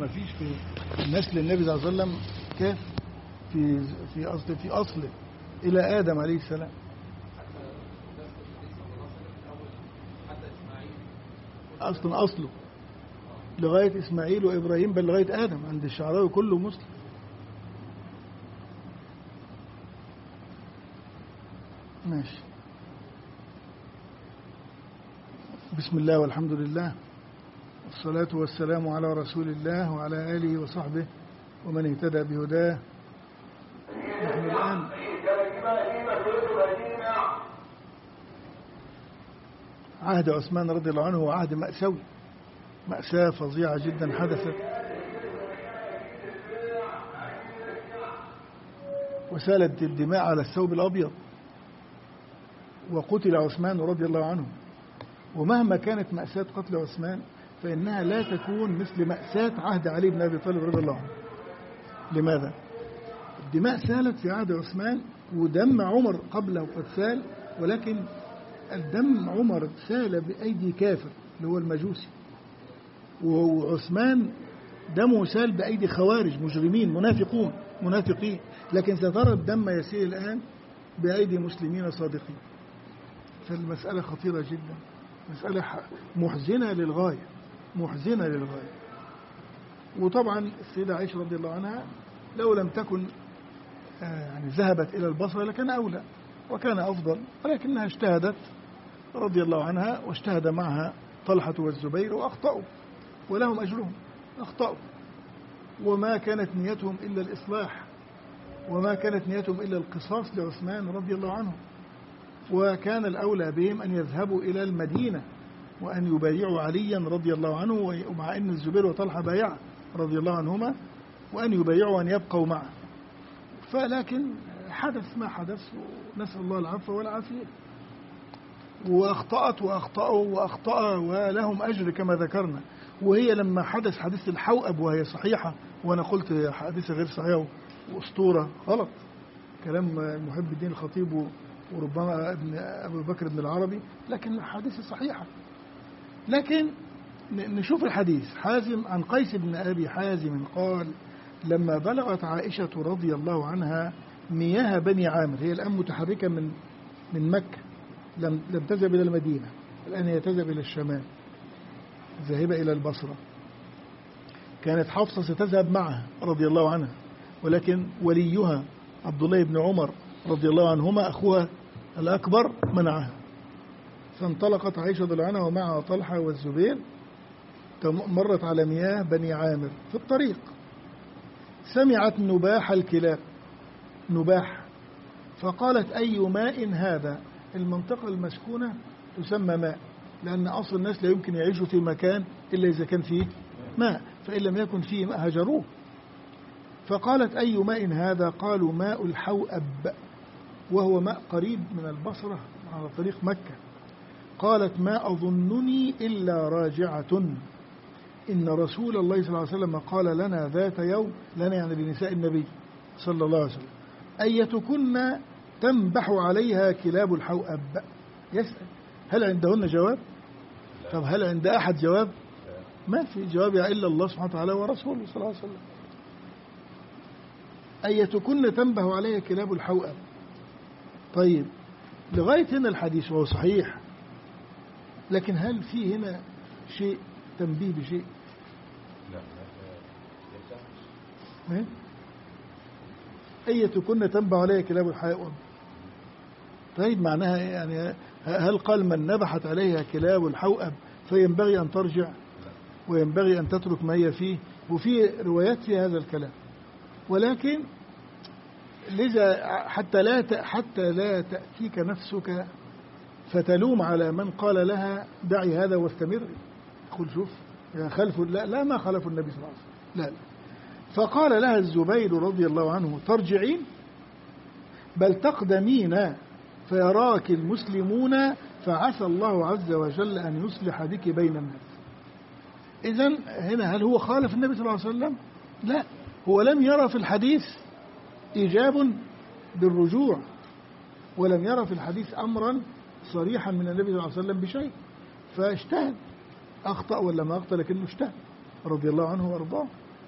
ما فيش في نسل النبي صلى الله عليه وسلم كافر في أصله إلى آدم عليه السلام. أصله لغاية إسماعيل وإبراهيم، بل لغاية آدم عند الشعراوي كله مسلم. ماشي. بسم الله والحمد لله والصلاة والسلام على رسول الله وعلى آله وصحبه ومن اهتدى بهداه. نحن الآن عهد عثمان رضي الله عنه هو عهد مأساوي، مأساة فظيعة جدا حدثت، وسالت الدماء على الثوب الأبيض، وقتل عثمان رضي الله عنه. ومهما كانت مأساة قتل عثمان فإنها لا تكون مثل مأساة عهد علي بن أبي طالب رضي الله عنه. لماذا؟ الدماء سالت في عهد عثمان، ودم عمر قبله قد سال، ولكن الدم عمر سال بأيدي كافر اللي هو المجوسي، وعثمان دمه سال بأيدي خوارج مجرمين منافقين، لكن سترى الدم يسيل الآن بأيدي مسلمين صادقين. فالمسألة خطيرة جدا، مسألة محزنة للغاية. وطبعا السيدة عائشة رضي الله عنها لو لم تكن يعني ذهبت إلى البصرة لكان أولى وكان أفضل، ولكنها اجتهدت رضي الله عنها، واجتهد معها طلحة والزبير وأخطأوا، ولهم أجرهم، أخطأوا، وما كانت نيتهم إلا الإصلاح، وما كانت نيتهم إلا القصاص لعثمان رضي الله عنه. وكان الأولى بهم أن يذهبوا إلى المدينة وأن يبايعوا عليا رضي الله عنه، ومع أن الزبير وطلحة بايع رضي الله عنهما، وأن يبايعوا وأن يبقوا معه. فلكن حدث ما حدث، ونسأل الله العفو والعافية. وأخطأوا ولهم أجر كما ذكرنا. وهي لما حدث حديث الحوأب وهي صحيحة، وأنا قلت حديثة غير صحيحة وأسطورة غلط، كلام محب الدين الخطيب وربما ابن أبو بكر بن العربي، لكن حديثة صحيحة. لكن نشوف الحديث. حازم عن قيس بن أبي حازم قال: لما بلغت عائشة رضي الله عنها مياه بني عامر، هي الآن متحركة من مكة، لم تذهب إلى المدينة، الآن هي تذهب إلى الشمال، ذاهبة إلى البصرة. كانت حفصة ستذهب معها رضي الله عنها، ولكن وليها عبد الله بن عمر رضي الله عنهما أخوها الأكبر منعها، فانطلقت عائشة رضي الله عنها ومعها طلحة والزبير، مرت على مياه بني عامر في الطريق، سمعت نباح الكلاب، نباح، فقالت: أي ماء هذا؟ المنطقة المسكونة تسمى ماء، لأن أصل الناس لا يمكن يعيشوا في مكان إلا إذا كان فيه ماء، فإن لم يكن فيه ماء هجروه. فقالت: أي ماء هذا؟ قالوا: ماء الحوأب، وهو ماء قريب من البصرة على طريق مكة. قالت: ما أظنني إلا راجعة، إن رسول الله صلى الله عليه وسلم قال لنا ذات يوم، لنا يعني لنساء النبي صلى الله عليه وسلم: أيتكن تنبح عليها كلاب الحوأب؟ يسأل هل عندهن جواب؟ طب هل عند أحد جواب؟ ما في جواب إلا الله سبحانه وتعالى ورسوله صلى الله عليه وسلم. أيتكن تنبح عليها كلاب الحوأب؟ طيب، لغاية هنا الحديث وهو صحيح، لكن هل في هنا شيء تنبيه بشيء؟ لا. أيتكن تنبح عليها كلاب الحوأب؟ طيب، معناها يعني هل قال من نبحت عليها كلاب الحوأب فينبغي أن ترجع وينبغي أن تترك ما هي فيه؟ وفي روايات في هذا الكلام، ولكن لذا حتى لا تأتيك نفسك فتلوم على من قال لها دعي هذا واستمر. قل شوف خلف، لا ما خلف النبي صلى الله عليه وسلم، لا. فقال لها الزبير رضي الله عنه: ترجعين؟ بل تقدمين فيراك المسلمون، فعسى الله عز وجل أن يصلح بك بين الناس. إذن هنا هل هو خالف النبي صلى الله عليه وسلم؟ لا، هو لم يرى في الحديث إيجاب بالرجوع، ولم يرى في الحديث أمرا صريحا من النبي صلى الله عليه وسلم بشيء، فاجتهد، أخطأ ولا ما أخطأ، لكنه اجتهد رضي الله عنه وأرضاه.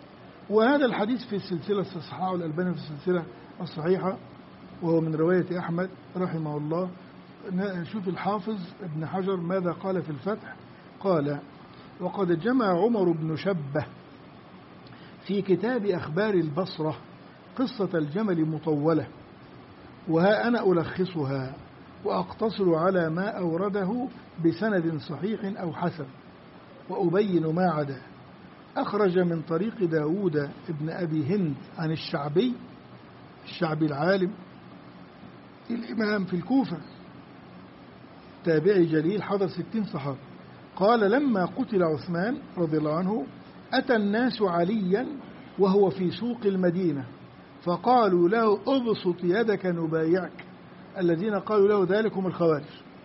وهذا الحديث في السلسلة الصحيحة والألباني في السلسلة الصحيحة، وهو من رواية أحمد رحمه الله. شوف الحافظ ابن حجر ماذا قال في الفتح. قال: وقد جمع عمر بن شبة في كتاب أخبار البصرة قصة الجمل مطولة، وها أنا ألخصها وأقتصر على ما أورده بسند صحيح أو حسن، وأبين ما عدا. أخرج من طريق داود ابن أبي هند عن الشعبي العالم الإمام في الكوفة، تابعي جليل حضر 60 صحابي، قال: لما قتل عثمان رضي الله عنه أتى الناس عليا وهو في سوق المدينة، فقالوا له: ابسط يدك نبايعك. الذين قالوا له ذلك هم الخوارج.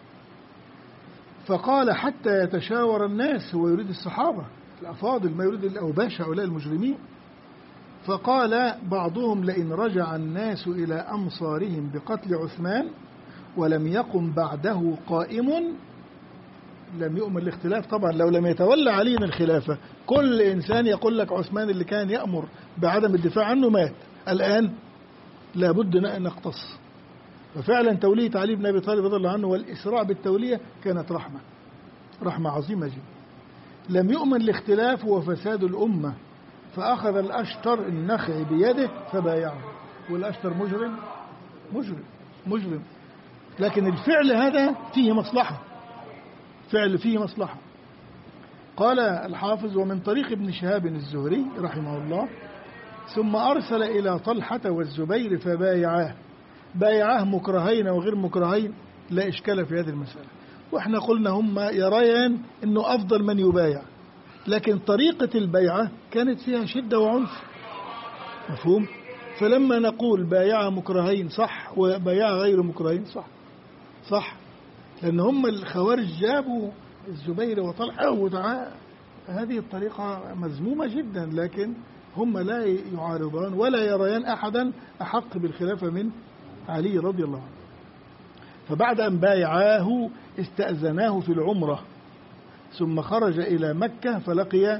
فقال: حتى يتشاور الناس، هو يريد الصحابة الأفاضل، ما يريد الأوباش هؤلاء المجرمين. فقال بعضهم: لئن رجع الناس إلى أمصارهم بقتل عثمان ولم يقم بعده قائم لم يؤمن الاختلاف. طبعا لو لم يتولى علي الخلافة كل إنسان يقول لك عثمان اللي كان يأمر بعدم الدفاع عنه مات، الآن لابد أن نقتص. وفعلا تولية علي بن أبي طالب رضي الله عنه والإسراع بالتولية كانت رحمة عظيمة جدا. لم يؤمن الاختلاف وفساد الأمة، فأخذ الأشتر النخعي بيده فبايعه، والأشتر مجرم، لكن الفعل هذا فيه مصلحة، فيه مصلحة. قال الحافظ: ومن طريق ابن شهاب الزهري رحمه الله: ثم أرسل إلى طلحة والزبير بايعاه مكرهين وغير مكرهين، لا إشكال في هذه المسألة. وإحنا قلنا هم يريان أنه أفضل من يبايع، لكن طريقة البيعة كانت فيها شدة وعنف، مفهوم؟ فلما نقول بايع مكرهين صح وبايع غير مكرهين صح، لأن هم الخوارج جابوا الزبير وطلحة هذه الطريقة مذمومة جدا، لكن هم لا يعارضان ولا يريان أحدا أحق بالخلافة من علي رضي الله عنه. فبعد أن بايعاه استأذناه في العمرة، ثم خرج إلى مكة فلقي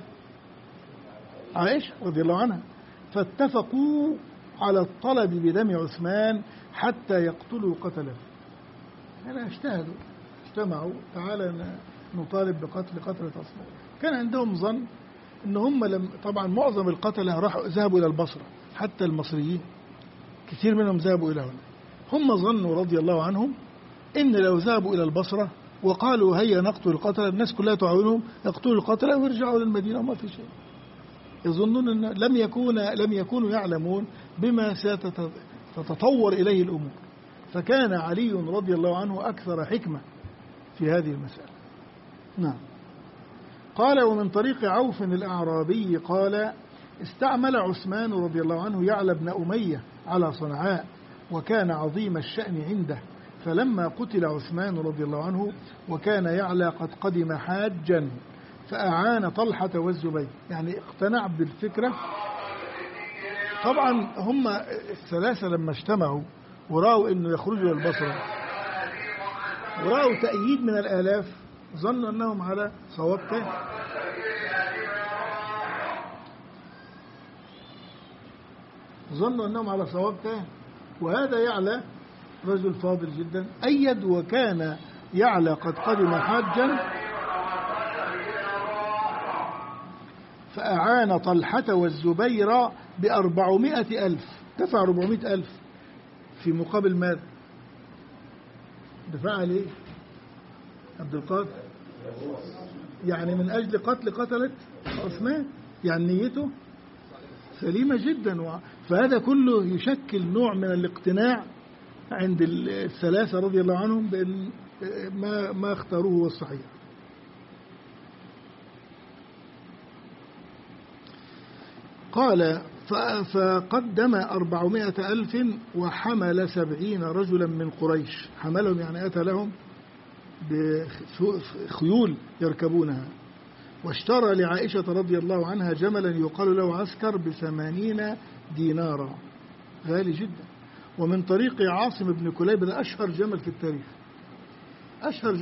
عائشة رضي الله عنها، فاتفقوا على الطلب بدم عثمان حتى يقتلوا قتله. يعني اجتمعوا تعالى نطالب بقتل قتلة عثمان. كان عندهم ظن ان هم طبعا معظم القتلة ذهبوا الى البصرة، حتى المصريين كثير منهم ذهبوا الى هنا. هم ظنوا رضي الله عنهم ان لو ذهبوا الى البصرة وقالوا هيا نقتل القتلة، الناس كلها تعاونهم يقتلوا القتلة ويرجعوا للمدينة وما في شيء. يظنون ان لم يكونوا يعلمون بما ستتطور اليه الامور. فكان علي رضي الله عنه اكثر حكمة في هذه المسألة. نعم. قال: ومن طريق عوف الأعرابي قال: استعمل عثمان رضي الله عنه يعلى بن أمية على صنعاء، وكان عظيم الشأن عنده، فلما قتل عثمان رضي الله عنه وكان يعلى قد قدم حاجا فأعان طلحة والزبير، يعني اقتنع بالفكرة. طبعا هم الثلاثة لما اجتمعوا ورأوا أنه يخرجوا للبصرة ورأوا تأييد من الآلاف ظنوا أنهم على صواب تام. وهذا يعلى رجل فاضل جدا أيد، وكان يعلى قد قدم حاجا فأعان طلحة والزبير ب400,000، دفع 400,000 في مقابل ماذا؟ دفع عليه عبد القادر، يعني من أجل قتلة عثمان، يعني نيته سليمة جدا. فهذا كله يشكل نوع من الاقتناع عند الثلاثة رضي الله عنهم بأن ما اختاروه هو الصحيح. قال: فقدم 400,000 وحمل 70 رجلا من قريش، حملهم يعني أتى لهم بخيول يركبونها، واشترى لعائشة رضي الله عنها جملا يقال له عسكر ب80 دينارا، غالي جدا. ومن طريق عاصم بن كليب، ده أشهر جمل في التاريخ،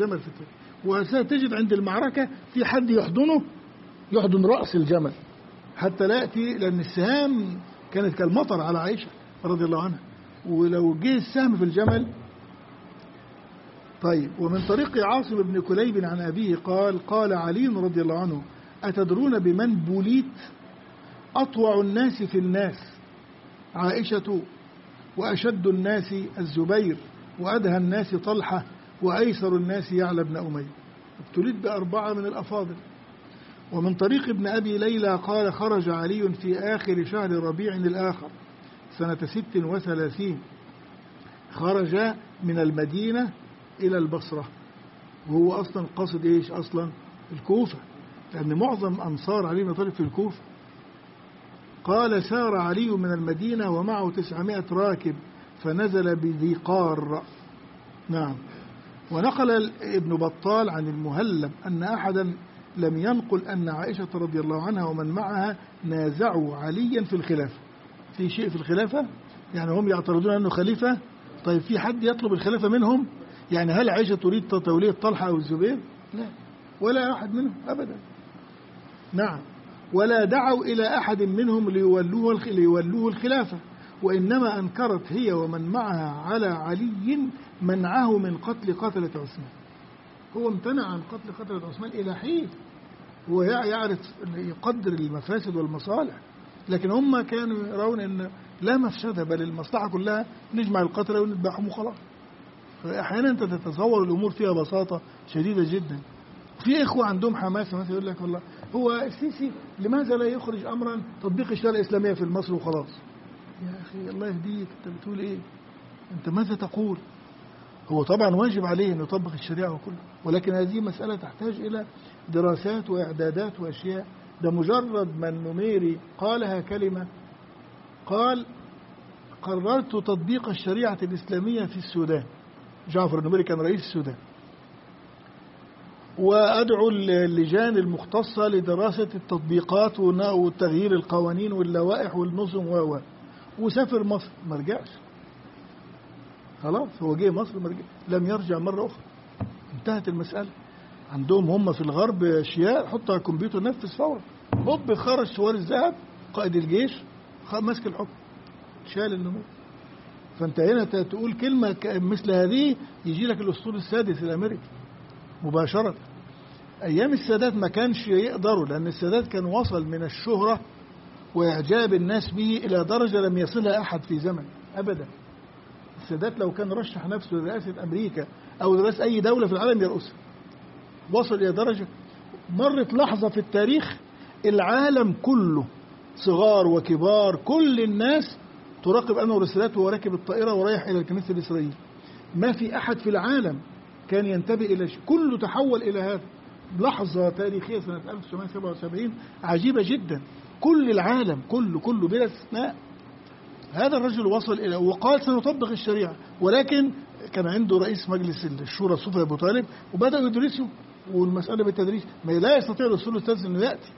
وستجد عند المعركة في حد يحضن رأس الجمل حتى لا يأتي، لأن السهام كانت كالمطر على عائشة رضي الله عنها، ولو جه السهم في الجمل. طيب، ومن طريق عاصم بن كليب عن أبيه قال قال علي رضي الله عنه: أتدرون بمن بوليت؟ أطوع الناس في الناس عائشة، وأشد الناس الزبير، وأدهى الناس طلحة، وأيسر الناس يعلى بن أمية. ابتليت بأربعة من الأفاضل. ومن طريق ابن أبي ليلى قال خرج علي في آخر شهر ربيع الآخر سنة 36، خرج من المدينة إلى البصرة، وهو أصلا قصد إيش أصلا؟ الكوفة، لأن معظم أنصار علي بن طالب في الكوفة. قال سار علي من المدينة ومعه 900 راكب فنزل بذي قار. نعم. ونقل ابن بطال عن المهلب أن أحدا لم ينقل أن عائشة رضي الله عنها ومن معها نازعوا عليا في الخلافة. في شيء في الخلافة؟ يعني هم يعترضون أنه خليفة. طيب في حد يطلب الخلافة منهم؟ يعني هل عائشة تريد تولية طلحة أو الزبير؟ لا، ولا أحد منهم أبدا. نعم. ولا دعوا إلى أحد منهم ليولوه الخلافة، وإنما أنكرت هي ومن معها على علي منعه من قتل قتلة عثمان. هو امتنع عن قتل قتلة عثمان إلى حين، هو يعرف يقدر المفاسد والمصالح، لكن هم كانوا يرون أن لا مفسدة بل المصلحة كلها نجمع القتلة ونذبحهم وخلاص. فأحيانا أنت تتصور الأمور فيها بساطة شديدة جدا. في إخوة عندهم حماسة مثلا يقول لك والله هو السيسي لماذا لا يخرج أمرا تطبيق الشريعة الإسلامية في مصر وخلاص؟ يا أخي الله يهديك، أنت بتقول إيه؟ أنت ماذا تقول؟ هو طبعا واجب عليه أن يطبق الشريعة وكله، ولكن هذه مسألة تحتاج إلى دراسات وإعدادات وأشياء. ده مجرد ما النميري قالها كلمة، قال قررت تطبيق الشريعة الإسلامية في السودان. جعفر النميري كان رئيس السودان، وأدعو اللجان المختصة لدراسة التطبيقات وتغيير القوانين واللوائح والنظم وسافر مصر ما رجعش. خلاص هو جه مصر ما رجع، لم يرجع مرة أخرى، انتهت المسألة. عندهم هم في الغرب أشياء حطها على الكمبيوتر نفذ فورا، هوب خرج سوار الذهب قائد الجيش ماسك الحكم شال النمو. فانت هنا تقول كلمة مثل هذه يجي لك الأسطول السادس الأمريكي مباشرة. أيام السادات ما كانش يقدروا، لأن السادات كان وصل من الشهرة وإعجاب الناس به إلى درجة لم يصلها أحد في زمن أبدا. السادات لو كان رشح نفسه لرئاسة أمريكا أو لرئاسة أي دولة في العالم يرأسها. وصل إلى درجة مرت لحظة في التاريخ العالم كله صغار وكبار كل الناس تراقب أنور السادات وهو راكب الطائرة ورايح إلى الكنيسة الإسرائيلية. ما في أحد في العالم كان ينتبه إلى شيء، كله تحول إلى هذا. لحظة تاريخية سنة 1977 عجيبة جدا، كل العالم كله بلا استثناء. هذا الرجل وصل إلى وقال سنطبق الشريعة، ولكن كان عنده رئيس مجلس الشورى صوفي أبو طالب وبدأوا يدرسوا، والمسألة بالتدريس ما لا يستطيع الأسطول الثالث أنه يأتي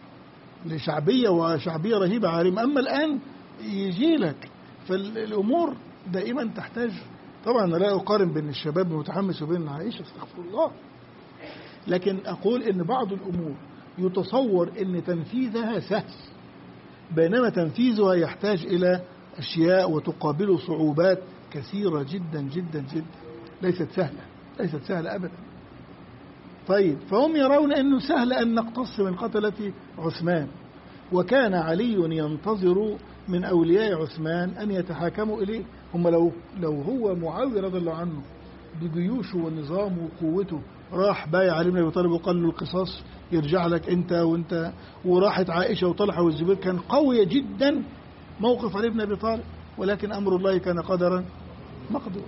لشعبية رهيبة عارمة. أما الآن يجي لك، فالأمور دائما تحتاج. طبعا أنا لا أقارن بين الشباب المتحمس وبين عائشة استغفر الله، لكن أقول إن بعض الأمور يتصور إن تنفيذها سهل، بينما تنفيذها يحتاج إلى أشياء وتقابل صعوبات كثيرة جدا جدا جدا، ليست سهلة أبدا. طيب فهم يرون أنه سهل أن نقتص من قتلة عثمان، وكان علي ينتظر من أولياء عثمان أن يتحاكموا إليه. هم لو هو معاوية رضي الله عنه بجيوشه ونظامه وقوته راح بايع علي بن أبي طالب وقال له القصاص يرجع لك أنت وأنت، وراحت عائشة وطلحة والزبير، كان قوي جدا موقف علي بن أبي طالب، ولكن أمر الله كان قدرا مقدورا.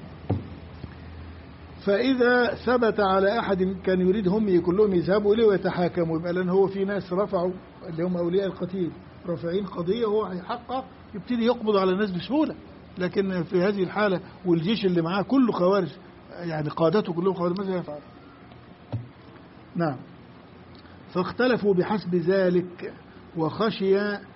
فإذا ثبت على أحد كان يريد هم كلهم يذهبوا إليه ويتحاكموا، يبقى لأن هو في ناس رفعوا اللي هم أولياء القتيل رافعين قضية وهو هيحقق يبتدي يقبض على الناس بسهولة. لكن في هذه الحالة والجيش اللي معاه كله خوارج، يعني قادته كلهم خوارج، ماذا يفعل؟ نعم. فاختلفوا بحسب ذلك، وخشي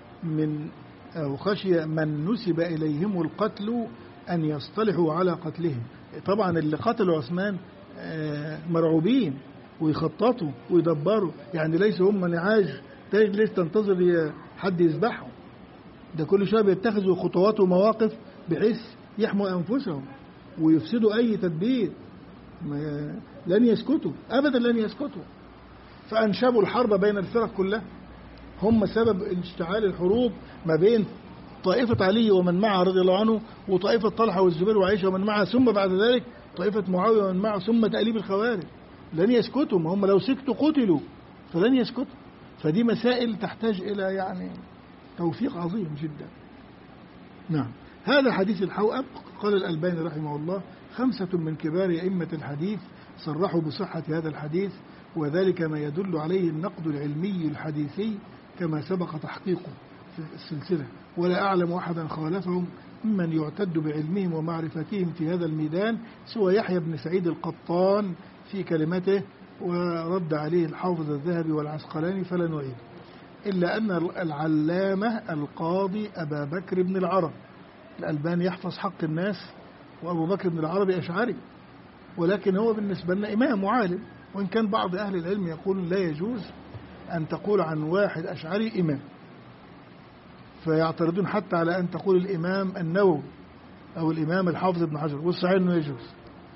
من نسب إليهم القتل أن يصطلحوا على قتلهم. طبعا اللي قتلوا عثمان مرعوبين ويخططوا ويدبروا، يعني ليس هم نعاج تجلس تنتظر حد يذبحهم، ده كل شوية بيتخذوا خطوات ومواقف بحيث يحموا أنفسهم ويفسدوا أي تدبير. لن يسكتوا أبدا، لن يسكتوا. فأنشبوا الحرب بين الفرق كلها، هم سبب اشتعال الحروب ما بين طائفة علي ومن معه رضي الله عنه، وطائفة طلحة والزبير وعائشة ومن معه، ثم بعد ذلك طائفة معاوية ومن معه، ثم تأليب الخوارج. لن يسكتوا، ما هم لو سكتوا قتلوا، فلن يسكتوا. فدي مسائل تحتاج إلى يعني توفيق عظيم جدا. نعم. هذا حديث الحوأب. قال الألباني رحمه الله: 5 من كبار أئمة الحديث صرحوا بصحة هذا الحديث، وذلك ما يدل عليه النقد العلمي الحديثي كما سبق تحقيقه في السلسلة، ولا أعلم أحدا خالفهم ممن يعتد بعلمهم ومعرفتهم في هذا الميدان سوى يحيى بن سعيد القطان في كلمته، ورد عليه الحافظ الذهبي والعسقلاني فلا نعيد، إلا أن العلامة القاضي أبا بكر بن العرب. الألباني يحفظ حق الناس، وأبو بكر بن العربي أشعري، ولكن هو بالنسبة لنا إمام وعالم، وإن كان بعض أهل العلم يقول لا يجوز أن تقول عن واحد أشعري إمام، فيعترضون حتى على أن تقول الإمام النووي أو الإمام الحافظ ابن حجر، والصحيح أنه يجوز.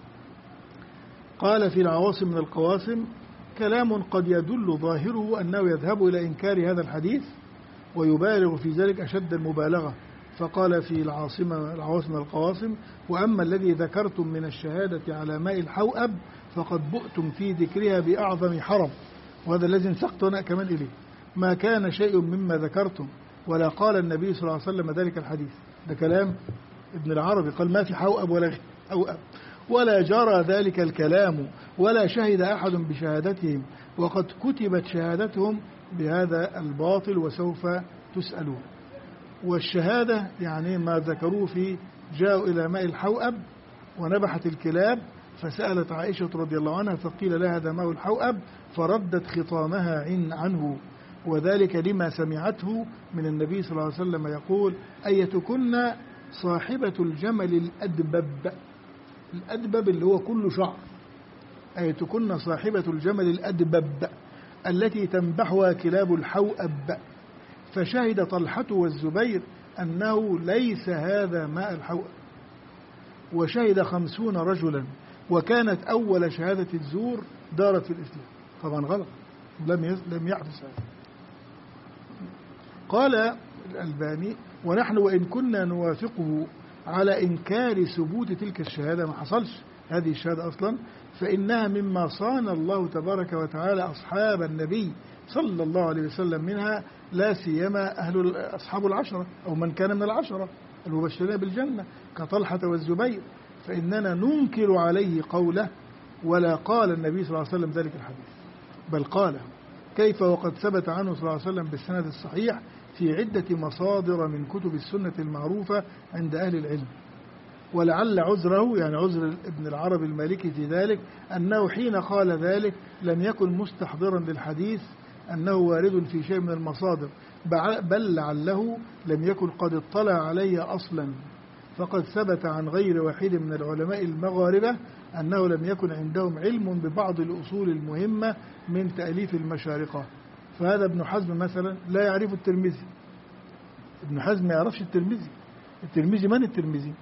قال في العواصم من القواسم: كلام قد يدل ظاهره أنه يذهب إلى إنكار هذا الحديث ويبالغ في ذلك أشد المبالغة، فقال في العواصم من القواسم: وأما الذي ذكرتم من الشهادة على ماء الحوأب فقد بؤتم في ذكرها بأعظم حرم، وهذا الذي نسقتنا كمان إليه، ما كان شيء مما ذكرتم ولا قال النبي صلى الله عليه وسلم ذلك الحديث. ده كلام ابن العربي، قال: ما في حوأب ولا حوأب، ولا جرى ذلك الكلام، ولا شهد أحد بشهادتهم، وقد كتبت شهادتهم بهذا الباطل وسوف تسألون. والشهادة يعني ما ذكروه في جاءوا إلى ماء الحوأب ونبحت الكلاب، فسألت عائشة رضي الله عنها فقيل لها هذا ماء الحوأب، فردت خطامها عنه، وذلك لما سمعته من النبي صلى الله عليه وسلم يقول: أيتكن صاحبة الجمل الأدبب. الأدبب اللي هو كل شعر. أيتكن صاحبة الجمل الأدبب التي تنبحها كلاب الحوأب. فشهد طلحة والزبير أنه ليس هذا ماء الحوأب، وشهد 50 رجلا، وكانت أول شهادة الزور دارت في الإسلام. طبعا غلط، لم يحدث هذا. قال الألباني: ونحن وإن كنا نوافقه على إنكار ثبوت تلك الشهادة، ما حصلش هذه الشهادة أصلا، فإنها مما صان الله تبارك وتعالى أصحاب النبي صلى الله عليه وسلم منها، لا سيما أصحاب العشرة أو من كان من العشرة المبشرين بالجنة كطلحة والزبير، فإننا ننكر عليه قوله، ولا قال النبي صلى الله عليه وسلم ذلك الحديث، بل قاله. كيف وقد ثبت عنه صلى الله عليه وسلم بالسند الصحيح في عدة مصادر من كتب السنة المعروفة عند أهل العلم. ولعل عذره، يعني عذر ابن العربي المالكي في ذلك، أنه حين قال ذلك لم يكن مستحضرا للحديث أنه وارد في شيء من المصادر، بل لعله لم يكن قد اطلع عليه أصلا، فقد ثبت عن غير واحد من العلماء المغاربة أنه لم يكن عندهم علم ببعض الأصول المهمة من تأليف المشارقة. فهذا ابن حزم مثلا لا يعرف الترمذي، ابن حزم ما يعرفش الترمذي. الترمذي من الترمذي؟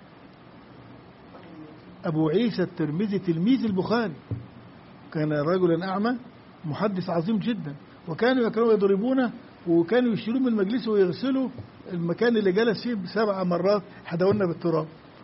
أبو عيسى الترمذي تلميذ البخاري، كان رجلا أعمى محدث عظيم جدا، وكانوا يكرهوا يضربونه، وكانوا يشيلوه من المجلس ويغسلوا المكان اللي جلس فيه 7 مرات حدونا بالتراب.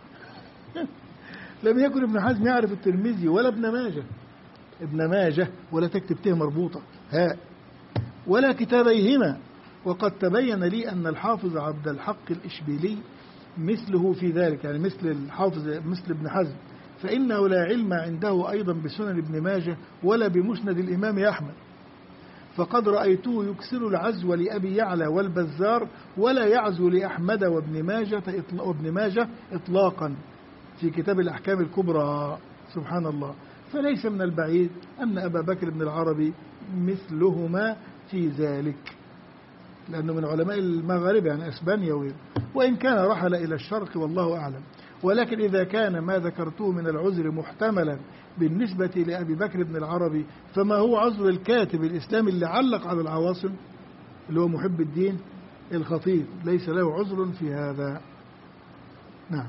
لم يكن ابن حزم يعرف الترمذي ولا ابن ماجه ولا تكتب ته مربوطة هاء ولا كتابيهما. وقد تبين لي أن الحافظ عبد الحق الإشبيلي مثله في ذلك، يعني مثل الحافظ مثل ابن حزم، فإنه لا علم عنده أيضا بسنن ابن ماجه ولا بمسند الإمام أحمد، فقد رأيته يكسر العزو لأبي يعلى والبزار ولا يعزو لأحمد وابن ماجه إطلاقا في كتاب الأحكام الكبرى. سبحان الله. فليس من البعيد أن أبا بكر بن العربي مثلهما في ذلك، لأنه من علماء المغاربة يعني أسبانيا، وإن كان رحل إلى الشرق والله أعلم. ولكن إذا كان ما ذكرته من العذر محتملا بالنسبة لأبي بكر بن العربي، فما هو عذر الكاتب الإسلامي اللي علق على العواصم اللي هو محب الدين الخطيب ليس له عذر في هذا. نعم.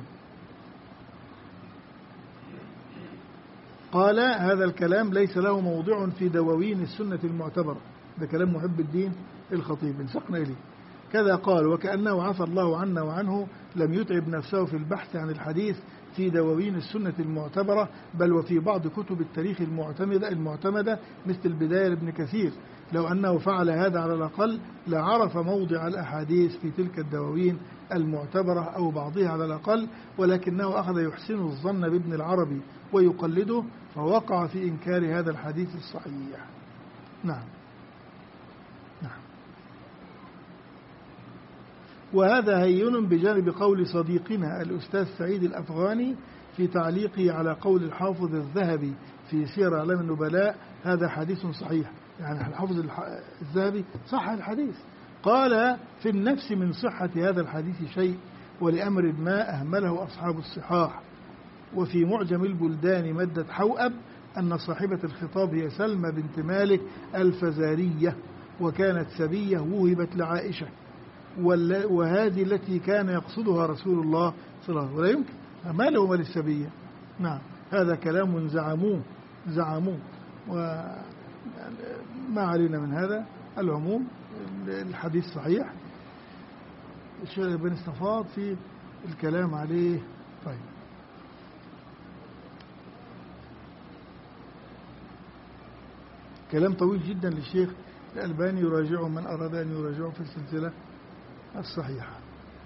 قال هذا الكلام ليس له موضع في دواوين السنة المعتبرة، ده كلام محب الدين الخطيب انسقنا إليه. كذا قال وكأنه عفى الله عنا وعنه لم يتعب نفسه في البحث عن الحديث في دواوين السنة المعتبرة، بل وفي بعض كتب التاريخ المعتمدة مثل البداية لابن كثير. لو أنه فعل هذا على الأقل لعرف موضع الأحاديث في تلك الدواوين المعتبرة أو بعضها على الأقل، ولكنه أخذ يحسن الظن بابن العربي ويقلده فوقع في إنكار هذا الحديث الصحيح. نعم. نعم. وهذا هين بجانب قول صديقنا الأستاذ سعيد الأفغاني في تعليقه على قول الحافظ الذهبي في سير أعلام النبلاء هذا حديث صحيح. يعني الحافظ الذهبي صح الحديث، قال في النفس من صحة هذا الحديث شيء ولأمر ما أهمله أصحاب الصحاح. وفي معجم البلدان مدة حوأب أن صاحبة الخطاب هي سلمى بنت مالك الفزارية، وكانت سبية وهبت لعائشة، وهذه التي كان يقصدها رسول الله صلى الله عليه وسلم. ولا يمكن ما له مال السبية. نعم. هذا كلام زعموه وما علينا من هذا. العموم الحديث صحيح، الشيخ بن استفاض في الكلام عليه. طيب كلام طويل جدا للشيخ الألباني، يراجعه من أراد أن يراجعه في السلسلة الصحيحة.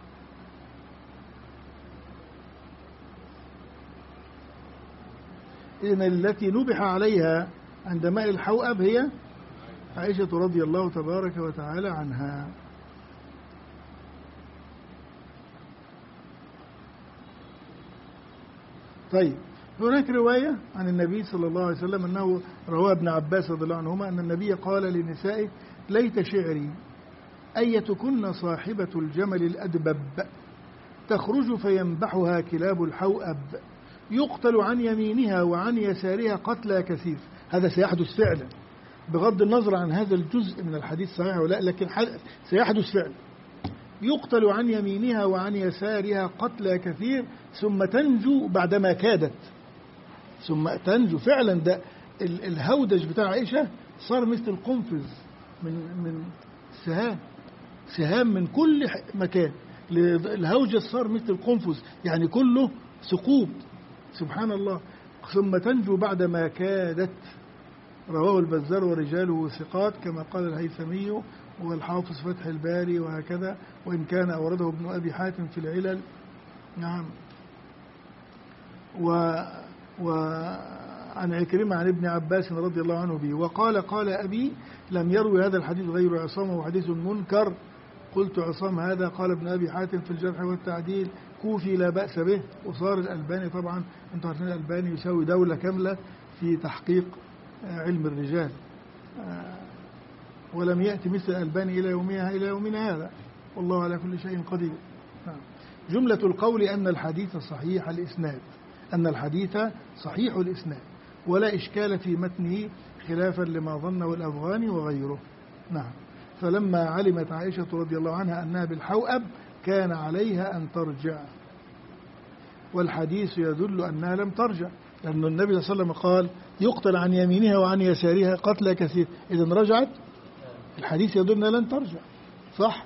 إذن التي نبح عليها عند ماء الحوأب هي عائشة رضي الله تبارك وتعالى عنها. طيب هناك رواية عن النبي صلى الله عليه وسلم أنه رواه ابن عباس رضي الله عنهما أن النبي قال لنسائه ليت شعري أيتكن صاحبة الجمل الأدبب تخرج فينبحها كلاب الحوأب يقتل عن يمينها وعن يسارها قتلى كثير. هذا سيحدث فعلا بغض النظر عن هذا الجزء من الحديث صحيح ولا، لكن سيحدث فعلا. يقتل عن يمينها وعن يسارها قتلى كثير ثم تنجو بعدما كادت، ثم تنجو فعلا. ده الهودج بتاع عائشة صار مثل القنفذ من سهام من كل مكان. الهوجة صار مثل القنفذ يعني كله ثقوب، سبحان الله. ثم تنجو بعدما كادت. رواه البزار ورجاله ثقات كما قال الهيثمي والحافظ فتح الباري وهكذا، وإن كان أورده ابن أبي حاتم في العلل. نعم. وعن عكرمة عن ابن عباس رضي الله عنه به وقال قال أبي لم يروي هذا الحديث غير عصام وحديث منكر. قلت عصام هذا قال ابن أبي حاتم في الجرح والتعديل كوفي لا بأس به. وصار الألباني طبعا انتم عارفين الألباني يساوي دولة كاملة في تحقيق علم الرجال، ولم يأتي مثل الألباني إلى يومنا هذا، والله على كل شيء قدير. جملة القول أن الحديث صحيح الإسناد، أن الحديث صحيح الإسناد ولا إشكال في متنه خلافا لما ظنه الأفغاني وغيره. نعم. فلما علمت عائشة رضي الله عنها أنها بالحوأب كان عليها أن ترجع، والحديث يدل أنها لم ترجع، لأن النبي صلى الله عليه وسلم قال يقتل عن يمينها وعن يسارها قتلى كثير. إذن رجعت، الحديث يدل أنها لن ترجع، صح؟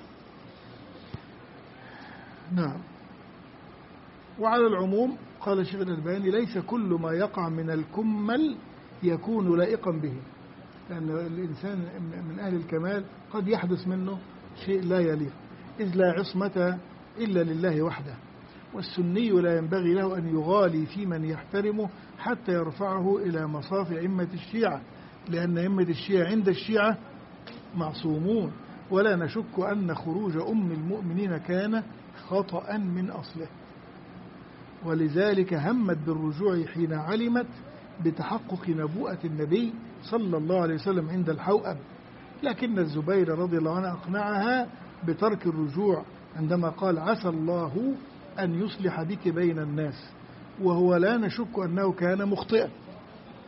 نعم. وعلى العموم قال الشيخ الألباني ليس كل ما يقع من الكمل يكون لائقا به، لأن الإنسان من أهل الكمال قد يحدث منه شيء لا يليق، إذ لا عصمة إلا لله وحده، والسني لا ينبغي له أن يغالي في من يحترمه حتى يرفعه إلى مصاف أئمة الشيعة، لأن أئمة الشيعة عند الشيعة معصومون، ولا نشك أن خروج أم المؤمنين كان خطأ من أصله، ولذلك همت بالرجوع حين علمت بتحقق نبوءة النبي صلى الله عليه وسلم عند الحوأب، لكن الزبير رضي الله عنه أقنعها بترك الرجوع عندما قال عسى الله أن يصلح بك بين الناس، وهو لا نشك أنه كان مخطئا.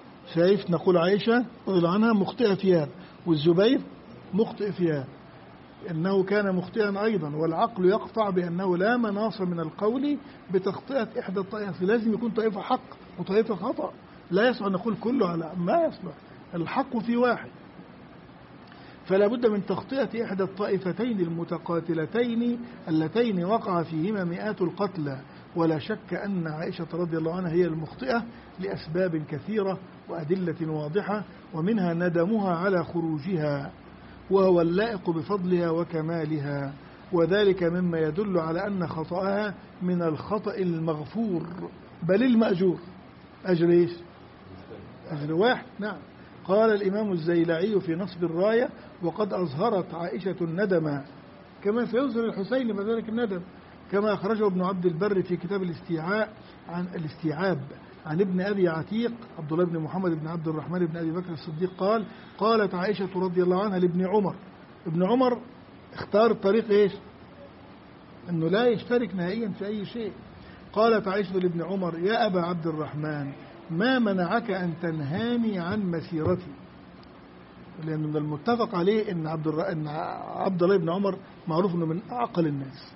شايف، نقول عائشة رضي الله عنها مخطئة في هذا، والزبير مخطئ في هذا، أنه كان مخطئا أيضا، والعقل يقطع بأنه لا مناص من القول بتخطئة إحدى الطائفة، لازم يكون طائفة حق وطائفة خطأ، لا يصح أن نقول كله على ما يصلح، الحق في واحد. فلا بد من تخطئة إحدى الطائفتين المتقاتلتين اللتين وقع فيهما مئات القتلى، ولا شك أن عائشة رضي الله عنها هي المخطئة لأسباب كثيرة وأدلة واضحة، ومنها ندمها على خروجها، وهو اللائق بفضلها وكمالها، وذلك مما يدل على أن خطأها من الخطأ المغفور بل المأجور. أجر إيش؟ أجر واحد. نعم. قال الإمام الزيلعي في نصب الراية: وقد أظهرت عائشة الندم كما سيظهر الحسين بذلك الندم، كما أخرجه ابن عبد البر في كتاب الاستيعاب عن ابن أبي عتيق عبد الله بن محمد بن عبد الرحمن بن أبي بكر الصديق قال: قالت عائشة رضي الله عنها لابن عمر، ابن عمر اختار الطريق إيش؟ أنه لا يشترك نهائيا في أي شيء. قالت عائشة لابن عمر: يا أبا عبد الرحمن، ما منعك أن تنهاني عن مسيرتي؟ لأن من المتفق عليه أن عبد الله بن عمر معروف أنه من أعقل الناس،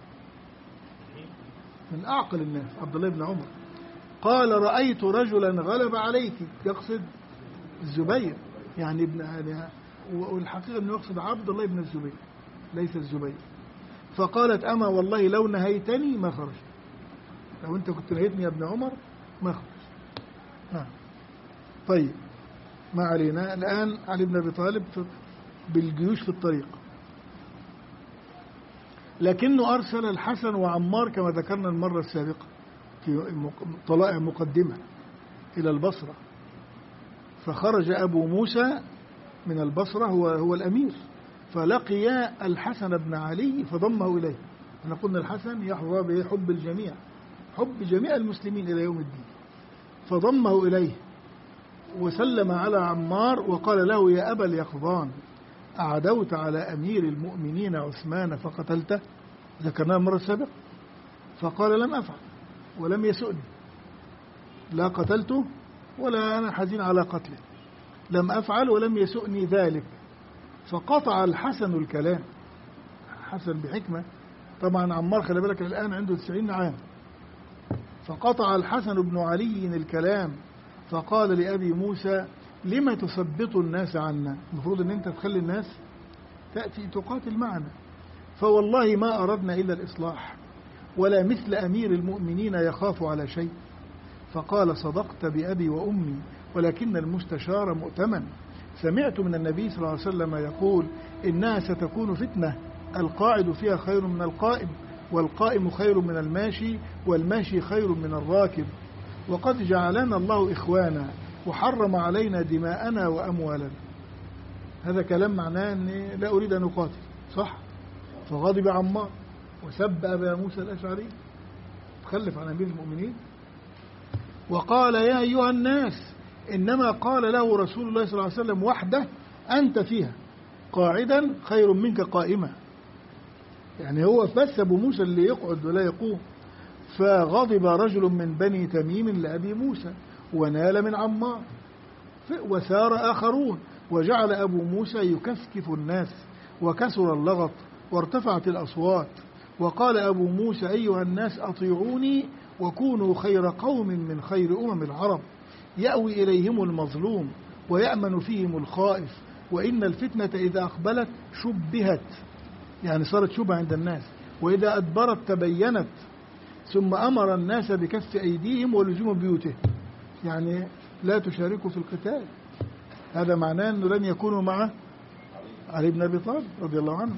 من أعقل الناس عبد الله بن عمر. قال: رأيت رجلا غلب عليك، يقصد الزبير يعني والحقيقة أنه يقصد عبد الله بن الزبير ليس الزبير. فقالت: أما والله لو نهيتني ما خرجت، لو أنت كنت نهيتني يا ابن عمر ما خرجت. طيب، ما علينا. الآن علي بن أبي طالب بالجيوش في الطريق، لكنه أرسل الحسن وعمار كما ذكرنا المرة السابقة في طلائع مقدمة إلى البصرة. فخرج أبو موسى من البصرة هو الأمير، فلقي الحسن بن علي فضمه إليه. أنا قلنا الحسن يحظى بحب الجميع، حب جميع المسلمين إلى يوم الدين، فضمه إليه وسلم على عمار وقال له: يا أبا اليقظان، أعدوت على أمير المؤمنين عثمان فقتلته؟ ذكرناه المرة السابقة. فقال: لم أفعل ولم يسؤني، لا قتلته ولا أنا حزين على قتله، لم أفعل ولم يسؤني ذلك. فقطع الحسن الكلام، حسن بحكمة طبعا، عمار خلي بالك الآن عنده 90 عام. فقطع الحسن بن علي الكلام فقال لأبي موسى: لما تثبط الناس عنا؟ المفروض أن أنت تخلي الناس تأتي تقاتل معنا، فوالله ما أردنا إلا الإصلاح، ولا مثل أمير المؤمنين يخاف على شيء. فقال: صدقت بأبي وأمي، ولكن المستشار مؤتمن. سمعت من النبي صلى الله عليه وسلم يقول: إنها ستكون فتنة، القاعد فيها خير من القائم، والقائم خير من الماشي، والماشي خير من الراكب، وقد جعلنا الله إخوانا وحرم علينا دماءنا وأموالنا. هذا كلام معناه أني لا أريد أن أقاتل، صح؟ فغضب عمار وسب أبا موسى الأشعري، تخلف عن أمير المؤمنين، وقال: يا أيها الناس، إنما قال له رسول الله صلى الله عليه وسلم وحده: أنت فيها قاعدا خير منك قائما. يعني هو بس أبو موسى اللي يقعد ولا يقوم. فغضب رجل من بني تميم لأبي موسى ونال من عمار، وسار آخرون، وجعل أبو موسى يكفكف الناس، وكسر اللغط وارتفعت الأصوات. وقال أبو موسى: أيها الناس، أطيعوني وكونوا خير قوم من خير العرب، يأوي إليهم المظلوم ويأمن فيهم الخائف، وإن الفتنة إذا أقبلت شبهت، يعني صارت شبهة عند الناس، وإذا أدبرت تبينت. ثم أمر الناس بكف أيديهم ولزوم بيوتهم، يعني لا تشاركوا في القتال. هذا معناه أنه لن يكونوا مع علي بن أبي طالب رضي الله عنه.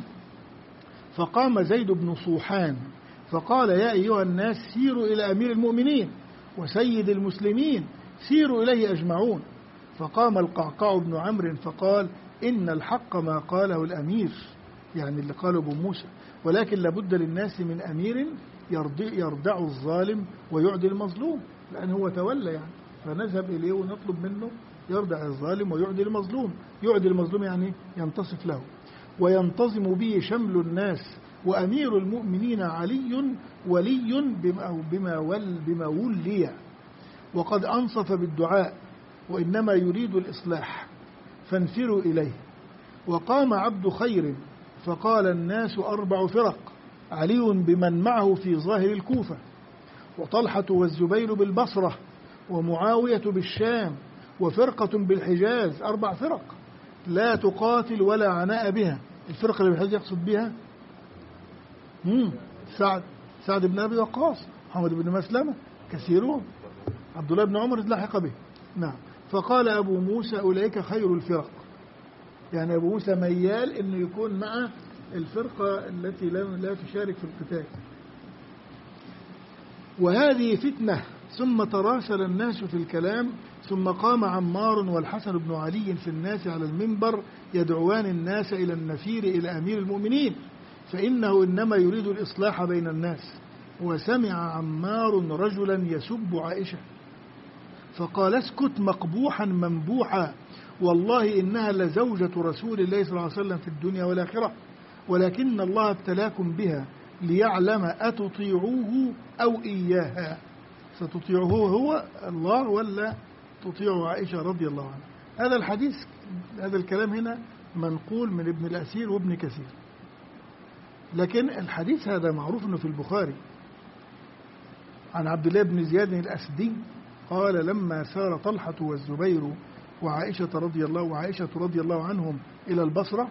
فقام زيد بن صوحان فقال: يا أيها الناس، سيروا إلى أمير المؤمنين وسيد المسلمين، سيروا إليه أجمعون. فقام القعقاع بن عمرو فقال: إن الحق ما قاله الأمير، يعني اللي قاله أبو موسى، ولكن لابد للناس من أمير يردع الظالم ويعدي المظلوم، لأنه هو تولى يعني، فنذهب إليه ونطلب منه يردع الظالم ويعدي المظلوم. يعدي المظلوم يعني ينتصف له، وينتظم به شمل الناس. وأمير المؤمنين علي ولي بما ولي، وقد أنصف بالدعاء، وإنما يريد الإصلاح، فانفروا إليه. وقام عبد خير فقال الناس 4 فرق: علي بمن معه في ظاهر الكوفة، وطلحة والزبير بالبصرة، ومعاوية بالشام، وفرقة بالحجاز. 4 فرق لا تقاتل ولا عناء بها. الفرقة اللي بالحجاز يقصد بها سعد بن أبي وقاص، محمد بن مسلمة، كثيرون، عبد الله بن عمر لحق به. نعم. فقال أبو موسى: أولئك خير الفرق. يعني أبو موسى ميال إنه يكون مع الفرقة التي لا تشارك في القتال. وهذه فتنة. ثم تراسل الناس في الكلام، ثم قام عمار والحسن بن علي في الناس على المنبر يدعوان الناس إلى النفير إلى أمير المؤمنين، فإنه إنما يريد الإصلاح بين الناس. وسمع عمار رجلا يسب عائشة فقال: اسكت مقبوحا منبوحا، والله إنها لزوجة رسول الله صلى الله عليه وسلم في الدنيا والآخرة، ولكن الله ابتلاكم بها ليعلم أتطيعوه أو إياها. ستطيعه هو الله ولا تطيع عائشة رضي الله عنها؟ هذا الحديث، هذا الكلام هنا منقول من ابن الأثير وابن كثير، لكن الحديث هذا معروف أنه في البخاري عن عبد الله بن زياد الأسدي قال: لما سار طلحة والزبير وعائشة رضي الله عنهم إلى البصرة.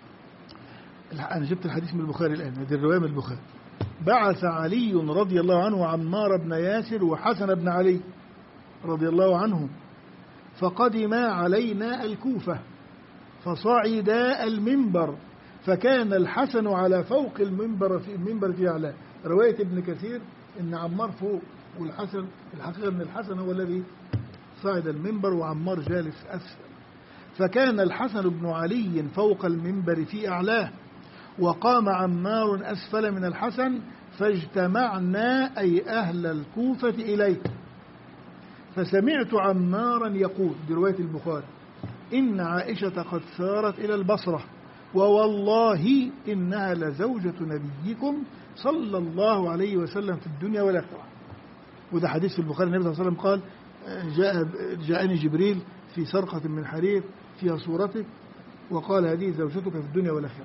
أنا جبت الحديث من البخاري الآن، هذه الرواية من البخاري. بعث علي رضي الله عنه عمار بن ياسر وحسن بن علي رضي الله عنهم، فقدما علينا الكوفة فصعدا المنبر، فكان الحسن على فوق المنبر في أعلاه. رواية ابن كثير إن عمار فوق والحسن، الحقيقة أن الحسن هو الذي صعد المنبر وعمار جالس أسفل. فكان الحسن بن علي فوق المنبر في أعلاه، وقام عمار أسفل من الحسن، فاجتمعنا أي أهل الكوفة إليه. فسمعت عمارا يقول، دي رواية البخاري: إن عائشة قد سارت إلى البصرة، ووالله إنها لزوجة نبيكم صلى الله عليه وسلم في الدنيا والآخرة. وده حديث في البخاري، النبي صلى الله عليه وسلم قال: جاءني جبريل في سرقة من حرير فيها صورتك، وقال: هذه زوجتك في الدنيا والآخرة.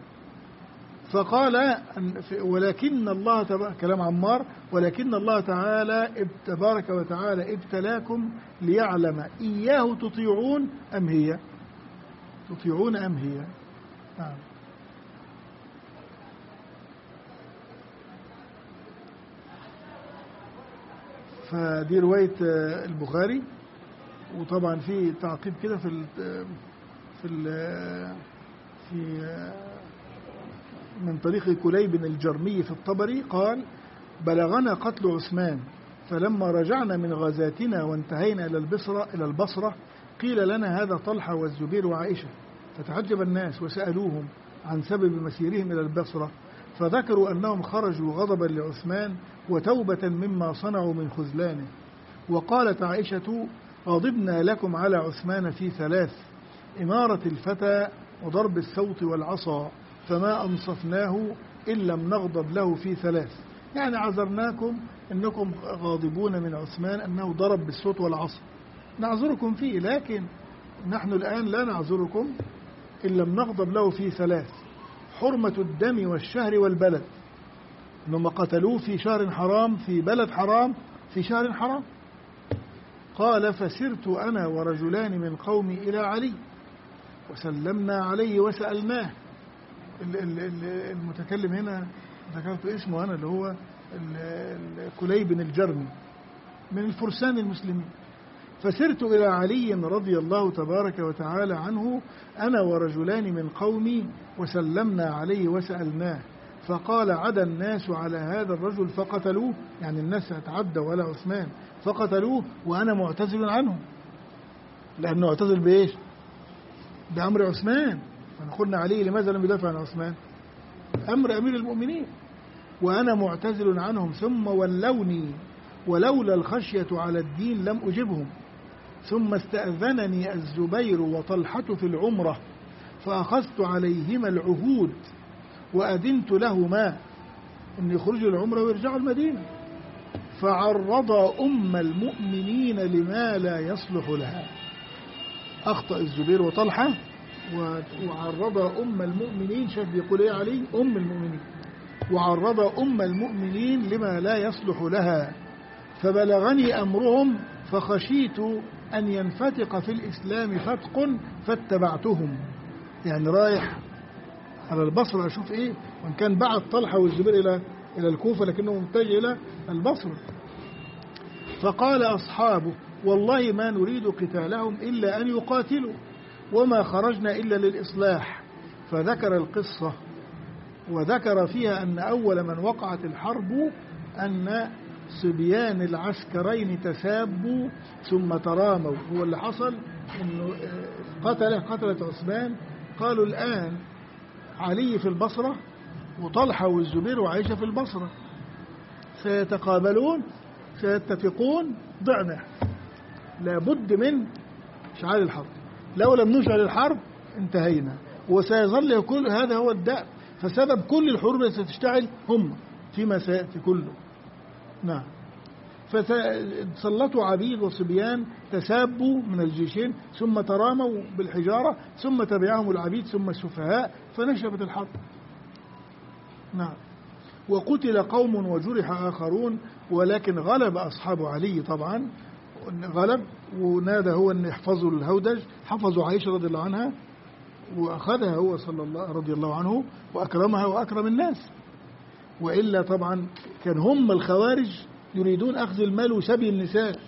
فقال: ولكن الله كلام عمار: ولكن الله تعالى تبارك وتعالى ابتلاكم ليعلم إياه تطيعون أم هي. نعم. فدي رواية البخاري. وطبعا في تعقيب كده في من طريق كليب الجرمي في الطبري قال: بلغنا قتل عثمان، فلما رجعنا من غزاتنا وانتهينا إلى البصرة قيل لنا: هذا طلحة والزبير وعائشة. فتعجب الناس وسألوهم عن سبب مسيرهم إلى البصرة، فذكروا أنهم خرجوا غضبا لعثمان وتوبة مما صنعوا من خذلانه. وقالت عائشة: غضبنا لكم على عثمان في 3: إمارة الفتى، وضرب السوط والعصا، فما أنصفناه إن لم نغضب له في 3. يعني عذرناكم أنكم غاضبون من عثمان أنه ضرب بالسوط والعصا، نعذركم فيه، لكن نحن الآن لا نعذركم إن لم نغضب له في 3: حرمة الدم والشهر والبلد، إنهم قتلوه في شهر حرام، في بلد حرام، في شهر حرام. قال: فسرت أنا ورجلان من قومي إلى علي وسلمنا عليه وسألناه. المتكلم هنا ذكرت اسمه أنا، اللي هو كليب الجرمي من الفرسان المسلمين. فسرت إلى علي رضي الله تبارك وتعالى عنه أنا ورجلان من قومي وسلمنا عليه وسألناه، فقال: عدا الناس على هذا الرجل فقتلوه. يعني الناس اتعدوا على عثمان فقتلوه، وأنا معتزل عنه، لأنه اعتزل بإيش؟ بأمر عثمان. فنقولنا عليه لماذا لم يدافع عن عثمان؟ أمر أمير المؤمنين، وأنا معتزل عنهم. ثم ولوني، ولولا الخشية على الدين لم أجبهم. ثم استأذنني الزبير وطلحة في العمرة، فأخذت عليهما العهود وأذنت لهما أن يخرجوا العمرة ويرجعوا المدينة، فعرضا أم المؤمنين لما لا يصلح لها. أخطأ الزبير وطلحة وعرض أم المؤمنين، شاف بيقول إيه علي؟ أم المؤمنين. وعرض أم المؤمنين لما لا يصلح لها، فبلغني أمرهم فخشيت أن ينفتق في الإسلام فتق فاتبعتهم. يعني رايح على البصرة أشوف إيه، وإن كان بعد طلحة والزبير إلى الكوفة لكنه متجه إلى البصرة. فقال أصحابه والله ما نريد قتالهم إلا أن يقاتلوا وما خرجنا إلا للإصلاح. فذكر القصة وذكر فيها أن أول من وقعت الحرب أن صبيان العسكرين تسابوا ثم تراموا. هو اللي حصل أنه قتلت عثمان. قالوا الآن علي في البصرة وطلحة والزبير وعائشة في البصرة، سيتقابلون سيتفقون، ضعنا، لابد من إشعال الحرب. لو لم نشعل الحرب انتهينا، وسيظل كل هذا هو الدأب. فسبب كل الحروب التي ستشتعل هم فيما سيأتي كله. نعم. فسلطوا عبيد وصبيان تسابوا من الجيشين ثم تراموا بالحجارة ثم تبعهم العبيد ثم السفهاء فنشبت الحرب. نعم. وقتل قوم وجرح آخرون، ولكن غلب أصحاب علي طبعا، غلب ونادى هو أن يحفظوا الهودج، حفظوا عائشة رضي الله عنها وأخذها هو رضي الله عنه وأكرمها وأكرم الناس. وإلا طبعا كان هم الخوارج يريدون أخذ المال وسبي النساء.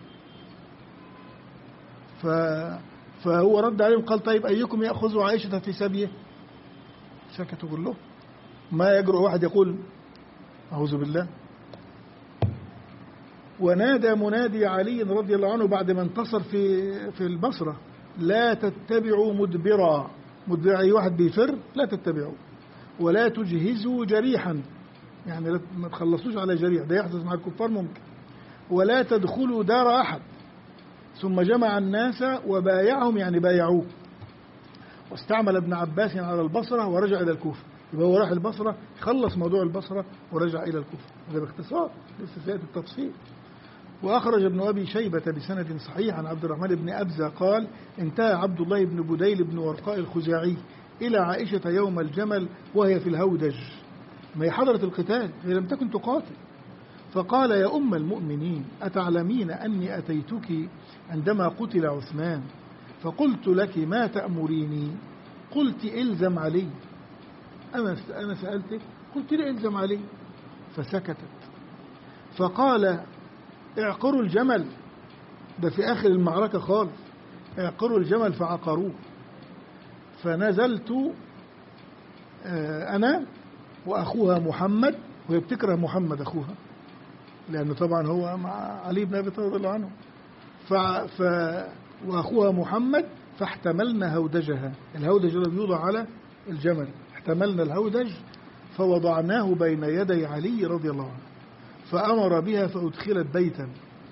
فهو رد عليهم قال طيب أيكم يأخذ عائشة في سبيه؟ سكتوا كله. ما يجرؤ واحد يقول أعوذ بالله. ونادى منادي علي رضي الله عنه بعد ما انتصر في البصرة لا تتبعوا مدبرا. مدبر أي واحد بيفر لا تتبعوا، ولا تجهزوا جريحا، يعني ما تخلصوش على جريح، ده يحدث مع الكفار ممكن. ولا تدخلوا دار أحد. ثم جمع الناس وبايعهم، يعني بايعوه. واستعمل ابن عباس على البصرة ورجع إلى الكوفة. يبقى هو راح البصرة خلص موضوع البصرة ورجع إلى الكوفة. هذا باختصار، لسه سيأتي التفصيل. وأخرج ابن أبي شيبة بسند صحيح عن عبد الرحمن بن أبزة قال انتهى عبد الله بن بديل بن ورقاء الخزاعي إلى عائشة يوم الجمل وهي في الهودج، ما هي حضرت القتال، هي لم تكن تقاتل. فقال يا أم المؤمنين أتعلمين أني أتيتك عندما قتل عثمان فقلت لك ما تأمريني؟ قلت إلزم علي. أنا سألتك قلت لي إلزم علي. فسكتت. فقال اعقروا الجمل، ده في آخر المعركة خالص، اعقروا الجمل فعقروه. فنزلت أنا وأخوها محمد، وهي بتكره محمد أخوها لأنه طبعا هو مع علي بن أبي طالب رضي الله عنه، وأخوها محمد فاحتملنا هودجها. الهودج الذي يوضع على الجمل، احتملنا الهودج فوضعناه بين يدي علي رضي الله عنه، فأمر بها فأدخلت بيتا.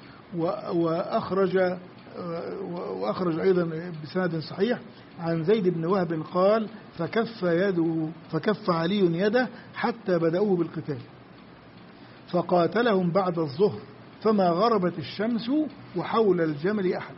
وأخرج أيضا بسند صحيح عن زيد بن وهب قال فكف علي يده حتى بدأوه بالقتال فقاتلهم بعد الظهر فما غربت الشمس وحول الجمل أحد.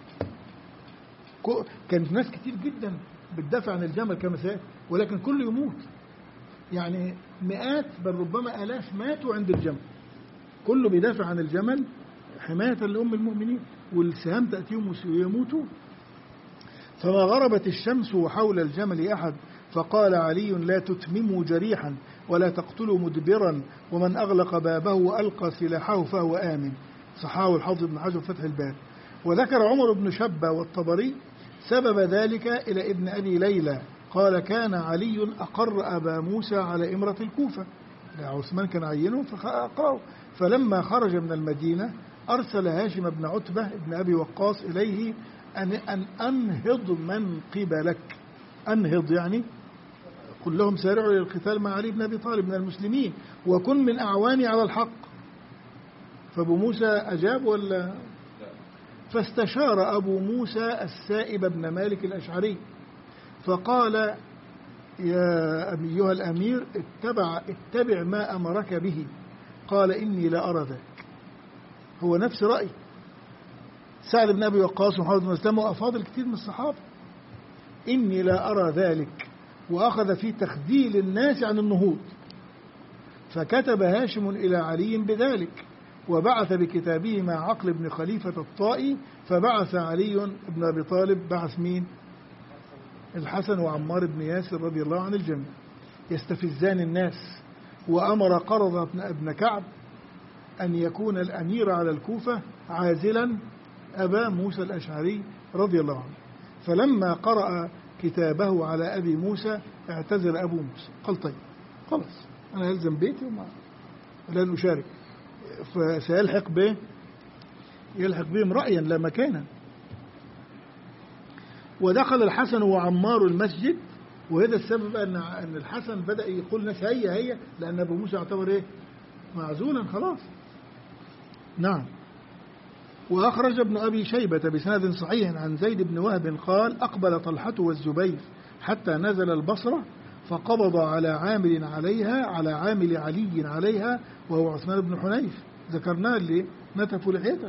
كانت ناس كتير جدا بتدافع عن الجمل كما سيأتي، ولكن كل يموت، يعني مئات بل ربما آلاف ماتوا عند الجمل، كله بيدافع عن الجمل حماية لأم المؤمنين، والسهام تأتيهم ويموتوا. فما غربت الشمس وحول الجمل أحد. فقال علي لا تتمموا جريحا ولا تقتلوا مدبرا، ومن أغلق بابه وألقى سلاحه فهو آمن. صححه الحافظ بن حجر فتح الباب. وذكر عمر بن شبة والطبري سبب ذلك إلى ابن أبي ليلى قال كان علي أقر أبا موسى على إمرة الكوفة، عثمان كان عينه فأقره. فلما خرج من المدينة أرسل هاشم بن عتبة بن أبي وقاص إليه أن أنهض من قبلك. أنهض يعني قل لهم سارعوا للقتال مع علي بن أبي طالب من المسلمين وكن من أعواني على الحق. فأبو موسى أجاب ولا؟ فاستشار أبو موسى السائب بن مالك الأشعري فقال يا أيها الأمير اتبع ما أمرك به. قال إني لا أرى ذاك. هو نفس رأي سعد بن أبي وقاص ومحمد بن مسلمة وأفاضل كثير من الصحابة، إني لا أرى ذلك، وأخذ في تخذيل الناس عن النهوض. فكتب هاشم إلى علي بذلك، وبعث بكتابه مع عقل بن خليفة الطائي، فبعث علي بن أبي طالب، بعث مين؟ الحسن وعمار بن ياسر رضي الله عن الجميع يستفزان الناس. وأمر قرظة بن كعب أن يكون الأمير على الكوفة عازلا أبا موسى الأشعري رضي الله عنه. فلما قرأ كتابه على أبي موسى اعتزل أبو موسى، قال طيب خلاص أنا ألزم بيتي ولن أشارك، فسيلحق به يلحق بهم رأيا لا مكانا. ودخل الحسن وعمار المسجد، وهذا السبب أن الحسن بدأ يقول ناس هيا لأن أبو موسى يعتبر معزولا خلاص. نعم. وأخرج ابن أبي شيبة بسند صحيح عن زيد بن وهب قال أقبل طلحة والزبير حتى نزل البصرة، فقبض على عامل علي عليها وهو عثمان بن حنيف، ذكرناه اللي نتفوا لحيته.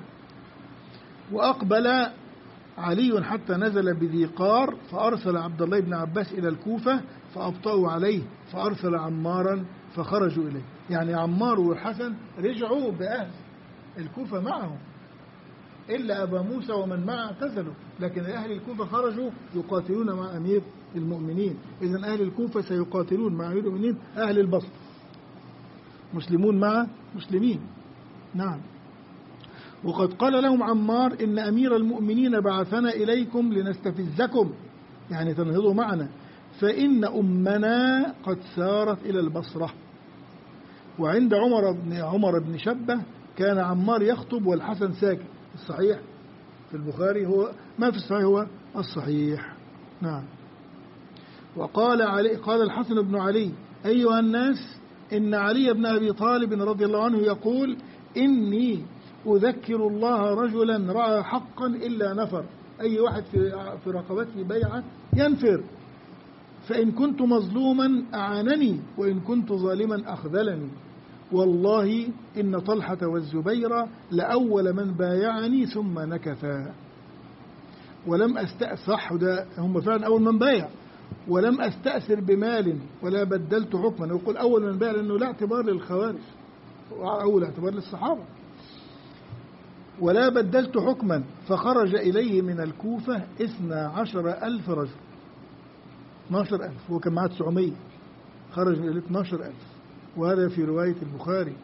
وأقبل علي حتى نزل بذي قار، فأرسل عبد الله بن عباس إلى الكوفة فأبطأوا عليه، فأرسل عمارا فخرجوا إليه. يعني عمار والحسن رجعوا بأهل الكوفة معهم، إلا أبا موسى ومن معه اعتزلوا، لكن أهل الكوفة خرجوا يقاتلون مع أمير المؤمنين. إذن أهل الكوفة سيقاتلون مع أمير المؤمنين أهل البصر، مسلمون مع مسلمين. نعم. وقد قال لهم عمار إن أمير المؤمنين بعثنا إليكم لنستفزكم، يعني تنهضوا معنا، فإن أمنا قد سارت إلى البصرة. وعند عمر بن شبة كان عمار يخطب والحسن ساكت. الصحيح في البخاري هو ما في الصحيح هو الصحيح. نعم. وقال قال الحسن بن علي أيها الناس إن علي بن أبي طالب رضي الله عنه يقول إني أذكر الله رجلا رأى حقا إلا نفر، أي واحد في رقبته بيعة ينفر، فإن كنت مظلوما أعانني وإن كنت ظالما أخذلني، والله إن طلحة والزبير لأول من بايعني ثم نكثا ولم أستأصح، ده هم فعلا أول من بايع، ولم أستأثر بمال ولا بدلت حكما. يقول أول من بايع لأنه لا اعتبار للخوارج، أول اعتبار للصحابة. ولا بدلت حكما، فخرج إليه من الكوفة 12,000 رجل. 12,000، هو كان معاه 900، خرج إليه 12,000، وهذا في رواية البخاري.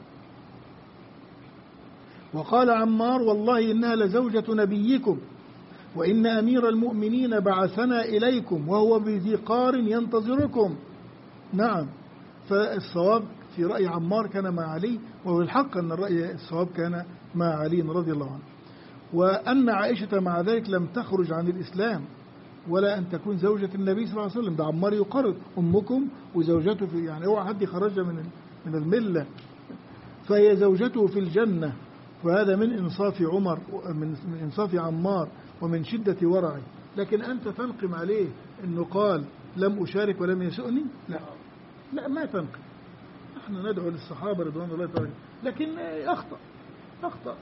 وقال عمار والله إنها لزوجة نبيكم، وإن أمير المؤمنين بعثنا إليكم وهو بذي قار ينتظركم. نعم. فالصواب في رأي عمار كان مع علي، وهو الحق أن الرأي الصواب كان مع علي رضي الله عنه. وأن عائشة مع ذلك لم تخرج عن الإسلام ولا أن تكون زوجة النبي صلى الله عليه وسلم. ده عمار يقرر أمكم وزوجته في، يعني اوعى حد خرج من الملة، فهي زوجته في الجنة. وهذا من إنصاف عمر، من إنصاف عمار ومن شدة ورعه. لكن أنت تنقم عليه أنه قال لم أشارك ولم يسؤني، لا ما تنقم. نحن ندعو للصحابة رضوان الله تعالى، لكن أخطأ.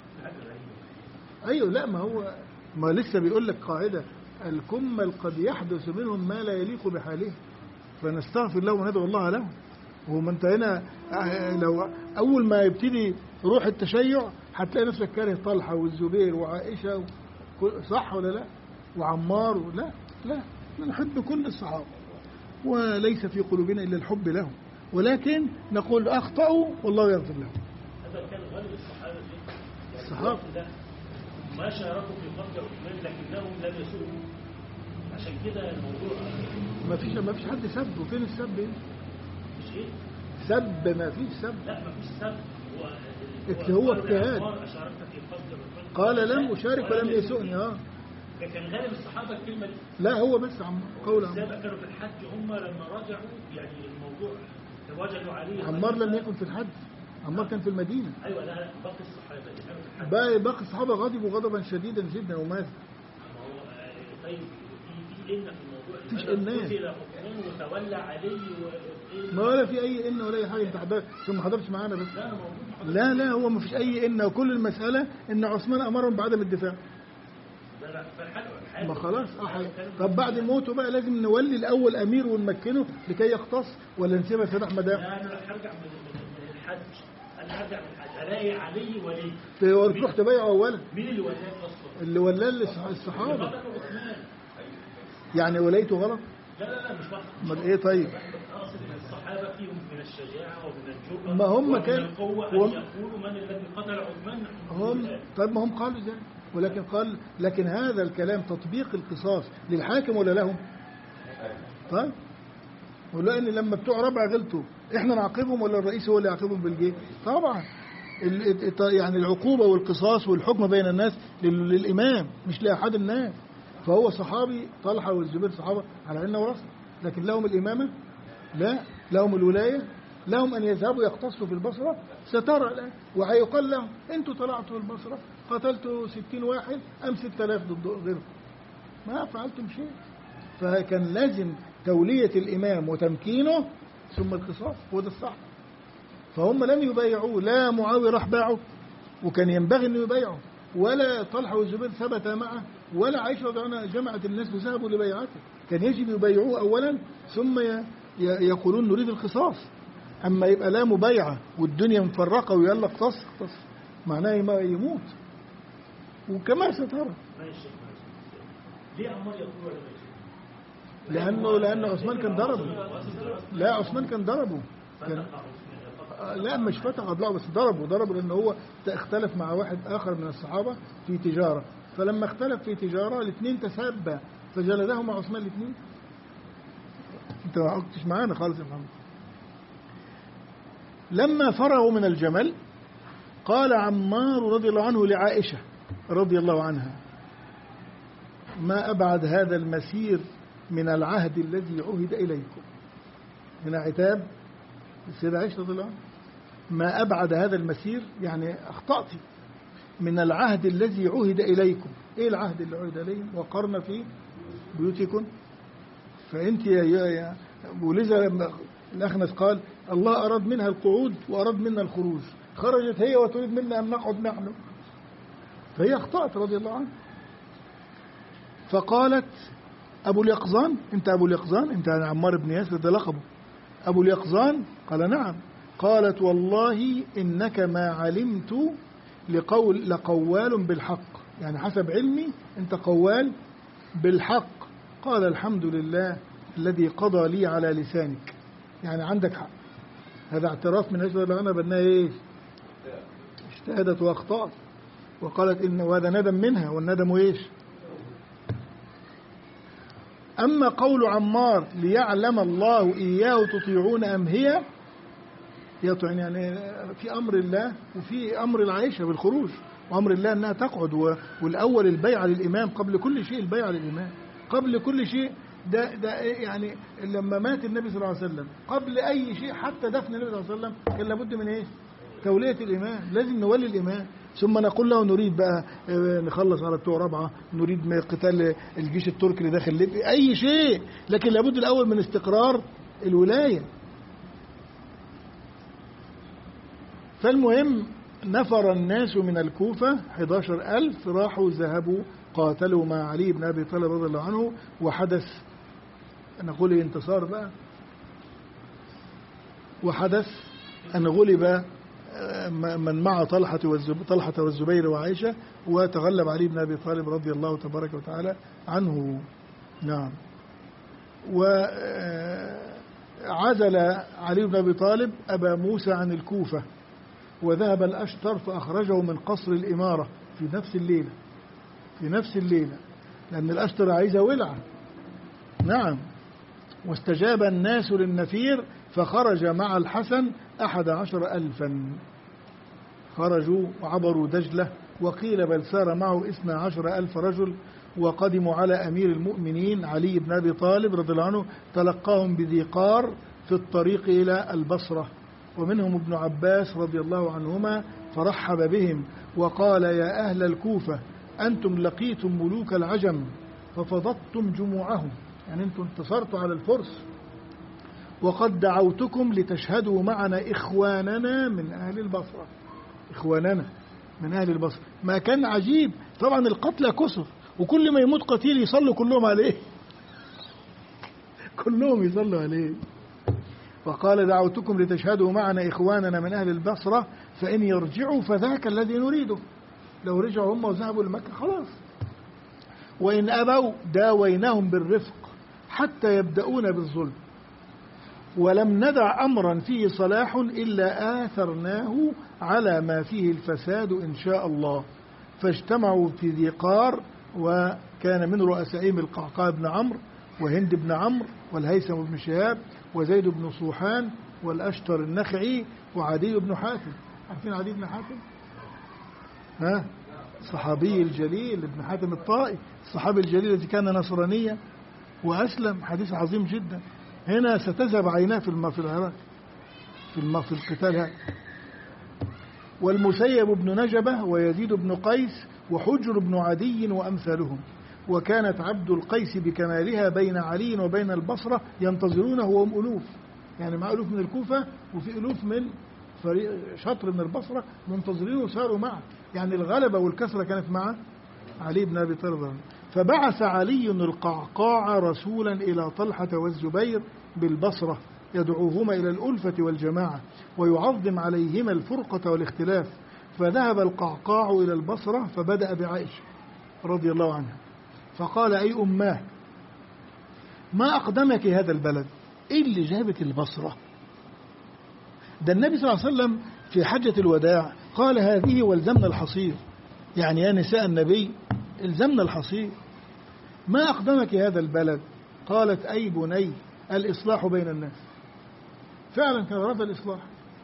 أيوه، لا ما لسه بيقول لك قاعدة الكمل قد يحدث منهم ما لا يليق بحاله، فنستغفر له وندعو الله له. وما انت هنا لو أول ما يبتدي روح التشيع هتلاقي نفسك كاره طلحة والزبير وعائشة، صح ولا لا؟ وعمار، لا نحب كل الصحابة وليس في قلوبنا إلا الحب لهم، ولكن نقول أخطأوا والله يغفر لهم. هذا كان غالب الصحابة ما شاركوا في قتل عثمان لكنهم لم يسوءوا، عشان كده الموضوع ما فيش حد سب. وفين السب؟ مش ايه سب؟ ما فيش سب. لا ما فيش سب، هو اجتهاد. قال لم أشارك ولم يسؤني. لكن غالب الصحابة الكلمة دي لا، هو بس قول عمار كانوا في الحج، هم لما رجعوا يعني الموضوع وجدوا عليه. عمار لم يكن في الحج، عمار كان في المدينة. أيوة، لا باقي الصحابة اللي كانوا في الحج، باقي الصحابة غضبوا غضبا شديدا جدا. وماذا؟ طيب في إن في الموضوع فيش إنان وتولى علي ما ولا في أي إن ولا أي حاجة. أنت حضرت ثم ما حضرتش معانا بس. لا هو ما فيش أي إن، وكل المسألة إن عثمان أمرهم بعدم الدفاع. لا فالحاجة ما خلاص طب بعد موته بقى لازم نولي الأول أمير ونمكنه لكي يقتص، ولا نسيبها سلاح مدام؟ لا أنا هرجع من الحج، أنا هرجع من الحج هلاقي علي ولي. تروح تبايعه أولا. مين اللي ولاه أصلا؟ اللي ولاه الصحابة. يعني ولايته غلط؟ لا مش بحث. امال ايه طيب؟ اقصد ان الصحابه فيهم من الشجاعه ومن الجرأه ما هم ومن كان القوه ان يقولوا من الذي قتل عثمان. طيب ما هم قالوا ذلك، ولكن لكن هذا الكلام تطبيق القصاص للحاكم ولا لهم؟ طيب ولأن لما بتوع ربع غلطوا احنا نعاقبهم ولا الرئيس هو اللي يعاقبهم بالجيش؟ طبعا يعني العقوبة والقصاص والحكم بين الناس للإمام مش لأحد الناس. فهو صحابي، طلحة والزبير صحابة على عيننا وراسنا، لكن لهم الإمامة؟ لا. لهم الولاية؟ لهم أن يذهبوا يقتصوا في البصرة؟ سترى الآن وهيقال لهم أنتوا طلعتوا البصرة قتلتوا 60 واحد أم 6000 ضد غيرهم، ما فعلتم شيء. فكان لازم تولية الإمام وتمكينه ثم القصاص، هو ده الصح. فهم لم يبايعوه، لا معاوية راح باعه وكان ينبغي أن يبايعه، ولا طلحة والزبير ثبت معه، ولا عائشة رضي الله عنها جمعت الناس وذهبوا لبيعته. كان يجب يبايعوه أولا ثم يقولون نريد القصاص. أما يبقى لا مبايعة والدنيا مفرقة ويلا اقتص معناه ما يموت. وكما سترى ليه عمار يقول لأنه ولا لأن عثمان كان ضربه. لا عثمان كان ضربه لا مش فتح أضلاعه بس ضربه لأنه هو اختلف مع واحد آخر من الصحابة في تجارة، فلما اختلف في تجارة الاثنين تسبا فجلدهما عثمان الاثنين. انت ما عقتش معانا خالص يا محمد. لما فرغوا من الجمل قال عمار رضي الله عنه لعائشة رضي الله عنها: ما أبعد هذا المسير من العهد الذي عهد إليكم. من عتاب السيدة عائشة رضي الله عنها، ما أبعد هذا المسير يعني أخطأت من العهد الذي عهد إليكم. إيه العهد اللي عهد إليهم؟ وقرن في بيوتكم. فأنت يا ولذا لما الأخنس قال الله أراد منها القعود وأراد منا الخروج، خرجت هي وتريد منا أن نقعد نحن، فهي أخطأت رضي الله عنها. فقالت أبو اليقظان، أنت أبو اليقظان، أنت عمار بن ياسر ده لقبه أبو اليقظان؟ قال نعم. قالت والله إنك ما علمت لقوال بالحق، يعني حسب علمي أنت قوال بالحق. قال الحمد لله الذي قضى لي على لسانك، يعني عندك حق. هذا اعتراف من أجل أنا بأنها إيه؟ اجتهدت وأخطأت، وقالت إن وهذا ندم منها، والندم إيش؟ أما قول عمار ليعلم الله إياه تطيعون أم هي يطعن، يعني في أمر الله وفي أمر العائشة بالخروج، وأمر الله أنها تقعد، والأول البيعة للإمام قبل كل شيء، البيعة للإمام قبل كل شيء. ده يعني لما مات النبي صلى الله عليه وسلم قبل أي شيء حتى دفن النبي صلى الله عليه وسلم كان لابد من إيه؟ تولية الإمام، لازم نولي الإمام. ثم نقول له نريد بقى نخلص على بتوع رابعة، نريد قتال الجيش التركي اللي داخل ليبيا، أي شيء، لكن لابد الأول من استقرار الولاية. فالمهم نفر الناس من الكوفة 11,000 راحوا ذهبوا قاتلوا مع علي بن أبي طالب رضي الله عنه، وحدث نقول انتصار بقى، وحدث أن غلب من مع طلحة والزبير وعائشة، وتغلب علي بن أبي طالب رضي الله تبارك وتعالى عنه. نعم. وعزل علي بن أبي طالب أبا موسى عن الكوفة، وذهب الأشتر فأخرجه من قصر الإمارة في نفس الليلة لأن الأشتر عايزة ولعة. نعم. واستجاب الناس للنفير فخرج مع الحسن 11,000 خرجوا وعبروا دجلة، وقيل بل سار معه 12,000 رجل، وقدموا على أمير المؤمنين علي بن أبي طالب رضي الله عنه، تلقاهم بذي قار في الطريق إلى البصرة، ومنهم ابن عباس رضي الله عنهما، فرحب بهم وقال يا أهل الكوفة أنتم لقيتم ملوك العجم ففضضتم جموعهم، يعني أنتم انتصرتوا على الفرس، وقد دعوتكم لتشهدوا معنا إخواننا من أهل البصرة. إخواننا من أهل البصرة ما كان عجيب، طبعا القتلى كثر وكل ما يموت قتيل يصلوا كلهم عليه كلهم يصلوا عليه. وقال دعوتكم لتشهدوا معنا إخواننا من أهل البصرة فإن يرجعوا فذاك الذي نريده. لو رجعوا هم وذهبوا لمكة خلاص، وإن أبوا داويناهم بالرفق حتى يبدأون بالظلم، ولم ندع أمرا فيه صلاح إلا آثرناه على ما فيه الفساد إن شاء الله. فاجتمعوا في ذي قار، وكان من رؤسائهم القعقاع بن عمرو وهند بن عمرو والهيثم بن شهاب وزيد بن صوحان والأشتر النخعي وعدي بن حاتم. عارفين عدي بن حاتم؟ ها؟ الصحابي الجليل ابن حاتم الطائي، الصحابي الجليل الذي كان نصرانيا وأسلم، حديث عظيم جدا. هنا ستذهب عيناه في العراق في القتال هذا. والمسيب بن نجبة ويزيد بن قيس وحجر بن عدي وأمثالهم. وكانت عبد القيس بكمالها بين علي وبين البصرة ينتظرونه وهم ألوف، يعني مع ألوف من الكوفة وفي ألوف من شطر من البصرة منتظرينه وساروا معه، يعني الغلبة والكسرة كانت مع علي بن أبي طالب. فبعث علي القعقاع رسولا إلى طلحة والزبير بالبصرة يدعوهما إلى الألفة والجماعة ويعظم عليهما الفرقة والاختلاف. فذهب القعقاع إلى البصرة فبدأ بعائشة رضي الله عنها فقال: أي أماه، ما أقدمك هذا البلد؟ إيه اللي جابك البصرة؟ ده النبي صلى الله عليه وسلم في حجة الوداع قال: هذه والزمنا الحصير، يعني يا نساء النبي الزمنا الحصير. ما أقدمك هذا البلد؟ قالت: أي بني، الإصلاح بين الناس. فعلا كان غرض الإصلاح.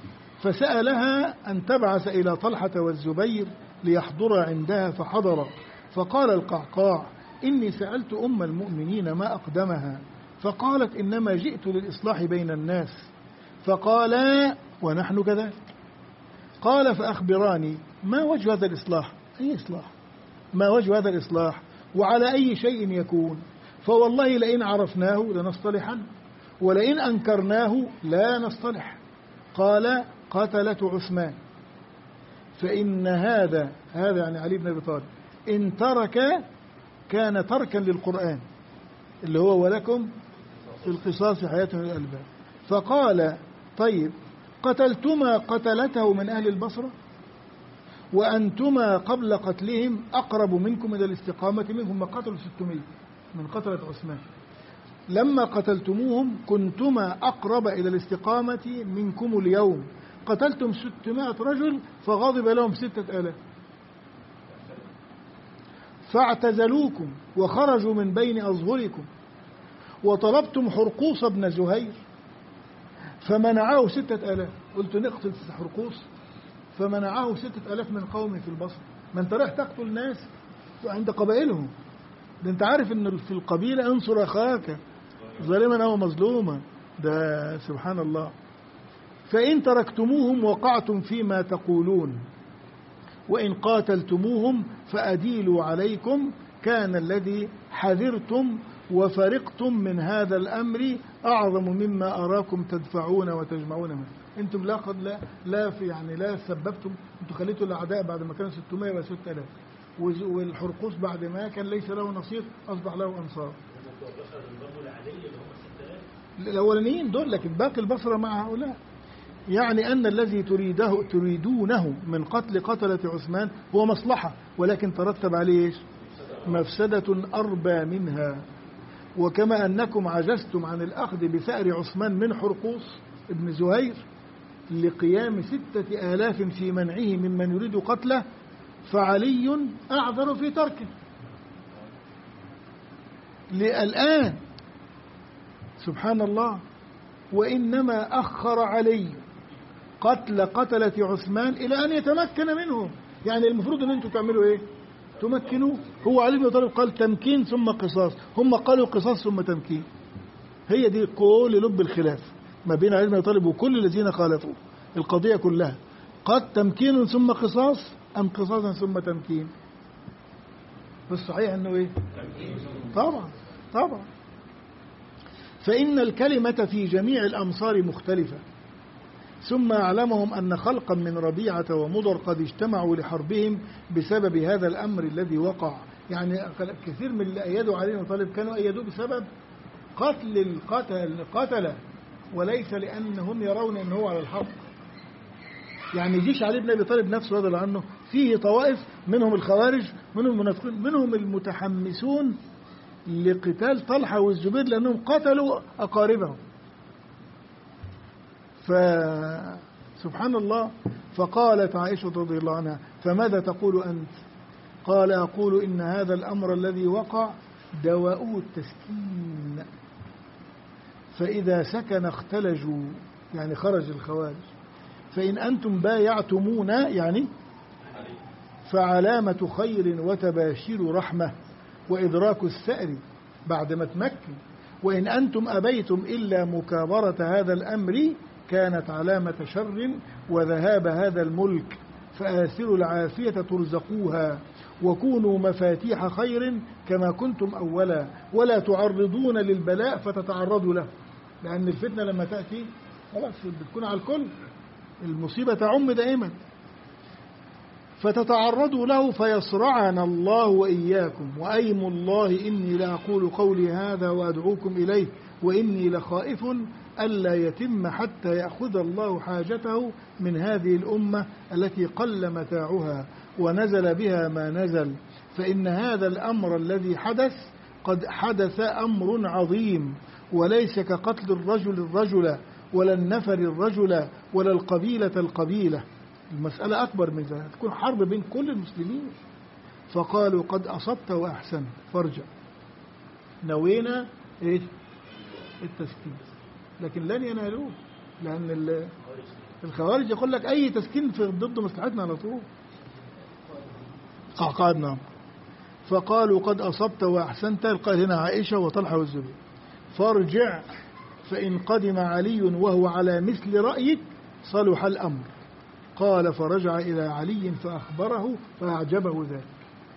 فسألها أن تبعث إلى طلحة والزبير ليحضر عندها فحضر. فقال القعقاع: إني سألت أم المؤمنين ما أقدمها، فقالت: إنما جئت للإصلاح بين الناس. فقالا: ونحن كذلك. قال: فأخبراني ما وجه هذا الإصلاح؟ أي إصلاح؟ ما وجه هذا الإصلاح وعلى أي شيء يكون؟ فوالله لئن عرفناه لنصطلحن، ولئن أنكرناه لا نصطلح. قال: قتلة عثمان، فإن هذا يعني علي بن أبي طالب إن ترك كان تركا للقرآن اللي هو ولكم في القصاص حياة الألباب. فقال: طيب، قتلتما قتلته من أهل البصرة وأنتما قبل قتلهم أقرب منكم إلى الاستقامة منهم، ما قتلوا 600 من قتلة عثمان. لما قتلتموهم كنتما أقرب إلى الاستقامة منكم اليوم. قتلتم 600 رجل فغضب لهم 6000 فاعتزلوكم وخرجوا من بين أظهركم. وطلبتم حرقوس بن زهير فمنعه 6000. قلت نقتل حرقوس فمنعه 6000 من قومه في البصر. ما انت رايح تقتل ناس عند قبائلهم، ده انت عارف ان في القبيلة انصر اخاك ظالما او مظلوما، ده سبحان الله. فإن تركتموهم وقعتم فيما تقولون، وإن قاتلتموهم فأديلوا عليكم. كان الذي حذرتم وفرقتم من هذا الأمر أعظم مما أراكم تدفعون وتجمعون منه. أنتم لا سببتم، أنتم خليتوا الأعداء بعد ما كانوا 600 يبقى 6000، والحرقوس بعد ما كان ليس له نصير أصبح له أنصار. الأولانيين دول، لكن باقي البصرة مع هؤلاء. يعني أن الذي تريدونه من قتل قتلة عثمان هو مصلحة، ولكن ترتب عليه مفسدة أربى منها. وكما أنكم عجزتم عن الأخذ بثأر عثمان من حرقوس ابن زهير لقيام 6000 في منعه ممن يريد قتله، فعلي أعذر في تركه الآن. سبحان الله. وإنما أخر علي قتل قتلة عثمان إلى أن يتمكن منهم. يعني المفروض أن أنتم تعملوا إيه؟ تمكنوه. هو علي بن طالب قال تمكين ثم قصاص، هم قالوا قصاص ثم تمكين. هي دي كل لب الخلاف ما بين علي بن طالب وكل الذين خالفوا القضية كلها. قد تمكين ثم قصاص أم قصاصا ثم تمكين؟ بالصحيح أنه إيه؟ طبعا. فإن الكلمة في جميع الأمصار مختلفة. ثم أعلمهم أن خلقا من ربيعة ومضر قد اجتمعوا لحربهم بسبب هذا الأمر الذي وقع. يعني كثير من اللي أيدوا علي بن أبي طالب كانوا أيدوه بسبب قتل القتلة، وليس لأنهم يرون أنه هو على الحق. يعني جيش علي بن أبي طالب نفسه رضي الله عنه فيه طوائف، منهم الخوارج، منهم المنافقين، منهم المتحمسون لقتال طلحة والزبير لأنهم قتلوا أقاربهم. فسبحان الله. فقالت عائشة رضي الله عنها: فماذا تقول أنت؟ قال: أقول إن هذا الأمر الذي وقع دواؤه التسكين، فإذا سكن اختلجوا، يعني خرج الخوارج، فإن أنتم بايعتمونا يعني فعلامة خير وتباشير رحمة وإدراك الثأر بعد ما تمكن، وإن أنتم أبيتم إلا مكابرة هذا الأمر كانت علامة شر وذهاب هذا الملك، فآثروا العافية ترزقوها وكونوا مفاتيح خير كما كنتم أولا، ولا تعرضون للبلاء فتتعرضوا له، لأن الفتنة لما تأتي خلاص بتكون على الكل، المصيبة تعم دائما، فتتعرضوا له فيصرعنا الله وإياكم، وأيم الله إني لأقول قولي هذا وأدعوكم إليه وإني لخائف ألا يتم حتى يأخذ الله حاجته من هذه الأمة التي قل متاعها ونزل بها ما نزل، فإن هذا الأمر الذي حدث قد حدث أمر عظيم، وليس كقتل الرجل الرجل ولا النفر الرجل ولا القبيلة القبيلة، المسألة أكبر من ذلك، تكون حرب بين كل المسلمين. فقالوا: قد أصبت وأحسنت فارجع. نوينا إيه؟ التسكين، لكن لن ينالوه، لأن الخوارج يقول لك أي تسكين في ضد مصلحتنا على طول. قعدنا. فقالوا: قد أصبت وأحسنت، قال هنا عائشة وطلحة والزبير، فارجع فإن قدم علي وهو على مثل رأيك صلح الأمر. قال: فرجع إلى علي فأخبره فأعجبه ذلك،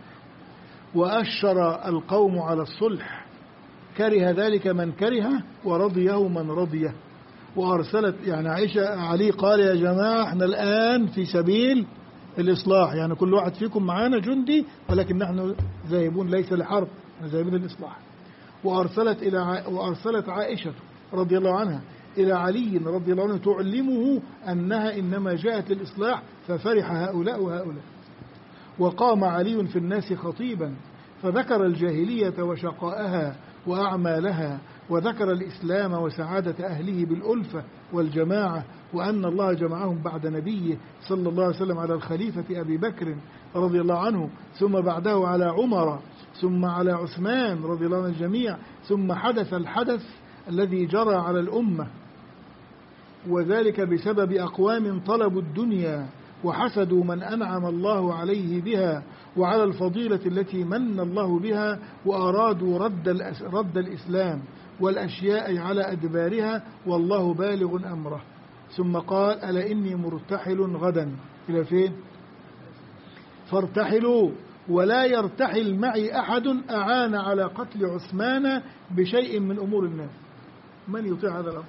وأشر القوم على الصلح، كره ذلك من كره ورضيه من رضيه. وأرسلت يعني عائشة علي قال: يا جماعة احنا الآن في سبيل الإصلاح، يعني كل واحد فيكم معانا جندي ولكن نحن ذاهبون ليس لحرب، نحن ذاهبين للإصلاح. وأرسلت عائشة رضي الله عنها إلى علي رضي الله عنه تعلمه أنها إنما جاءت للإصلاح، ففرح هؤلاء وهؤلاء. وقام علي في الناس خطيبا فذكر الجاهلية وشقائها وأعمالها، وذكر الإسلام وسعادة أهله بالألفة والجماعة، وأن الله جمعهم بعد نبيه صلى الله عليه وسلم على الخليفة أبي بكر رضي الله عنه، ثم بعده على عمر، ثم على عثمان رضي الله عن الجميع، ثم حدث الحدث الذي جرى على الأمة، وذلك بسبب أقوام طلبوا الدنيا وحسدوا من أنعم الله عليه بها وعلى الفضيلة التي من الله بها، وأرادوا رد الإسلام والأشياء على أدبارها، والله بالغ أمره. ثم قال: ألا إني مرتحل غدا. إلى فين؟ فارتحلوا ولا يرتحل معي أحد أعان على قتل عثمان بشيء من أمور الناس. من يطيع هذا الأمر؟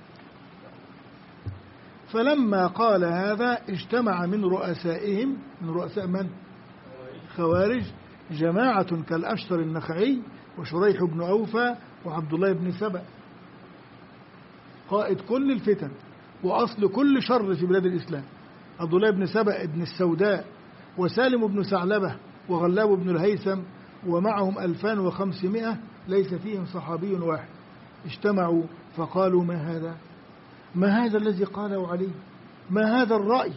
فلما قال هذا اجتمع من رؤسائهم، من رؤساء من؟ خوارج، جماعة كالأشتر النخعي وشريح بن أوفى وعبد الله بن سبأ، قائد كل الفتن وأصل كل شر في بلاد الإسلام، عبد الله بن سبأ بن السوداء وسالم بن ثعلبة وغلاب بن الهيثم، ومعهم 2500 ليس فيهم صحابي واحد، اجتمعوا فقالوا: ما هذا؟ ما هذا الذي قاله علي؟ ما هذا الرأي؟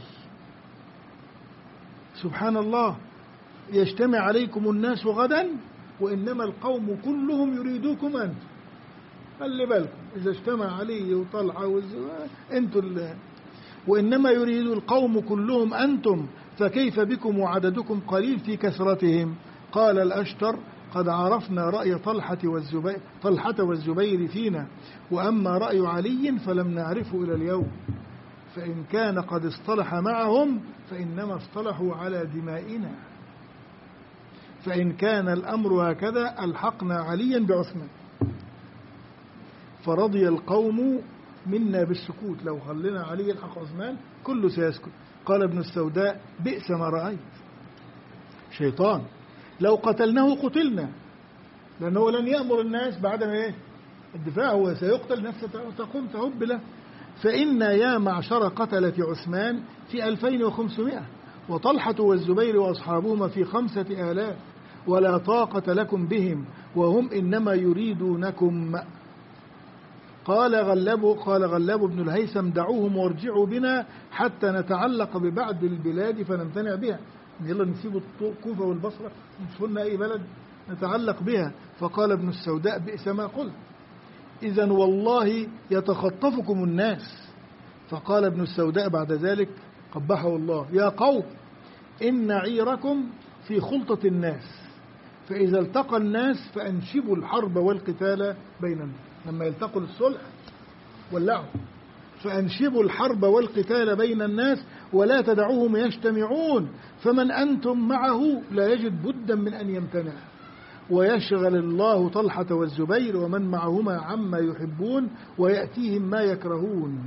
سبحان الله، يجتمع عليكم الناس غدا وإنما القوم كلهم يريدوكم أنتم. خلي بالكم إذا اجتمع علي وطلحة أنتم وإنما يريد القوم كلهم أنتم، فكيف بكم وعددكم قليل في كثرتهم؟ قال الأشتر: قد عرفنا رأي طلحة والزبير فينا، وأما رأي علي فلم نعرفه إلى اليوم، فإن كان قد اصطلح معهم فإنما اصطلحوا على دمائنا، فإن كان الأمر هكذا ألحقنا عليا بعثمان. فرضي القوم منا بالسكوت، لو خلنا علي يلحق عثمان كله سيسكت. قال ابن السوداء: بئس ما رأيت. شيطان لو قتلناه قتلنا، لأنه لن يأمر الناس بعدم إيه؟ الدفاع، هو سيقتل، نفسه تقوم تهب له. فإن يا معشر قتلة عثمان في 2500، وطلحة والزبير وأصحابهما في 5000، ولا طاقة لكم بهم وهم إنما يريدونكم. قال غلاب بن الهيثم دعوهم وارجعوا بنا حتى نتعلق ببعض البلاد فنمتنع بها، يلا نسيب الكوفة والبصرة نشوف لنا أي بلد نتعلق بها. فقال ابن السوداء بئس ما قلت، إذن والله يتخطفكم الناس. فقال ابن السوداء بعد ذلك قبحه الله: يا قوم إن عيركم في خلطة الناس، فإذا التقى الناس فأنشبوا الحرب والقتال بينهم. لما يلتقوا الصلح ولعوا، فأنشبوا الحرب والقتال بين الناس ولا تدعوهم يجتمعون، فمن أنتم معه لا يجد بدا من أن يمتنع، ويشغل الله طلحة والزبير ومن معهما عما يحبون ويأتيهم ما يكرهون.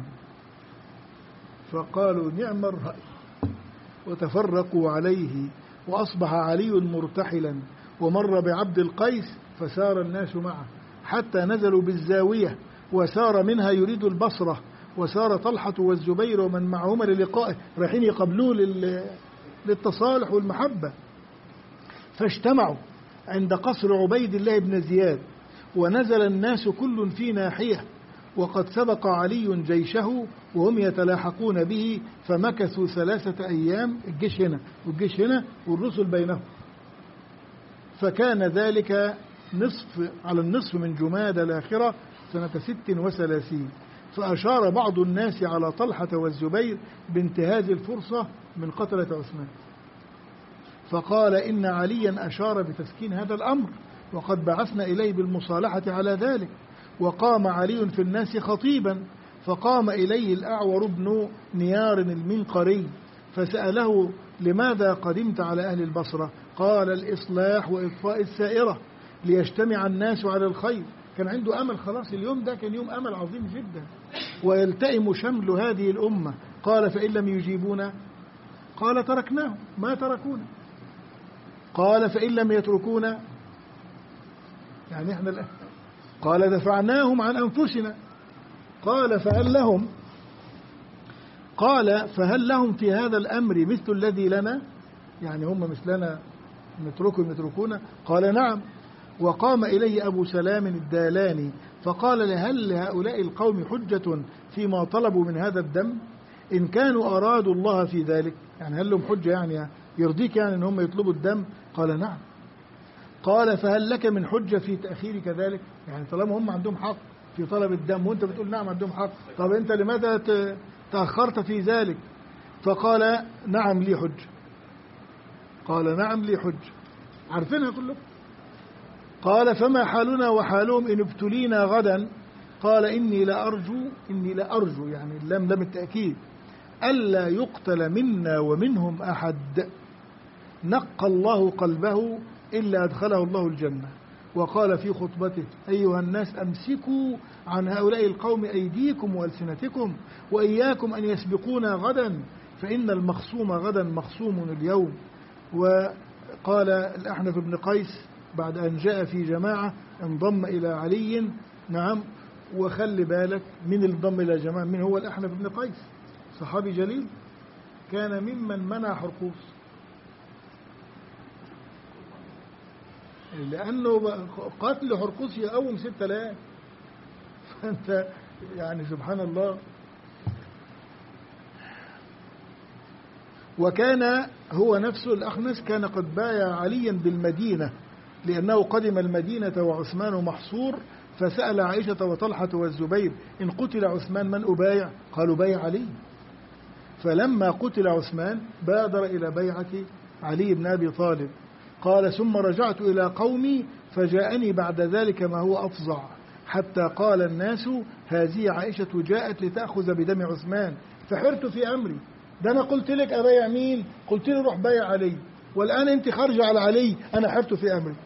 فقالوا نعم الرأي، وتفرقوا عليه. وأصبح علي مرتحلا ومر بعبد القيس فسار الناس معه حتى نزلوا بالزاوية، وسار منها يريد البصرة، وسار طلحة والزبير ومن معهما للقائه، رايحين يقبلوه للتصالح والمحبة. فاجتمعوا عند قصر عبيد الله بن زياد، ونزل الناس كل في ناحية، وقد سبق علي جيشه وهم يتلاحقون به، فمكثوا 3 أيام، الجيش هنا والجيش هنا والرسل بينهم. فكان ذلك على النصف من جمادى الآخرة سنة 36. فأشار بعض الناس على طلحة والزبير بانتهاز الفرصة من قتلة عثمان، فقال إن عليا أشار بتسكين هذا الأمر، وقد بعثنا إليه بالمصالحة على ذلك. وقام علي في الناس خطيبا، فقام إليه الأعور بن نيار المنقري فسأله: لماذا قدمت على أهل البصرة؟ قال: الإصلاح وإطفاء السائرة ليجتمع الناس على الخير. كان عنده أمل، خلاص اليوم ده كان يوم أمل عظيم جدا، ويلتئم شمل هذه الأمة. قال: فإن لم يجيبونا؟ قال: تركناهم ما تركونا. قال: فإن لم يتركونا؟ يعني إحنا الآن. قال: دفعناهم عن أنفسنا. قال: فهل لهم في هذا الأمر مثل الذي لنا؟ يعني هم مثلنا نتركهم يتركونا؟ قال: نعم. وقام إليه أبو سلام الدالاني فقال: هل لهؤلاء القوم حجة فيما طلبوا من هذا الدم؟ إن كانوا أرادوا الله في ذلك، يعني هل لهم حجة يعني يرضيك يعني إن هم يطلبوا الدم؟ قال: نعم. قال: فهل لك من حجة في تأخير كذلك؟ يعني طالما هم عندهم حق في طلب الدم وانت بتقول نعم عندهم حق، طب انت لماذا تأخرت في ذلك؟ فقال: نعم لي حجة. قال: نعم لي حجة، عارفينها كلهم. قال: فما حالنا وحالهم إن ابتلينا غدا؟ قال: إني لأرجو يعني لم التأكيد ألا يقتل منا ومنهم أحد نقى الله قلبه إلا أدخله الله الجنة. وقال في خطبته: أيها الناس أمسكوا عن هؤلاء القوم أيديكم وألسنتكم، وإياكم أن يسبقونا غدا، فإن المخصوم غدا مخصوم اليوم. وقال الأحنف بن قيس بعد أن جاء في جماعة انضم إلى علي: نعم. وخلي بالك من انضم إلى جماعة، من هو الأحنف بن قيس؟ صحابي جليل، كان ممن منع حرقوس، لأنه قتل حرقوس يقوم 6000. فأنت يعني سبحان الله. وكان هو نفسه الأخنس كان قد بايع عليا بالمدينة، لأنه قدم المدينة وعثمان محصور، فسأل عائشة وطلحة والزبير: إن قتل عثمان من أبايع؟ قالوا: بايع علي. فلما قتل عثمان بادر إلى بيعة علي بن أبي طالب. قال: ثم رجعت إلى قومي فجاءني بعد ذلك ما هو أفظع، حتى قال الناس: هذه عائشة جاءت لتأخذ بدم عثمان، فحرت في أمري. ده أنا قلت لك أبايع مين؟ قلت لي روح بايع علي، والآن أنت خارجة على علي. أنا حرت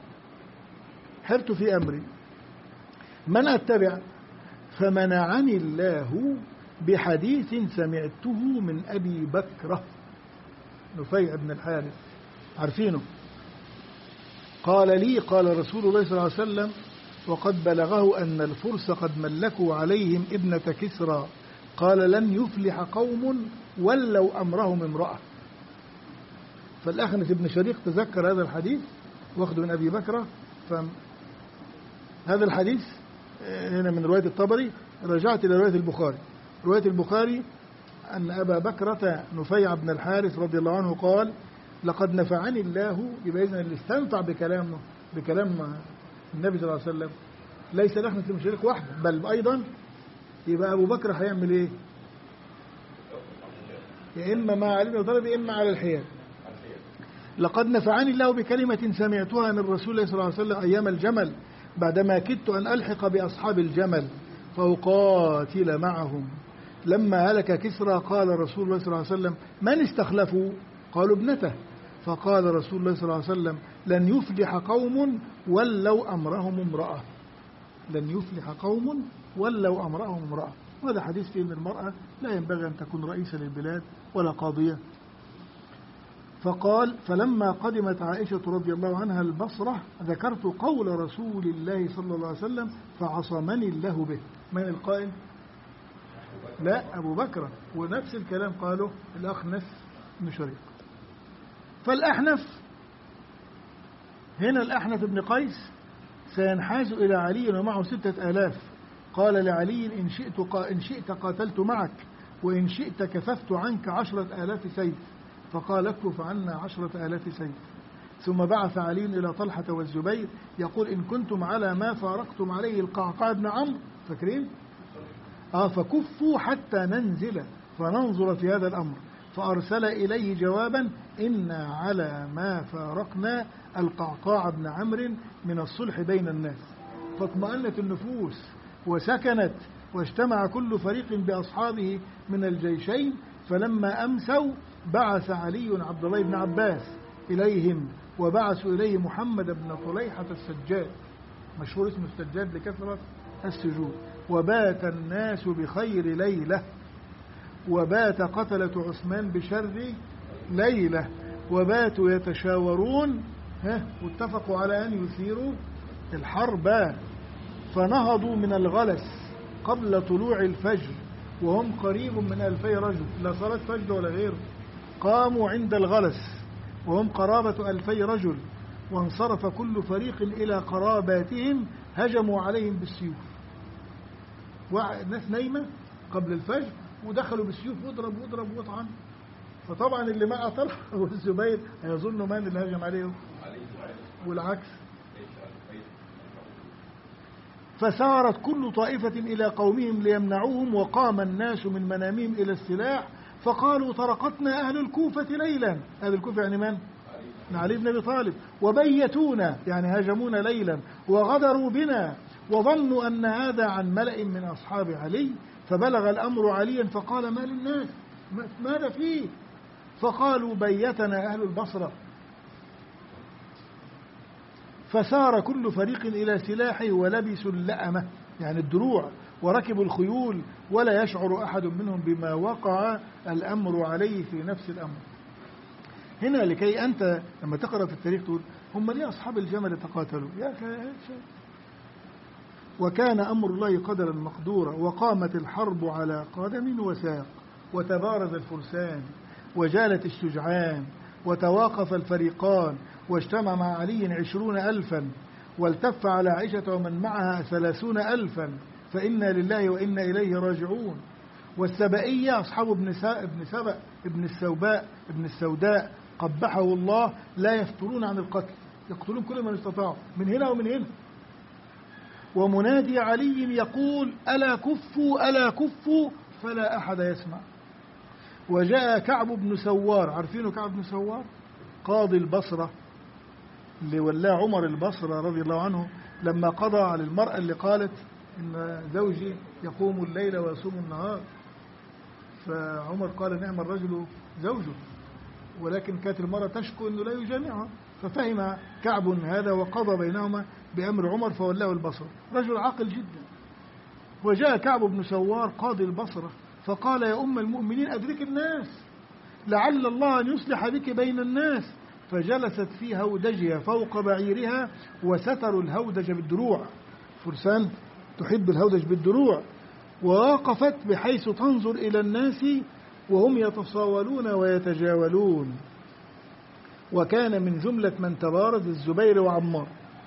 في أمري. من أتبع؟ فمنعني الله بحديث سمعته من أبي بكرة نفيع بن الحارث، عارفينه؟ قال لي قال رسول الله صلى الله عليه وسلم وقد بلغه أن الفرس قد ملكوا عليهم ابنة كسرى قال لن يفلح قوم ولوا أمرهم امرأة. فالأخنس بن شريق تذكر هذا الحديث واخذ من أبي بكرة. هذا الحديث هنا من رواية الطبري. رجعت إلى رواية البخاري. رواية البخاري أن أبا بكرة نفيع بن الحارث رضي الله عنه قال لقد نفعني الله. يبقى إذن اللي استنفع بكلام النبي صلى الله عليه وسلم ليس الأخنس بن شريق وحده بل أيضا يبقى أبو بكر هيعمل إيه؟ يا إما مع علي بن أبي طالب يا إما على الحياد. لقد نفعني الله بكلمة سمعتها من رسول الله صلى الله عليه وسلم أيام الجمل بعدما كدت أن ألحق بأصحاب الجمل فأقاتل معهم لما هلك كسرى قال رسول الله صلى الله عليه وسلم من استخلفوا؟ قالوا ابنته. فقال رسول الله صلى الله عليه وسلم لن يفلح قوم ولوا أمرهم امرأة. لن يفلح قوم ولوا أمرهم امرأة. وهذا حديث فيه أن المرأة لا ينبغي أن تكون رئيسة للبلاد ولا قاضية. فقال فلما قدمت عائشة رضي الله عنها البصرة ذكرت قول رسول الله صلى الله عليه وسلم فعصمني الله به. من القائل؟ لا أبو بكر. ونفس الكلام قاله الأخنس بن شريق. فالأحنف هنا الأحنف بن قيس سينحاز إلى علي ومعه 6000. قال لعلي إن شئت قاتلت معك وإن شئت كففت عنك 10,000 سيف. فقال اكفف عنا 10,000 سيف. ثم بعث علي إلى طلحة والزبير يقول إن كنتم على ما فارقتم عليه القعقاع بن عمرو فاكرين فكفوا حتى ننزل فننظر في هذا الأمر. فأرسل إليه جوابا إنا على ما فارقنا القعقاع بن عمرو من الصلح بين الناس. فاطمأنت النفوس وسكنت واجتمع كل فريق بأصحابه من الجيشين. فلما أمسوا بعث علي عبد الله بن عباس إليهم وبعثوا إليه محمد بن طليحة السجاد مشهور اسمه السجاد لكثرة السجود. وبات الناس بخير ليلة وبات قتلة عثمان بشر ليلة وباتوا يتشاورون واتفقوا على أن يثيروا الحرب. فنهضوا من الغلس قبل طلوع الفجر وهم قريب من 2000 رجل لا صلاة فجر ولا غيره. قاموا عند الغلس وهم قرابة 2000 رجل وانصرف كل فريق إلى قراباتهم هجموا عليهم بالسيوف. الناس نايمة قبل الفجر ودخلوا بالسيوف واضرب واطعن. فطبعا اللي مع طلحة والزبير هيظنوا من اللي هجم عليهم والعكس. فسارت كل طائفة إلى قومهم ليمنعوهم وقام الناس من منامهم إلى السلاح فقالوا طرقتنا أهل الكوفة ليلا. أهل الكوفة يعني من؟ علي بن أبي طالب. وبيتونا يعني هاجمونا ليلا وغدروا بنا وظنوا أن هذا عن ملأ من أصحاب علي. فبلغ الأمر عليا فقال ما للناس ماذا فيه؟ فقالوا بيتنا أهل البصرة. فسار كل فريق إلى سلاحه ولبسوا اللأمة يعني الدروع وركبوا الخيول ولا يشعر أحد منهم بما وقع الأمر عليه في نفس الأمر. هنا لكي أنت لما تقرأ في التاريخ تقول هم ليه أصحاب الجمل تقاتلوا يا أخي. وكان أمر الله قدرا مقدورا وقامت الحرب على قدم وساق وتبارز الفرسان وجالت الشجعان وتواقف الفريقان واجتمع مع علي 20,000 والتف على عائشة ومن معها 30,000 فإنا لله وإنا إليه راجعون. والسبائية أصحاب ابن السوداء قبحه الله لا يفترون عن القتل يقتلون كل من استطاعوا من هنا ومن هنا. ومنادي علي يقول ألا كفوا ألا كفوا فلا أحد يسمع. وجاء كعب بن سوار عارفينه كعب بن سوار قاضي البصرة اللي ولاه عمر البصرة رضي الله عنه لما قضى على المرأة اللي قالت إن زوجي يقوم الليل ويصوم النهار. فعمر قال نعم الرجل زوجه ولكن كانت المرأة تشكو أنه لا يجامعها. ففهم كعب هذا وقضى بينهما بأمر عمر فولاه البصرة. رجل عاقل جدا. وجاء كعب بن سوار قاضي البصرة فقال يا أم المؤمنين أدرك الناس لعل الله أن يصلح بك بين الناس فجلست في هودجها فوق بعيرها وستروا الهودج بالدروع، فرسان تحب الهودج بالدروع، ووقفت بحيث تنظر إلى الناس وهم يتصاولون ويتجاولون. وكان من جملة من تبارز الزبير وعمار.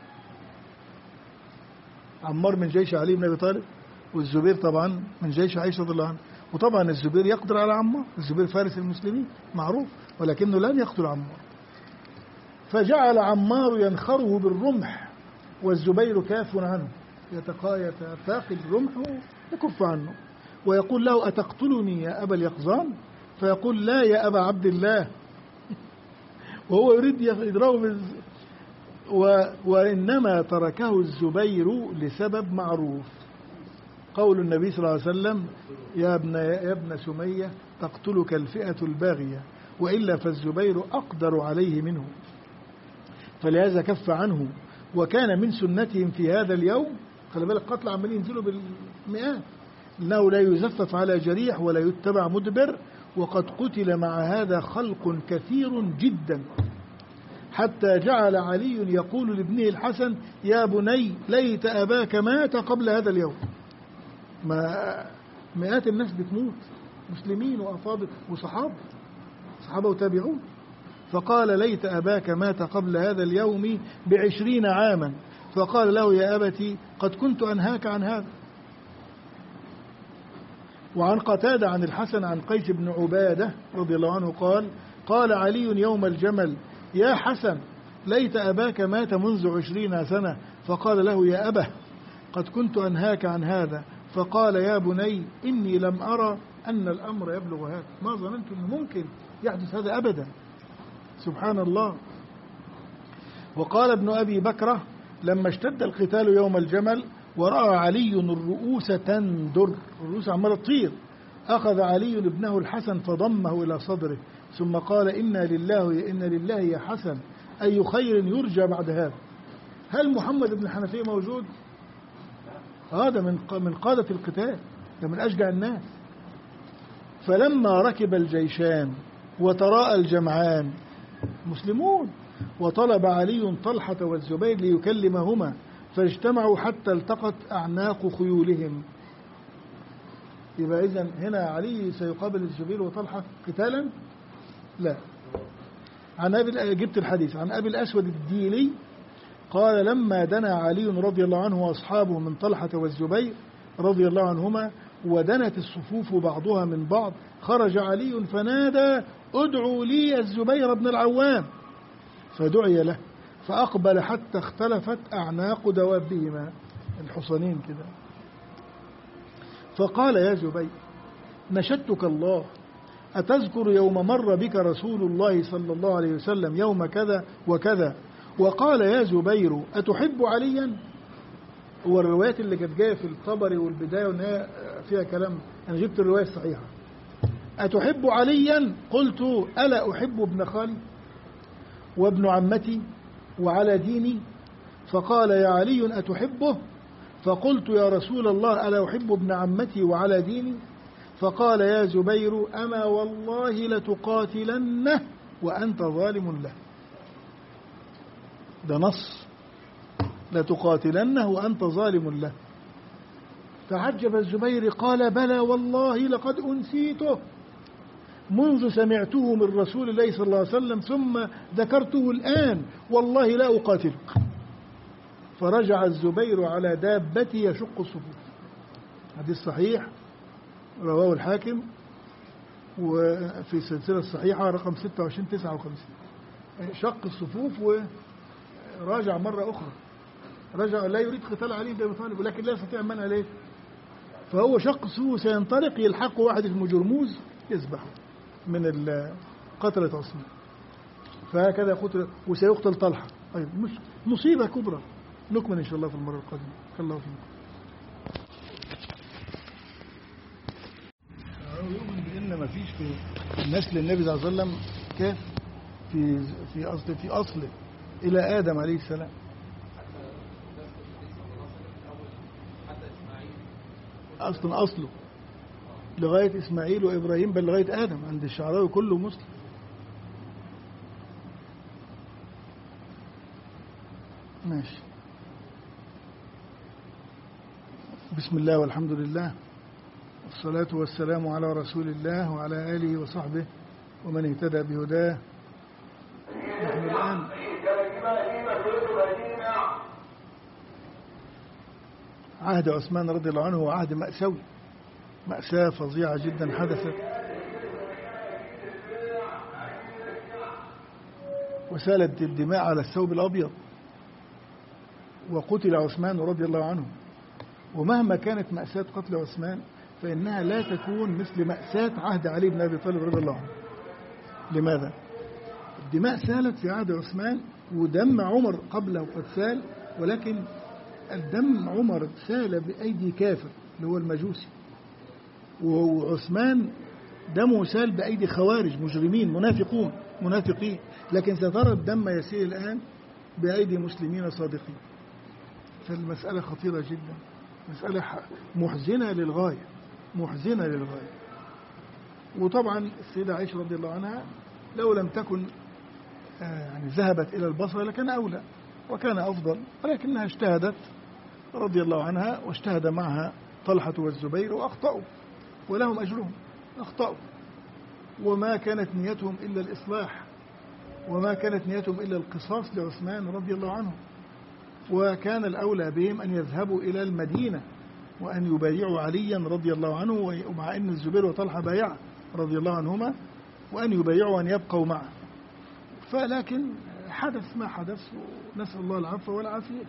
عمار من جيش علي بن أبي طالب، والزبير طبعا من جيش عائشة رضي الله عنها. وطبعا الزبير يقدر على عمار، الزبير فارس المسلمين معروف، ولكنه لن يقتل عمار. فجعل عمار ينخره بالرمح والزبير كاف عنه، يتثاقل الرمح ويكف عنه، ويقول له أتقتلني يا أبا اليقظان؟ فيقول لا يا أبا عبد الله، وهو يريد يضربه وإنما تركه الزبير لسبب معروف، قول النبي صلى الله عليه وسلم يا ابن سمية تقتلك الفئة الباغية، وإلا فالزبير أقدر عليه منه، فلهذا كف عنه. وكان من سنتهم في هذا اليوم، خلي بالك قتل عمالين ينزلوا بالمئات، أنه لا يزفف على جريح ولا يتبع مدبر، وقد قتل مع هذا خلق كثير جدا، حتى جعل علي يقول لابنه الحسن يا بني ليت أباك مات قبل هذا اليوم. ما مئات الناس بتموت، مسلمين وأفاضل وصحابة وتابعون، فقال ليت أباك مات قبل هذا اليوم ب20 عاما. فقال له يا أبتي قد كنت أنهاك عن هذا. وعن قتادة عن الحسن عن قيس بن عبادة رضي الله عنه قال قال علي يوم الجمل يا حسن ليت أباك مات منذ 20 سنة. فقال له يا أبه قد كنت أنهاك عن هذا. فقال يا بني إني لم أرى أن الأمر يبلغ هذا، ما ظننت أنه ممكن يحدث هذا أبدا، سبحان الله. وقال ابن أبي بكرة لما اشتد القتال يوم الجمل ورأى علي الرؤوس تندر، الرؤوس عمالة تطير، أخذ علي ابنه الحسن فضمه إلى صدره ثم قال إنا لله يا حسن أي خير يرجى بعد هذا. هل محمد بن الحنفية موجود؟ هذا من قادة القتال، ده من أشجع الناس. فلما ركب الجيشان وتراءى الجمعان مسلمون، وطلب علي طلحة والزبير ليكلمهما، فاجتمعوا حتى التقت أعناق خيولهم. يبقى إذن هنا علي سيقابل الزبير وطلحة قتالا؟ لا. جبت الحديث عن أبي الأسود الديلي قال لما دنا علي رضي الله عنه وأصحابه من طلحة والزبير رضي الله عنهما ودنت الصفوف بعضها من بعض، خرج علي فنادى ادعوا لي الزبير بن العوام، فدعي له فأقبل حتى اختلفت أعناق دوابهما، الحصانين كده. فقال يا زبير نشدتك الله أتذكر يوم مر بك رسول الله صلى الله عليه وسلم يوم كذا وكذا وقال يا زبير أتحب عليا؟ والروايات اللي كانت جايه في الطبري والبداية والنهاية فيها كلام، أنا جبت الرواية الصحيحة. أتحب عليا؟ قلت ألا أحب ابن خالي وابن عمتي وعلى ديني؟ فقال يا علي أتحبه؟ فقلت يا رسول الله ألا أحب ابن عمتي وعلى ديني؟ فقال يا زبير أما والله لتقاتلنه وأنت ظالم له. ده نص، لتقاتلنه وأنت ظالم له. تعجب الزبير قال بلى والله لقد أنسيته منذ سمعته من رسول الله صلى الله عليه وسلم ثم ذكرته الآن، والله لا أقاتلك. فرجع الزبير على دابته يشق الصفوف. حديث صحيح رواه الحاكم وفي السلسلة الصحيحة رقم 2659. شق الصفوف وراجع مرة أخرى، رجع لا يريد قتال علي بن أبي طالب ولكن لا يستطيع منع عليه، فهو شق الصفوف سينطلق يلحقه واحد اسمه جرموز يذبحه من قتلة عثمان، فهكذا قتل وسيقتل طلحة. طيب مصيبة كبرى، نكمل إن شاء الله في المرة القادمة. الله فيكم. يؤمن بأن ما فيش في نسل النبي صلى الله عليه وسلم كيف في أصله إلى آدم عليه السلام. أصله لغاية إسماعيل وإبراهيم بل لغاية آدم، عند الشعراوي كله مسلم. ماشي. بسم الله والحمد لله والصلاة والسلام على رسول الله وعلى آله وصحبه ومن اهتدى بهداه. نحن الآن عهد عثمان رضي الله عنه هو عهد مأساوي، مأساة فظيعة جدا حدثت، وسالت الدماء على الثوب الأبيض، وقتل عثمان رضي الله عنه. ومهما كانت مأساة قتل عثمان فإنها لا تكون مثل مأساة عهد علي بن أبي طالب رضي الله عنه. لماذا؟ الدماء سالت في عهد عثمان، ودم عمر قبله قد سال، ولكن الدم عمر سال بأيدي كافر اللي هو المجوسي، وعثمان دمه سال بأيدي خوارج مجرمين منافقين، لكن سترى الدم يسيل الآن بأيدي مسلمين صادقين. فالمسألة خطيرة جدا، مسألة محزنة للغاية. وطبعا السيدة عائشة رضي الله عنها لو لم تكن يعني ذهبت إلى البصرة لكان أولى وكان أفضل، ولكنها اجتهدت رضي الله عنها، واجتهد معها طلحة والزبير وأخطأوا، ولهم أجرهم، أخطأوا، وما كانت نيتهم إلا الإصلاح، وما كانت نيتهم إلا القصاص لعثمان رضي الله عنه. وكان الأولى بهم أن يذهبوا إلى المدينة وأن يبايعوا عليا رضي الله عنه، ومع أن الزبير وطلحة بايع رضي الله عنهما، وأن يبايعوا أن يبقوا معه. فلكن حدث ما حدث، ونسأل الله العفو والعافية.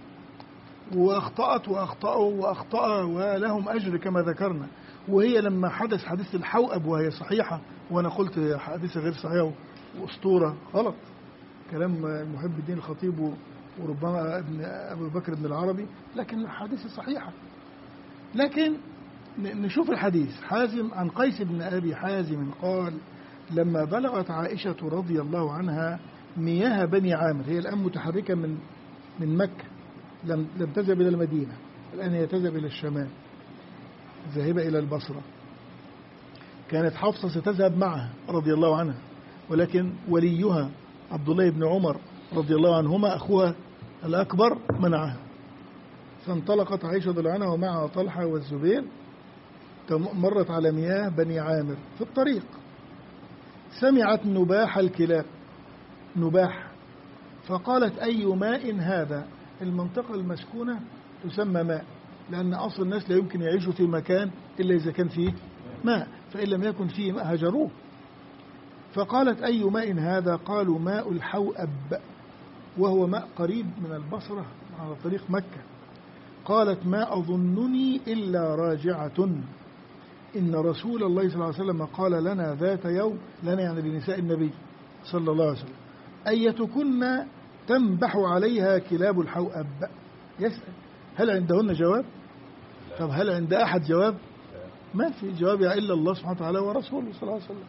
وأخطأوا ولهم أجر كما ذكرنا. وهي لما حدث حديث الحوأب وهي صحيحة، وأنا قلت حديثة غير صحيحة وأسطورة غلط، كلام محب الدين الخطيب وربما ابن أبو بكر بن العربي، لكن الحديث صحيحة. لكن نشوف الحديث. حازم عن قيس بن أبي حازم قال: لما بلغت عائشة رضي الله عنها مياه بني عامر، هي الآن متحركة من مكة، لم تذهب إلى المدينة، الآن هي تذهب إلى الشمال، ذاهبة إلى البصرة. كانت حفصة ستذهب معها رضي الله عنها، ولكن وليها عبد الله بن عمر رضي الله عنهما أخوها الأكبر منعها. فانطلقت عائشة رضي الله عنها ومعها طلحة والزبير، مرت على مياه بني عامر. في الطريق سمعت نباح الكلاب، نباح، فقالت: أي ماء هذا؟ المنطقة المسكونة تسمى ماء، لأن أصل الناس لا يمكن يعيشوا في مكان إلا إذا كان فيه ماء، فإن لم يكن فيه ماء هجروه. فقالت: أي ماء هذا؟ قالوا: ماء الحوأب، وهو ماء قريب من البصرة على طريق مكة. قالت: ما أظنني إلا راجعة، إن رسول الله صلى الله عليه وسلم قال لنا ذات يوم، لنا يعني لنساء النبي صلى الله عليه وسلم: أيتكن تنبح عليها كلاب الحوأب؟ يسأل هل عندهن جواب؟ طب هل عند أحد جواب؟ ما في جواب إلا الله سبحانه وتعالى ورسوله صلى الله عليه وسلم.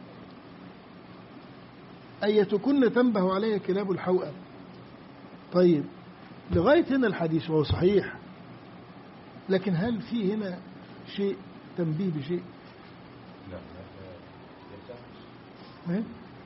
أيتكن تنبه عليها كلاب الحوأب. طيب لغاية هنا الحديث وهو صحيح، لكن هل في هنا شيء تنبيه بشيء؟ لا.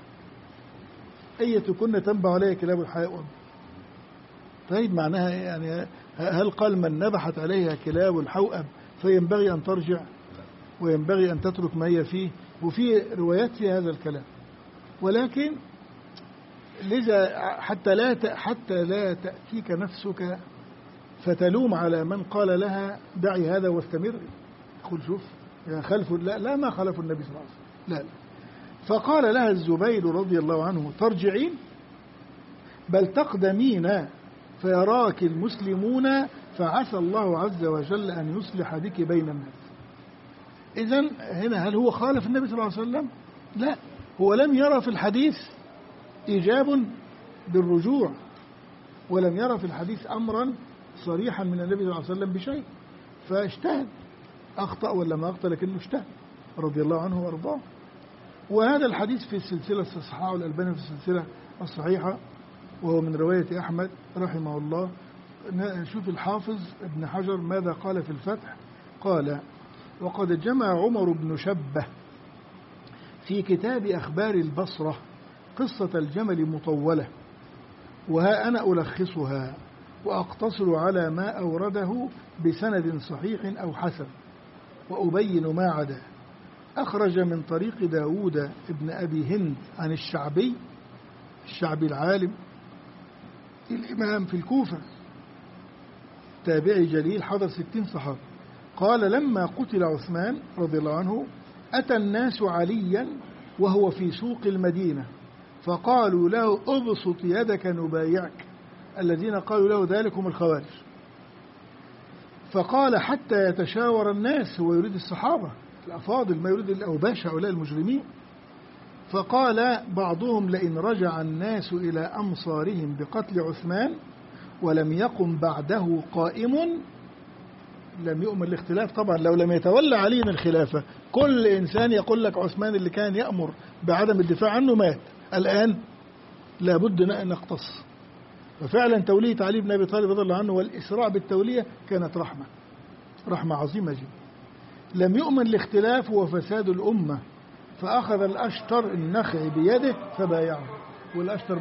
أيتكن تنبه عليها كلاب الحوأب. طيب معناها يعني هل قال من نبحت عليها كلاب الحوأب فينبغي أن ترجع وينبغي أن تترك ما هي فيه؟ وفي روايات في هذا الكلام، ولكن لذا حتى لا تأتيك نفسك فتلوم على من قال لها دعي هذا واستمر. قل شوف يا خلف، لا ما خلف النبي صلى الله عليه وسلم، لا. فقال لها الزبير رضي الله عنه: ترجعين؟ بل تقدمين فيراك المسلمون، فعسى الله عز وجل أن يصلح بك بين الناس. إذن هنا هل هو خالف النبي صلى الله عليه وسلم؟ لا، هو لم يرى في الحديث إيجاب بالرجوع، ولم يرى في الحديث أمرا صريحا من النبي صلى الله عليه وسلم بشيء، فاجتهد. أخطأ ولا ما أخطأ، لكنه اجتهد رضي الله عنه وأرضاه. وهذا الحديث في السلسلة الصحيحة، والألباني في السلسلة الصحيحة، وهو من رواية أحمد رحمه الله. شوف الحافظ ابن حجر ماذا قال في الفتح. قال: وقد جمع عمر بن شبة في كتاب أخبار البصرة قصة الجمل مطولة، وها أنا ألخصها. وأقتصر على ما أورده بسند صحيح أو حسن وأبين ما عدا. أخرج من طريق داود ابن أبي هند عن الشعبي العالم الإمام في الكوفة تابعي جليل حضر 60 صحابي، قال لما قتل عثمان رضي الله عنه أتى الناس عليا وهو في سوق المدينة فقالوا له أبسط يدك نبايعك. الذين قالوا له ذلك هم الخوارج. فقال حتى يتشاور الناس، هو يريد الصحابة الأفاضل ما يريد الأوباش هؤلاء المجرمين. فقال بعضهم لئن رجع الناس إلى أمصارهم بقتل عثمان ولم يقم بعده قائم لم يؤمن الاختلاف. طبعا لو لم يتولى علي الخلافة كل إنسان يقول لك عثمان اللي كان يأمر بعدم الدفاع عنه مات، الآن لابد أن نقتص. ففعلا تولية علي بن أبي طالب رضي الله عنه والإسراع بالتولية كانت رحمة عظيمة جدا. لم يؤمن الاختلاف وفساد الأمة، فأخذ الأشتر النخع بيده فبايعه، والأشتر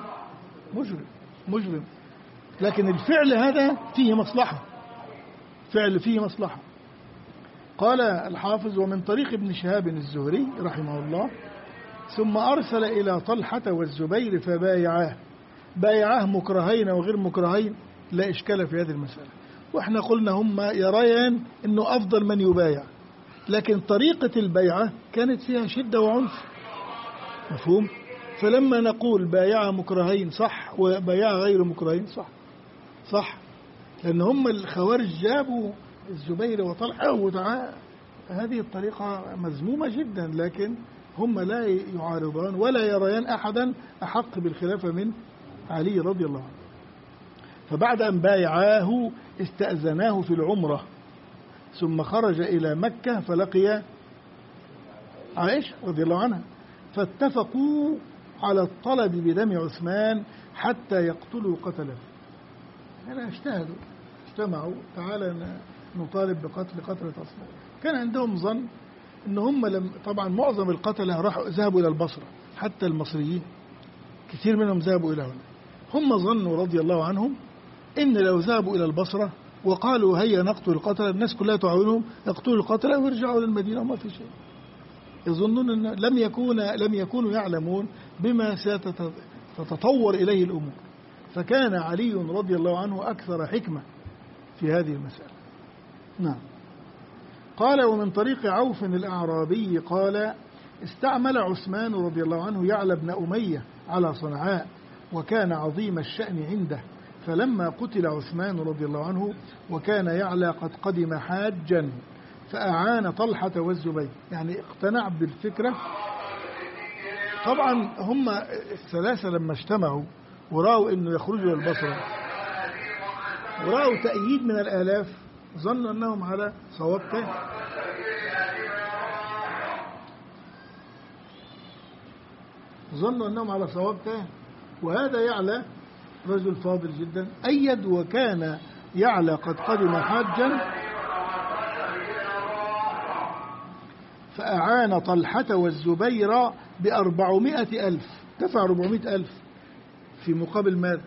مجرم، لكن الفعل هذا فيه مصلحة، فعل فيه مصلحة. قال الحافظ ومن طريق ابن شهاب الزهري رحمه الله ثم أرسل إلى طلحة والزبير بايعاه مكرهين وغير مكرهين لا إشكال في هذه المسألة. وإحنا قلنا هم يريان أنه أفضل من يبايع، لكن طريقة البيعة كانت فيها شدة وعنف، مفهوم؟ فلما نقول بايع مكرهين صح وبايع غير مكرهين صح، لأن هم الخوارج جابوا الزبير وطلحة هذه الطريقة مذمومة جدا، لكن هم لا يعارضان ولا يريان أحدا أحق بالخلافة من علي رضي الله عنه. فبعد أن بايعاه استأذناه في العمرة ثم خرج إلى مكة فلقي عائشة رضي الله عنها، فاتفقوا على الطلب بدم عثمان حتى يقتلوا قتله. يعني اجتمعوا تعالى نطالب بقتل قتلة عثمان. كان عندهم ظن ان هم طبعا معظم القتلة ذهبوا الى البصرة، حتى المصريين كثير منهم ذهبوا الى هنا. هم ظنوا رضي الله عنهم ان لو ذهبوا الى البصرة وقالوا هيا نقتل القتلة الناس كلها تعاونهم يقتلوا القتلة ويرجعوا للمدينة وما في شيء. يظنون ان لم يكونوا يعلمون بما ستتطور اليه الامور. فكان علي رضي الله عنه اكثر حكمة في هذه المسألة. نعم. قال ومن طريق عوف الأعرابي قال استعمل عثمان رضي الله عنه يعلى بن أمية على صنعاء وكان عظيم الشأن عنده، فلما قتل عثمان رضي الله عنه وكان يعلى قد قدم حاجا فأعان طلحة والزبير، يعني اقتنع بالفكرة. طبعا هم الثلاثة لما اجتمعوا ورأوا أنه يخرجوا للبصرة ورأوا تأييد من الآلاف ظنوا أنهم على صواب تام. وهذا يعلى رجل فاضل جدا أيد، وكان يعلى قد قدم حاجا فأعان طلحة والزبير ب400,000، دفع 400,000 في مقابل ماذا؟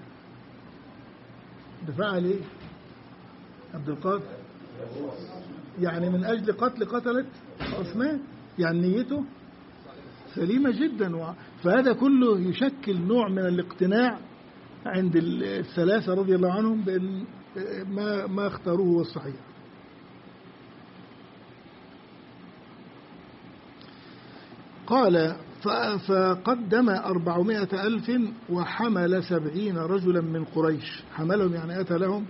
دفع عليه عبد القادر، يعني من أجل قتلة عثمان، يعني نيته سليمة جدا. فهذا كله يشكل نوع من الاقتناع عند الثلاثة رضي الله عنهم بأن ما اختاروه هو الصحيح. قال فقدم 400,000 وحمل 70 رجلا من قريش، حملهم يعني أتى لهم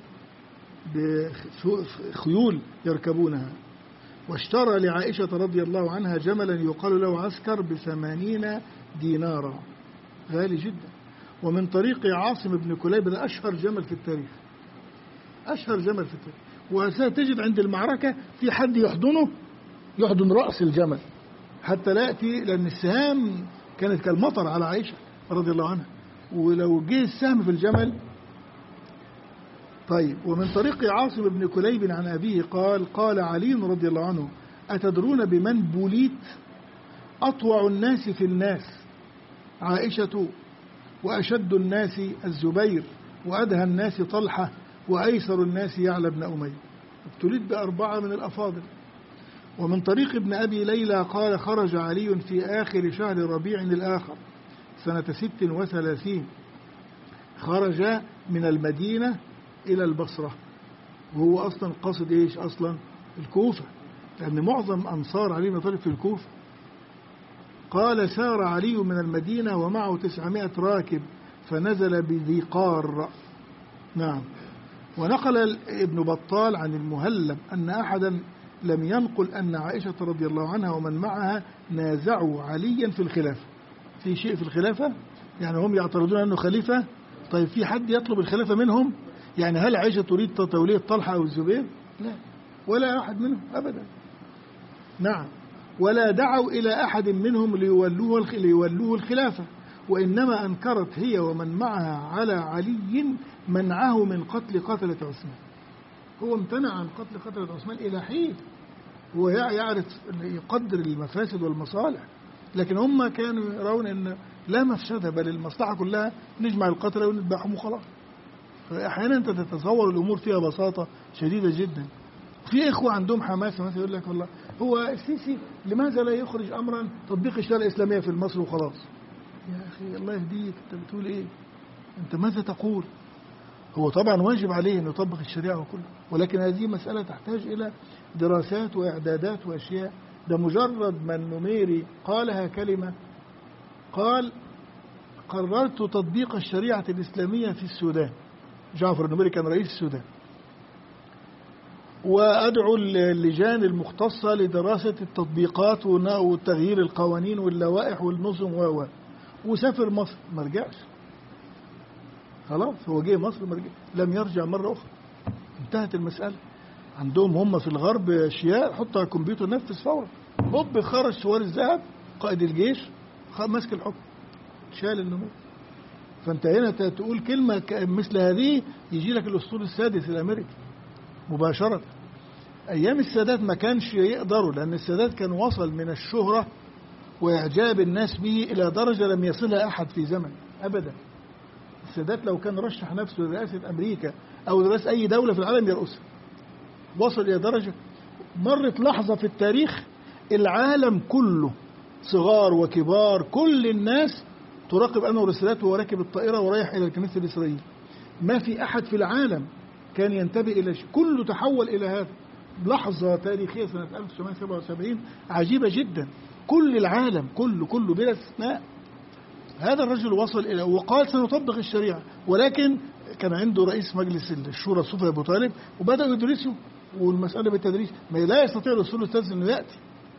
بخيول يركبونها، واشترى لعائشة رضي الله عنها جملا يقال له عسكر ب80 دينارا، غالي جدا. ومن طريق عاصم بن كليب، ده أشهر جمل في التاريخ، وستجد عند المعركة في حد يحضن رأس الجمل حتى لا يأتي، لأن السهام كانت كالمطر على عائشة رضي الله عنها، ولو جه السهم في الجمل. طيب. ومن طريق عاصم بن كليب عن أبيه قال علي رضي الله عنه أتدرون بمن بوليت؟ أطوع الناس في الناس عائشة، وأشد الناس الزبير، وأدهى الناس طلحة، وأيسر الناس يعلى بن أمية. ابتليت بأربعة من الأفاضل. ومن طريق ابن أبي ليلى قال خرج علي في آخر شهر ربيع الآخر سنة 36، خرج من المدينة إلى البصرة، وهو أصلا قصد إيش أصلا؟ الكوفة، لأن معظم أنصار علي بن طالب في الكوفة. قال سار علي من المدينة ومعه 900 راكب فنزل بذي قار. نعم. ونقل ابن بطال عن المهلب أن أحدا لم ينقل أن عائشة رضي الله عنها ومن معها نازعوا عليا في الخلافة. في شيء في الخلافة؟ يعني هم يعترضون أنه خليفة. طيب في حد يطلب الخلافة منهم؟ يعني هل عائشة تريد تولية طلحة أو الزبير؟ لا، ولا أحد منهم أبدا. نعم. ولا دعوا إلى أحد منهم ليولوه الخلافة، وإنما أنكرت هي ومن معها على علي منعه من قتل قتلة عثمان. هو امتنع عن قتل قتلة عثمان إلى حين، هو يعرف يقدر المفاسد والمصالح، لكن هم كانوا يرون أن لا مفسدة بل المصلحة كلها نجمع القتلة ونذبحهم وخلاص. فأحيانا أنت تتصور الأمور فيها بساطة شديدة جدا. في إخوة عندهم حماسة مثلا يقول لك والله هو السيسي لماذا لا يخرج أمرا تطبيق الشريعة الإسلامية في مصر وخلاص؟ يا أخي الله يهديك، أنت بتقول إيه؟ أنت ماذا تقول؟ هو طبعا واجب عليه أن يطبق الشريعة وكله، ولكن هذه مسألة تحتاج إلى دراسات وإعدادات وأشياء. ده مجرد ما النميري قالها كلمة، قال قررت تطبيق الشريعة الإسلامية في السودان. جعفر النميري كان رئيس السودان، وأدعو اللجان المختصة لدراسة التطبيقات وتغيير القوانين واللوائح والنظم وسافر مصر ما رجعش. خلاص هو جه مصر ما رجع، لم يرجع مرة أخرى، انتهت المسألة. عندهم هم في الغرب أشياء حطها على الكمبيوتر نفذ فورا، هوب خرج سوار الذهب قائد الجيش ماسك الحكم شال النمور. فأنت هنا تقول كلمة مثل هذه يجي لك الأسطول السادس الأمريكي مباشرة. أيام السادات ما كانش يقدروا، لأن السادات كان وصل من الشهرة وإعجاب الناس به إلى درجة لم يصلها أحد في زمن أبدا. السادات لو كان رشح نفسه لرئاسة أمريكا أو لرئاسة أي دولة في العالم يرأسها. وصل إلى درجة مرت لحظة في التاريخ العالم كله صغار وكبار كل الناس تراقب أنور السادات وهو راكب الطائرة ورايح إلى الكنيسة الإسرائيلية. ما في أحد في العالم كان ينتبه إلى شيء، كله تحول إلى هذا. لحظة تاريخية سنة 1977 عجيبة جدا، كل العالم كله بلا استثناء. هذا الرجل وصل إلى وقال سنطبق الشريعة، ولكن كان عنده رئيس مجلس الشورى الصوفي أبو طالب وبدأوا يدرسوا، والمسألة بالتدريس ما لا يستطيع الرسول الأستاذ أنه يأتي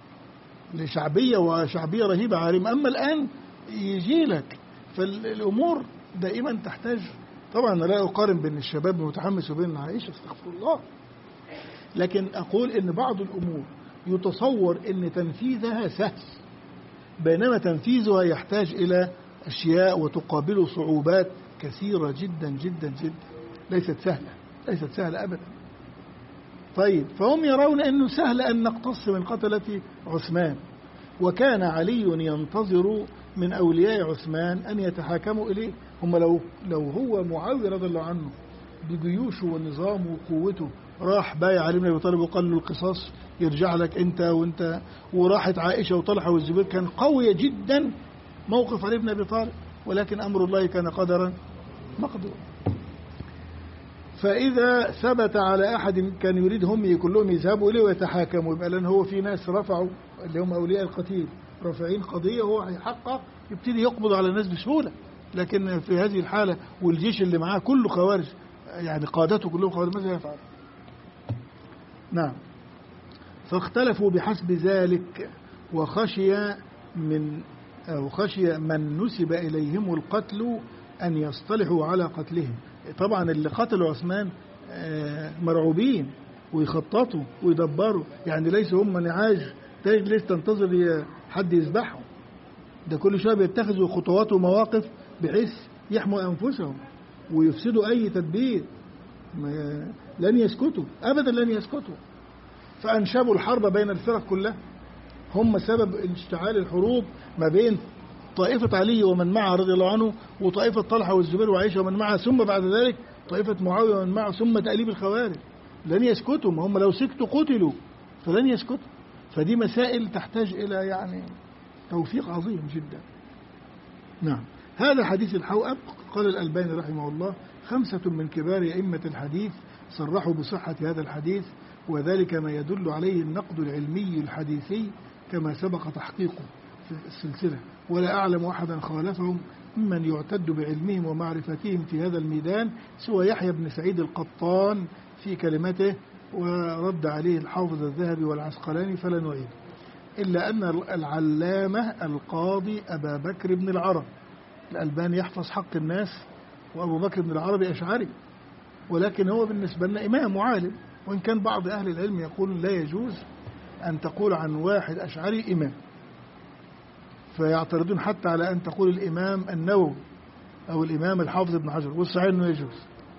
لشعبية رهيبة عارمة. أما الآن يجي لك، فالأمور دائما تحتاج. طبعا لا أقارن بين الشباب المتحمس وبين عائشة استغفر الله، لكن أقول إن بعض الأمور يتصور إن تنفيذها سهل، بينما تنفيذها يحتاج إلى أشياء وتقابل صعوبات كثيرة جدا جدا جدا، ليست سهلة أبدا. طيب فهم يرون أنه سهل أن نقتص من قتلة عثمان، وكان علي ينتظر من أولياء عثمان أن يتحاكموا إليه. هم لو هو معاوية رضي الله عنه بجيوشه ونظامه وقوته راح بايع علي بن أبي طالب وقال له القصاص يرجع لك أنت وأنت، وراحت عائشة وطلحة والزبير، كان قوية جدا موقف علي بن أبي طالب، ولكن أمر الله كان قدرا مقدورا. فإذا ثبت على أحد كان يريد هم كلهم يذهبوا إليه ويتحاكموا، يبقى لأن هو في ناس رفعوا اللي هم أولياء القتيل رافعين قضية هو هيحقق يبتدي يقبض على الناس بسهولة. لكن في هذه الحالة والجيش اللي معاه كله خوارج، يعني قادته كلهم خوارج، ماذا يفعل؟ نعم. فاختلفوا بحسب ذلك، وخشي من نسب إليهم القتل أن يصطلحوا على قتلهم. طبعا اللي قتلوا عثمان مرعوبين ويخططوا ويدبروا، يعني ليس هم نعاج تجلس تنتظر حد يذبحهم، ده كل شويه بيتخذوا خطوات ومواقف بحيث يحموا أنفسهم ويفسدوا أي تدبير. لن يسكتوا أبدا، لن يسكتوا. فأنشبوا الحرب بين الفرق كلها، هم سبب اشتعال الحروب ما بين طائفة علي ومن معه رضي الله عنه، وطائفة طلحة والزبير وعائشة ومن معه، ثم بعد ذلك طائفة معاوية ومن معه، ثم تأليب الخوارج. لن يسكتوا، هم لو سكتوا قتلوا، فلن يسكتوا. فدي مسائل تحتاج إلى يعني توفيق عظيم جدا. نعم. هذا حديث الحوأب. قال الألباني رحمه الله: 5 من كبار أئمة الحديث صرحوا بصحة هذا الحديث، وذلك ما يدل عليه النقد العلمي الحديثي كما سبق تحقيقه في السلسلة، ولا أعلم أحدا خالفهم ممن يعتد بعلمهم ومعرفتهم في هذا الميدان سوى يحيى بن سعيد القطان في كلمته، ورد عليه الحافظ الذهبي والعسقلاني فلا نعيد، إلا أن العلامة القاضي أبا بكر بن العرب. الألباني يحفظ حق الناس، وأبو بكر بن العربي أشعري، ولكن هو بالنسبة لنا إمام وعالم، وإن كان بعض أهل العلم يقول لا يجوز أن تقول عن واحد أشعري إمام، فيعترضون حتى على أن تقول الإمام النووي أو الإمام الحافظ ابن حجر، والصحيح أنه يجوز.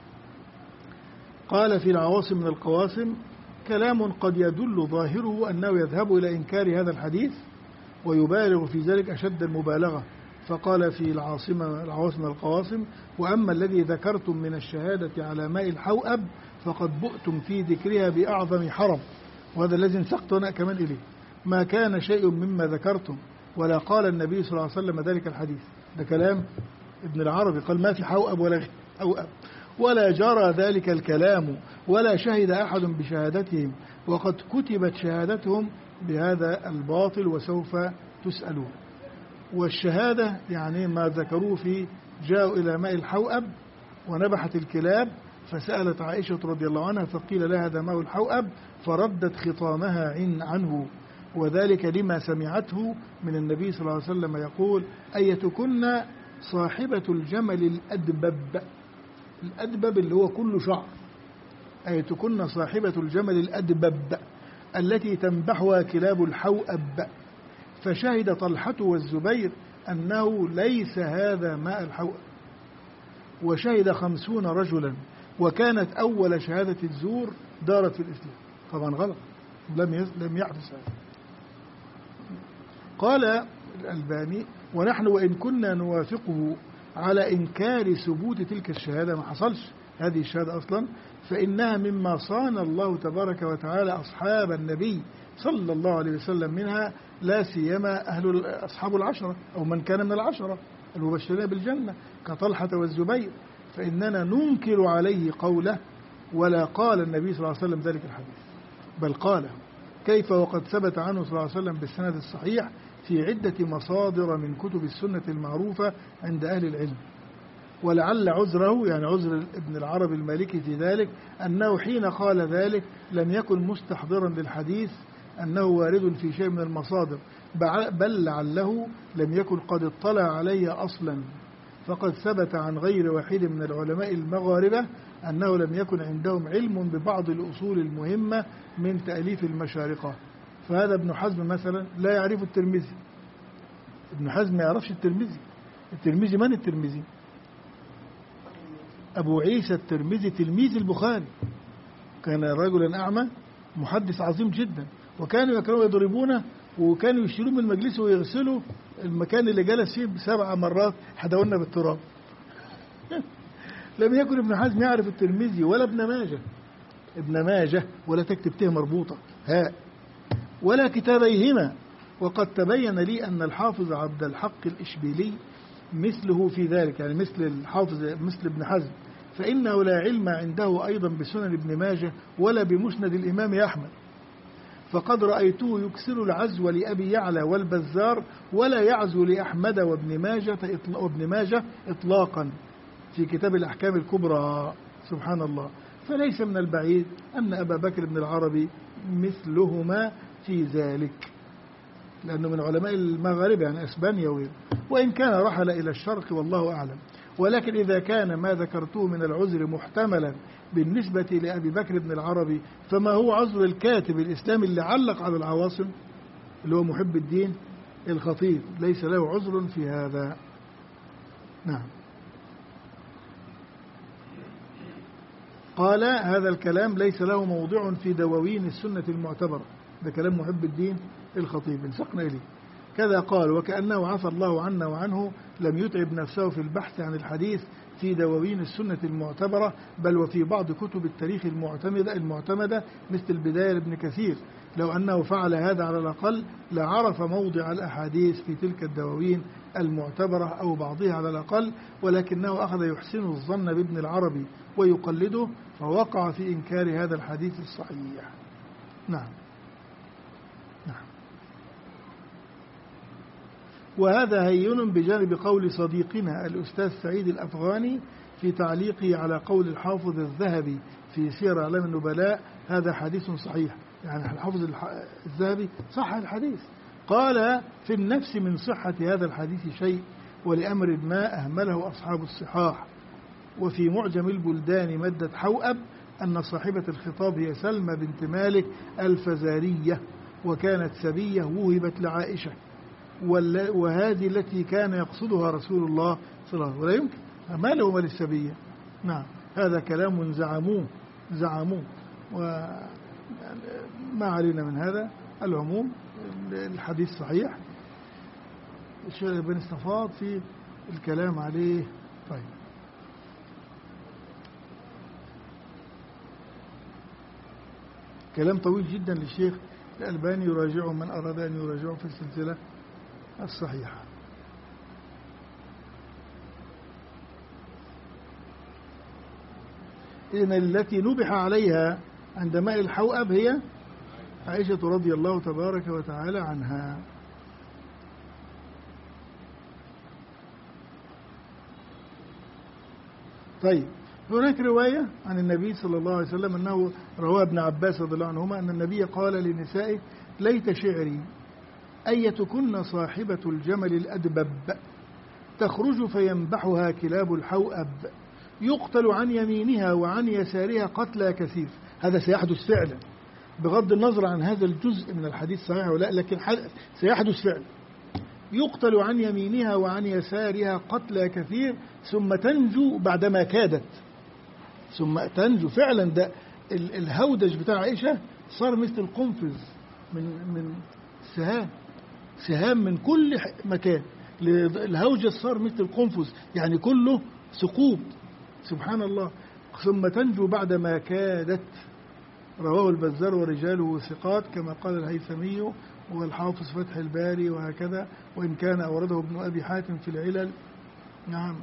قال في العواصم من القواسم: كلام قد يدل ظاهره أنه يذهب إلى إنكار هذا الحديث ويبالغ في ذلك أشد المبالغة. فقال في العواصم من القواسم: وأما الذي ذكرتم من الشهادة على ماء الحوأب فقد بؤتم في ذكرها بأعظم حرم. وهذا الذي انسقت أنا كمان إليه: ما كان شيء مما ذكرتم ولا قال النبي صلى الله عليه وسلم ذلك الحديث. ده كلام ابن العربي، قال ما في حوأب ولا حوأب، ولا جرى ذلك الكلام، ولا شهد أحد بشهادتهم، وقد كتبت شهادتهم بهذا الباطل وسوف تسألون. والشهادة يعني ما ذكروه في جاءوا إلى ماء الحوأب ونبحت الكلاب، فسألت عائشة رضي الله عنها فقيل لها هذا ماء الحوأب، فردت خطامها عنه، وذلك لما سمعته من النبي صلى الله عليه وسلم يقول: أيتكن صاحبة الجمل الأدبب. الأدبب اللي هو كل شعر. أيتكن صاحبة الجمل الأدبب التي تنبحها كلاب الحوأب. فشهد طلحة والزبير أنه ليس هذا ماء الحوأب، وشهد 50 رجلا، وكانت أول شهادة الزور دارت في الإسلام. طبعا غلط، لم يحدث هذا. قال الألباني: ونحن وإن كنا نوافقه على إنكار ثبوت تلك الشهادة، ما حصلش هذه الشهادة أصلا، فإنها مما صان الله تبارك وتعالى أصحاب النبي صلى الله عليه وسلم منها، لا سيما أصحاب العشرة أو من كان من العشرة المبشرين بالجنة كطلحة والزبير، فإننا ننكر عليه قوله ولا قال النبي صلى الله عليه وسلم ذلك الحديث، بل قاله. كيف وقد ثبت عنه صلى الله عليه وسلم بالسند الصحيح في عدة مصادر من كتب السنة المعروفة عند أهل العلم. ولعل عذره يعني عذر ابن العربي المالكي في ذلك أنه حين قال ذلك لم يكن مستحضرا للحديث أنه وارد في شيء من المصادر، بل لعله لم يكن قد اطلع عليه أصلا، فقد ثبت عن غير واحد من العلماء المغاربة أنه لم يكن عندهم علم ببعض الأصول المهمة من تأليف المشارقة. فهذا ابن حزم مثلا لا يعرف الترمذي، ابن حزم ما يعرفش الترمذي. الترمذي من الترمذي؟ أبو عيسى الترمذي تلميذ البخاري، كان رجلا أعمى محدث عظيم جدا، وكانوا يضربونه وكانوا يشيلوه من مجلسه ويغسلوا المكان اللي جلس فيه 7 مرات حدونا بالتراب. لم يكن ابن حزم يعرف الترمذي ولا ابن ماجه ولا تكتب ته مربوطة هاء ولا كتابيهما. وقد تبين لي أن الحافظ عبد الحق الإشبيلي مثله في ذلك، يعني مثل الحافظ مثل ابن حزم، فإنه لا علم عنده أيضا بسنن ابن ماجه ولا بمسند الإمام أحمد، فقد رأيته يكسر العزو لأبي يعلى والبزار ولا يعزو لأحمد وابن ماجه إطلاقا في كتاب الأحكام الكبرى. سبحان الله. فليس من البعيد أن أبا بكر بن العربي مثلهما في ذلك، لأنه من علماء المغاربة يعني أسبانيا، وإن كان رحل إلى الشرق والله أعلم. ولكن إذا كان ما ذكرته من العذر محتملا بالنسبة لأبي بكر بن العربي، فما هو عذر الكاتب الإسلامي اللي علق على العواصم اللي هو محب الدين الخطيب؟ ليس له عذر في هذا. نعم. قال: هذا الكلام ليس له موضع في دواوين السنة المعتبرة. ده كلام محب الدين الخطيب انسقنا إليه. كذا قال: وكأنه عفى الله عنا وعنه، لم يتعب نفسه في البحث عن الحديث في دواوين السنة المعتبرة، بل وفي بعض كتب التاريخ المعتمدة مثل البداية لابن كثير. لو أنه فعل هذا على الأقل لعرف موضع الأحاديث في تلك الدواوين المعتبرة أو بعضها على الأقل، ولكنه أخذ يحسن الظن بابن العربي ويقلده، فوقع في إنكار هذا الحديث الصحيح. نعم. وهذا هين بجانب قول صديقنا الأستاذ سعيد الأفغاني في تعليقه على قول الحافظ الذهبي في سير أعلام النبلاء: هذا حديث صحيح. يعني الحافظ الذهبي صح الحديث، قال: في النفس من صحة هذا الحديث شيء، ولأمر ما أهمله أصحاب الصحاح. وفي معجم البلدان مدة حوأب أن صاحبة الخطاب هي سلمى بنت مالك الفزارية، وكانت سبية وهبت لعائشة، وهذه التي كان يقصدها رسول الله صلى الله عليه وسلم. ولا يمكن، ما له مال السبية. نعم، هذا كلام زعموه وما علينا من هذا. العموم الحديث صحيح، الشيخ بن استفاض في الكلام عليه. طيب، كلام طويل جدا للشيخ الألباني، يراجعه من أراد أن يراجعه في السلسلة الصحيحة. إن التي نبح عليها عند ماء الحوأب هي عائشة رضي الله تبارك وتعالى عنها. طيب، هناك رواية عن النبي صلى الله عليه وسلم أنه رواه ابن عباس رضي الله عنهما أن النبي قال لنسائه: ليت شعري أيتكن صاحبة الجمل الأدبب تخرج فينبحها كلاب الحوأب، يقتل عن يمينها وعن يسارها قتلى كثير. هذا سيحدث فعلا، بغض النظر عن هذا الجزء من الحديث صحيح ولا، لكن سيحدث فعلا. يقتل عن يمينها وعن يسارها قتلى كثير، ثم تنجو بعدما كادت، ثم تنجو فعلا. ده الهودج بتاع عائشة صار مثل القنفذ من سهام من كل مكان. الهوجة صار مثل القنفذ، يعني كله ثقوب، سبحان الله. ثم تنجو بعدما كادت. رواه البزار ورجاله ثقات كما قال الهيثمي والحافظ فتح الباري وهكذا، وإن كان أورده ابن أبي حاتم في العلل. نعم.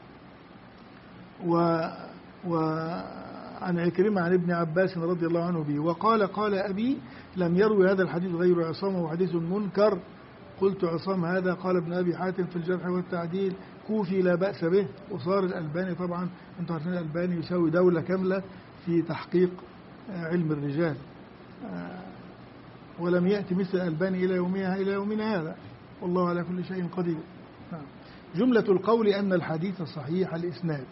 وعن عكرمة عن ابن عباس رضي الله عنه به وقال: قال أبي: لم يروي هذا الحديث غير عصام، وحديث منكر. قلت: عصام هذا؟ قال ابن أبي حاتم في الجرح والتعديل: كوفي لا بأس به. وصار الألباني، طبعا أنتم عارفين الألباني يساوي دولة كاملة في تحقيق علم الرجال، ولم يأتي مثل الألباني إلى يومنا هذا، والله على كل شيء قدير. جملة القول أن الحديث صحيح الإسناد،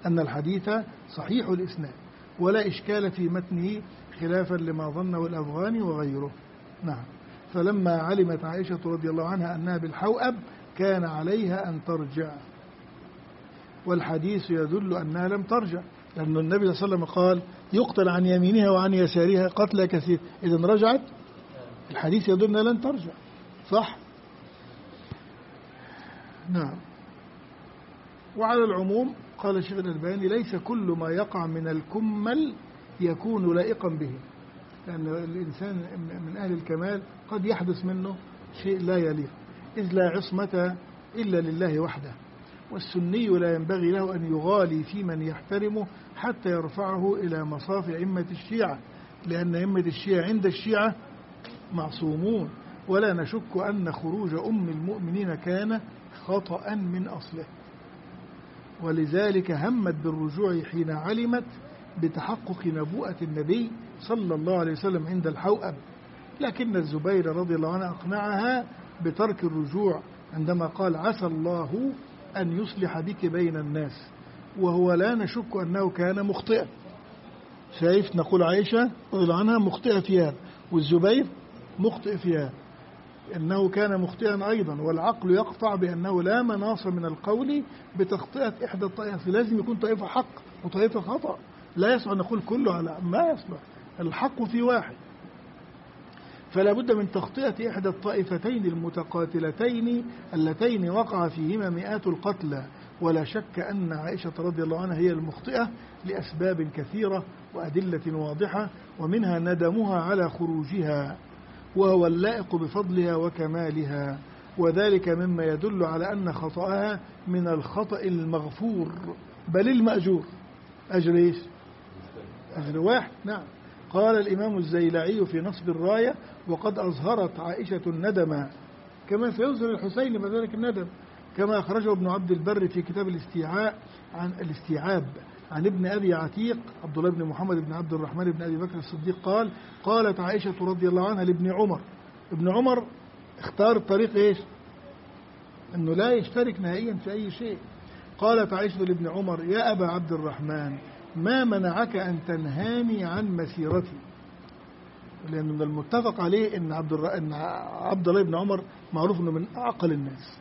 ولا إشكال في متنه خلافا لما ظنه الأفغاني وغيره. نعم. فلما علمت عائشة رضي الله عنها أنها بالحوأب كان عليها أن ترجع، والحديث يدل أنها لم ترجع، لأن النبي صلى الله عليه وسلم قال: يقتل عن يمينها وعن يسارها قتلى كثير. إذن رجعت، الحديث يدل أنها لن ترجع، صح؟ نعم. وعلى العموم قال الشيخ الألباني: ليس كل ما يقع من الكمل يكون لائقا به، لأن الإنسان من أهل الكمال قد يحدث منه شيء لا يليق، إذ لا عصمة إلا لله وحده، والسني لا ينبغي له أن يغالي في من يحترمه حتى يرفعه إلى مصاف أئمة الشيعة، لأن أئمة الشيعة عند الشيعة معصومون، ولا نشك أن خروج أم المؤمنين كان خطأ من أصله، ولذلك همت بالرجوع حين علمت بتحقق نبوءة النبي صلى الله عليه وسلم عند الحوأب. لكن الزبير رضي الله عنه أقنعها بترك الرجوع عندما قال: عسى الله أن يصلح بك بين الناس، وهو لا نشك أنه كان مخطئا. شايف، نقول عائشة رضي الله عنها مخطئة فيها، والزبير مخطئ فيها، إنه كان مخطئا أيضا. والعقل يقطع بأنه لا مناص من القول بتخطئة إحدى الطائفة، لازم يكون طائفة حق وطائفة خطأ، لا يصلح نقول كله على ما يصلح، الحق في واحد. فلا بد من تخطئة إحدى الطائفتين المتقاتلتين اللتين وقع فيهما مئات القتلى. ولا شك أن عائشة رضي الله عنها هي المخطئة لأسباب كثيرة وأدلة واضحة، ومنها ندمها على خروجها، وهو اللائق بفضلها وكمالها، وذلك مما يدل على أن خطأها من الخطأ المغفور بل المأجور. أجر إيش؟ أجر واحد. نعم. قال الإمام الزيلعي في نصب الراية: وقد أظهرت عائشة الندم كما سيظهر الحسين بذلك الندم، كما أخرجه ابن عبد البر في كتاب الاستيعاب عن ابن أبي عتيق عبد الله بن محمد بن عبد الرحمن بن أبي بكر الصديق قال: قالت عائشة رضي الله عنها لابن عمر. ابن عمر اختار الطريق إيش؟ أنه لا يشترك نهائيا في أي شيء. قالت عائشة لابن عمر: يا أبا عبد الرحمن، ما منعك أن تنهاني عن مسيرتي؟ لأن من المتفق عليه أن عبد الله بن عمر معروف أنه من أعقل الناس،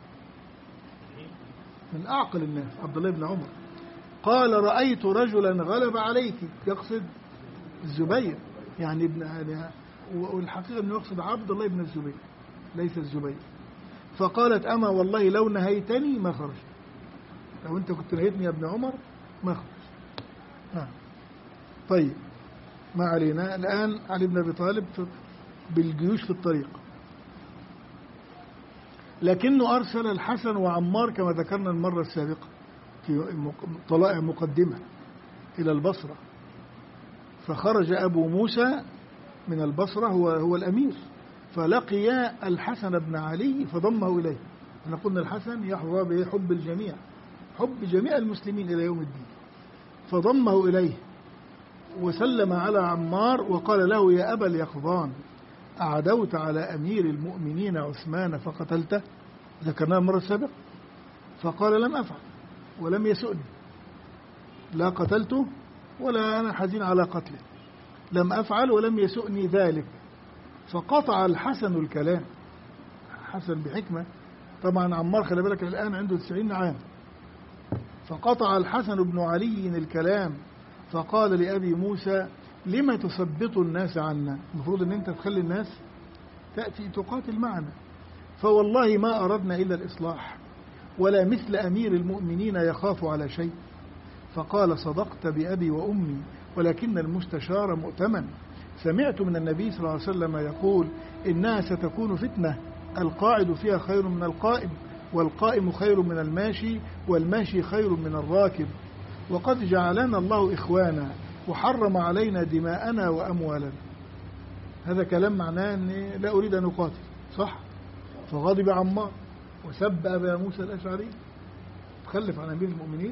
من أعقل الناس عبد الله بن عمر. قال: رأيت رجلا غلب عليك، يقصد الزبير يعني والحقيقة أنه يقصد عبد الله بن الزبير ليس الزبير. فقالت: أما والله لو نهيتني ما خرج، لو أنت كنت نهيتني يا ابن عمر ما خرج. طيب، ما علينا. الآن علي بن أبي طالب بالجيوش في الطريق، لكنه أرسل الحسن وعمار كما ذكرنا المرة السابقة في طلائع مقدمة إلى البصرة. فخرج أبو موسى من البصرة هو الأمير، فلقي الحسن بن علي فضمه إليه. أنا قلنا الحسن يحظى بحب الجميع، حب جميع المسلمين إلى يوم الدين، فضمه إليه وسلم على عمار وقال له: يا أبا اليقظان، أعدوت على أمير المؤمنين عثمان فقتلته؟ ذكرناه المرة السابقة. فقال: لم أفعل ولم يسؤني، لا قتلته ولا أنا حزين على قتله، لم أفعل ولم يسؤني ذلك. فقطع الحسن الكلام، حسن بحكمة طبعا. عمار خلي بالك الآن عنده 90 عام. فقطع الحسن بن علي الكلام فقال لأبي موسى: لما تثبط الناس عنا؟ المفروض أن أنت تخلي الناس تأتي تقاتل معنا، فوالله ما أردنا إلا الإصلاح، ولا مثل أمير المؤمنين يخاف على شيء. فقال: صدقت بأبي وأمي، ولكن المستشار مؤتمن. سمعت من النبي صلى الله عليه وسلم يقول: إنها ستكون فتنة، القاعد فيها خير من القائم، والقائم خير من الماشي، والماشي خير من الراكب، وقد جعلنا الله إخوانا وحرم علينا دماءنا وأموالنا. هذا كلام معناه أني لا أريد أن أقاتل، صح؟ فغضب عمار وسب أبا موسى الأشعري، تخلف عن أمير المؤمنين،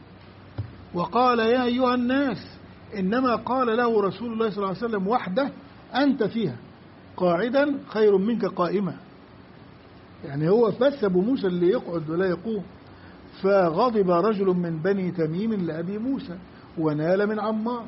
وقال: يا أيها الناس، إنما قال له رسول الله صلى الله عليه وسلم وحده: أنت فيها قاعدا خير منك قائما. يعني هو بس أبو موسى اللي يقعد ولا يقوم. فغضب رجل من بني تميم لأبي موسى ونال من عمار،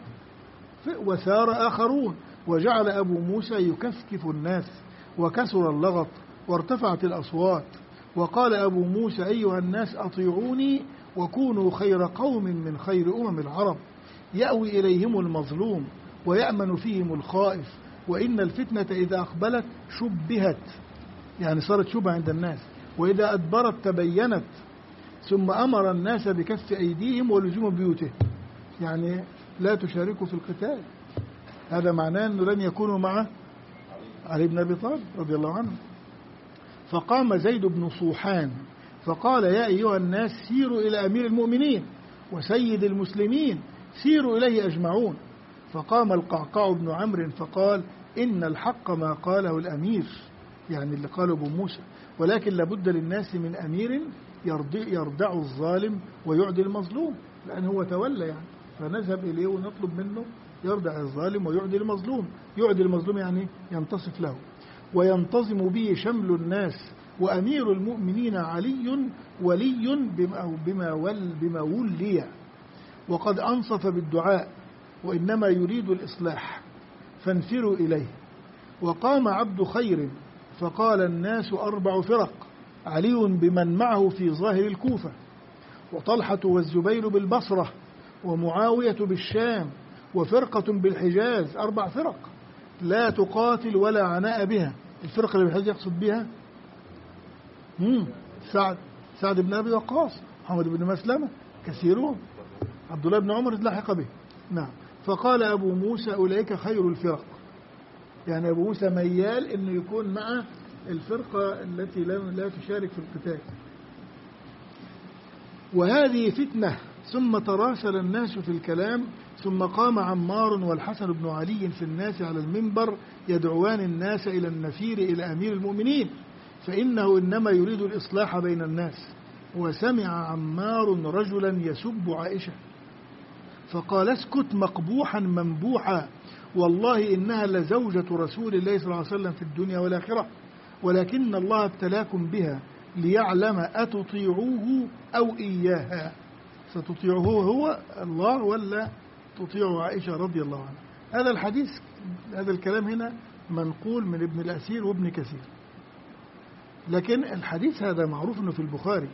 وسار آخرون، وجعل أبو موسى يكسكف الناس، وكسر اللغط وارتفعت الأصوات. وقال أبو موسى: أيها الناس، أطيعوني وكونوا خير قوم من خير أمم العرب، يأوي إليهم المظلوم ويأمن فيهم الخائف، وإن الفتنة إذا أقبلت شبهت، يعني صارت شبهة عند الناس، وإذا أدبرت تبينت. ثم أمر الناس بكف أيديهم ولزوم بيوتهم، يعني لا تشاركوا في القتال. هذا معناه أنه لن يكونوا مع علي بن أبي طالب رضي الله عنه. فقام زيد بن صوحان فقال: يا أيها الناس، سيروا إلى أمير المؤمنين وسيد المسلمين، سيروا إليه أجمعون. فقام القعقاع بن عمرو فقال: إن الحق ما قاله الأمير، يعني اللي قاله أبو موسى، ولكن لابد للناس من أمير يردع الظالم ويعدي المظلوم، لأن هو تولى يعني، فنذهب إليه ونطلب منه يردع الظالم ويعدي المظلوم. يعدي المظلوم يعني ينتصف له، وينتظم به شمل الناس. وأمير المؤمنين علي ولي بما ولي، وقد أنصف بالدعاء، وإنما يريد الإصلاح، فانفروا إليه. وقام عبد خير فقال: الناس 4 فرق، علي بمن معه في ظاهر الكوفة، وطلحة والزبير بالبصرة، ومعاوية بالشام، وفرقة بالحجاز، 4 فرق. لا تقاتل ولا عناء بها. الفرقة اللي بالحديث يقصد بها سعد بن أبي وقاص، محمد بن مسلمة، كثيرون، عبد الله بن عمر لحق به. نعم. فقال أبو موسى أولئك خير الفرق، يعني أبو موسى ميال أنه يكون مع الفرقة التي لا تشارك في القتال. وهذه فتنة. ثم تراسل الناس في الكلام، ثم قام عمار والحسن بن علي في الناس على المنبر يدعوان الناس إلى النفير إلى أمير المؤمنين، فإنه إنما يريد الإصلاح بين الناس. وسمع عمار رجلا يسب عائشة فقال اسكت مقبوحا منبوحا، والله إنها لزوجة رسول الله صلى الله عليه وسلم في الدنيا والآخرة، ولكن الله ابتلاكم بها ليعلم أتطيعوه أو إياها. ستطيعه هو الله ولا تطيع عائشة رضي الله عنها؟ هذا الحديث، هذا الكلام هنا منقول من ابن الأثير وابن كثير، لكن الحديث هذا معروف أنه في البخاري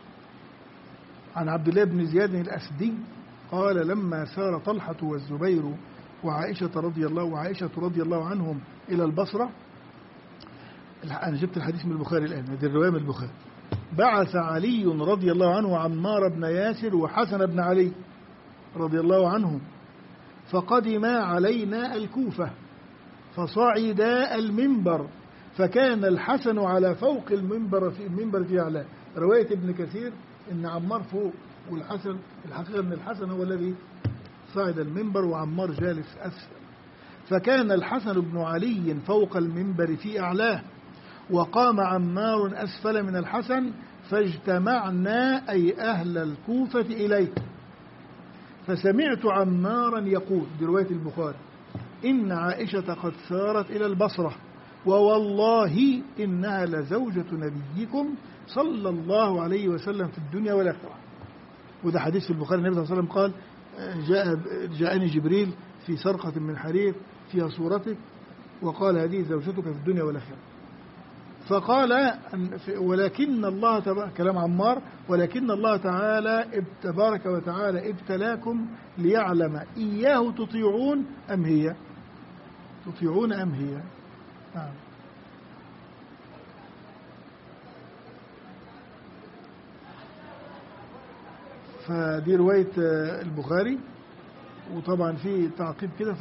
عن عبد الله بن زياد الأسدي قال لما سار طلحة والزبير وعائشة رضي الله عنهم إلى البصرة، أنا جبت الحديث من البخاري الآن، هذه الرواية من البخاري، بعث علي رضي الله عنه عمار بن ياسر وحسن بن علي رضي الله عنهم فقدما علينا الكوفة فصعدا المنبر، فكان الحسن على فوق المنبر في أعلاه. رواية ابن كثير إن عمار فوق والحسن، الحقيقة أن الحسن هو الذي صعد المنبر وعمار جالس أسفل. فكان الحسن بن علي فوق المنبر في أعلاه، وقام عمار أسفل من الحسن، فاجتمعنا أي أهل الكوفة إليه، فسمعت عمارا يقول، دي رواية البخاري، إن عائشة قد سارت إلى البصرة، ووالله إنها لزوجة نبيكم صلى الله عليه وسلم في الدنيا والآخرة. وده حديث في البخاري، النبي صلى الله عليه وسلم قال جاءني جبريل في سرقة من حرير فيها صورتك، وقال هذه زوجتك في الدنيا والآخرة. فقال ولكن الله كلام عمار، ولكن الله تعالى تبارك وتعالى ابتلاكم ليعلم إياه تطيعون أم هي تطيعون أم هي. فدي رواية البخاري. وطبعا في تعقيب كده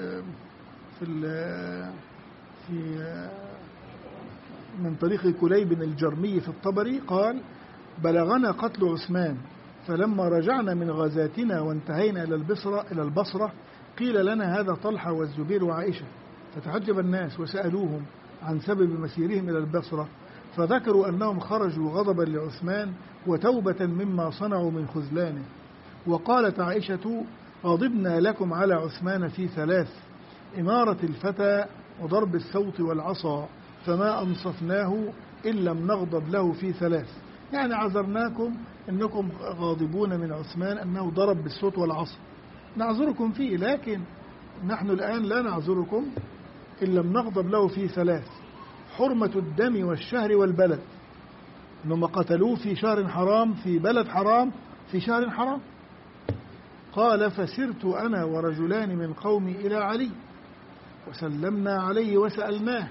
في من طريق كليب الجرمي في الطبري قال بلغنا قتل عثمان، فلما رجعنا من غزاتنا وانتهينا إلى البصرة قيل لنا هذا طلحة والزبير وعائشة، فتعجب الناس وسألوهم عن سبب مسيرهم إلى البصرة، فذكروا أنهم خرجوا غضبا لعثمان وتوبة مما صنعوا من خذلانه. وقالت عائشة غضبنا لكم على عثمان في ثلاث: إمارة الفتى وضرب الصوت والعصا، فما أنصفناه إن لم نغضب له في ثلاث. يعني عذرناكم أنكم غاضبون من عثمان أنه ضرب بالصوت والعصا، نعذركم فيه، لكن نحن الآن لا نعذركم إن لم نغضب له في ثلاث: حرمة الدم والشهر والبلد، إنهم قتلوه في شهر حرام في بلد حرام في شهر حرام. قال فسرت أنا ورجلان من قومي إلى علي وسلمنا عليه وسألناه.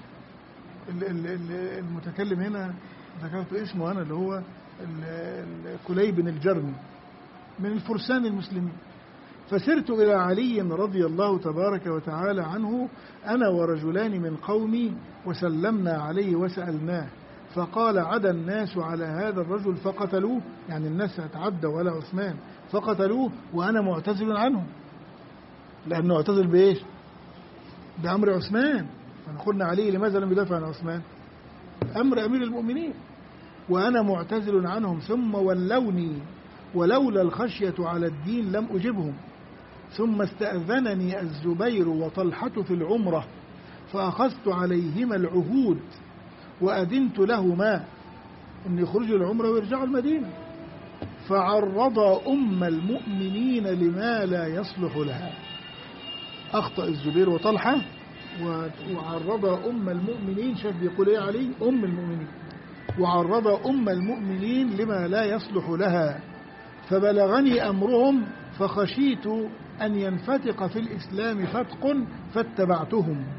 المتكلم هنا ذكرت اسمه أنا اللي هو كليب الجرمي من الفرسان المسلمين. فسرت إلى علي رضي الله تبارك وتعالى عنه أنا ورجلان من قومي وسلمنا عليه وسألناه، فقال عدا الناس على هذا الرجل فقتلوه، يعني الناس اتعدوا على عثمان فقتلوه وأنا معتزل عنه، لأنه اعتزل بإيش؟ بأمر عثمان. فنقولنا عليه لماذا لم يدافع عن عثمان؟ أمر أمير المؤمنين، وأنا معتزل عنهم. ثم ولوني ولولا الخشية على الدين لم أجبهم. ثم استأذنني الزبير وطلحة في العمرة فأخذت عليهما العهود وأذنت لهما أن يخرجوا العمرة ويرجعوا المدينة، فعرضا أم المؤمنين لما لا يصلح لها. أخطأ الزبير وطلحة وعرضا أم المؤمنين، شاف بيقول إيه علي؟ أم المؤمنين، وعرضا أم المؤمنين لما لا يصلح لها، فبلغني أمرهم فخشيت أن ينفتق في الإسلام فتق فاتبعتهم،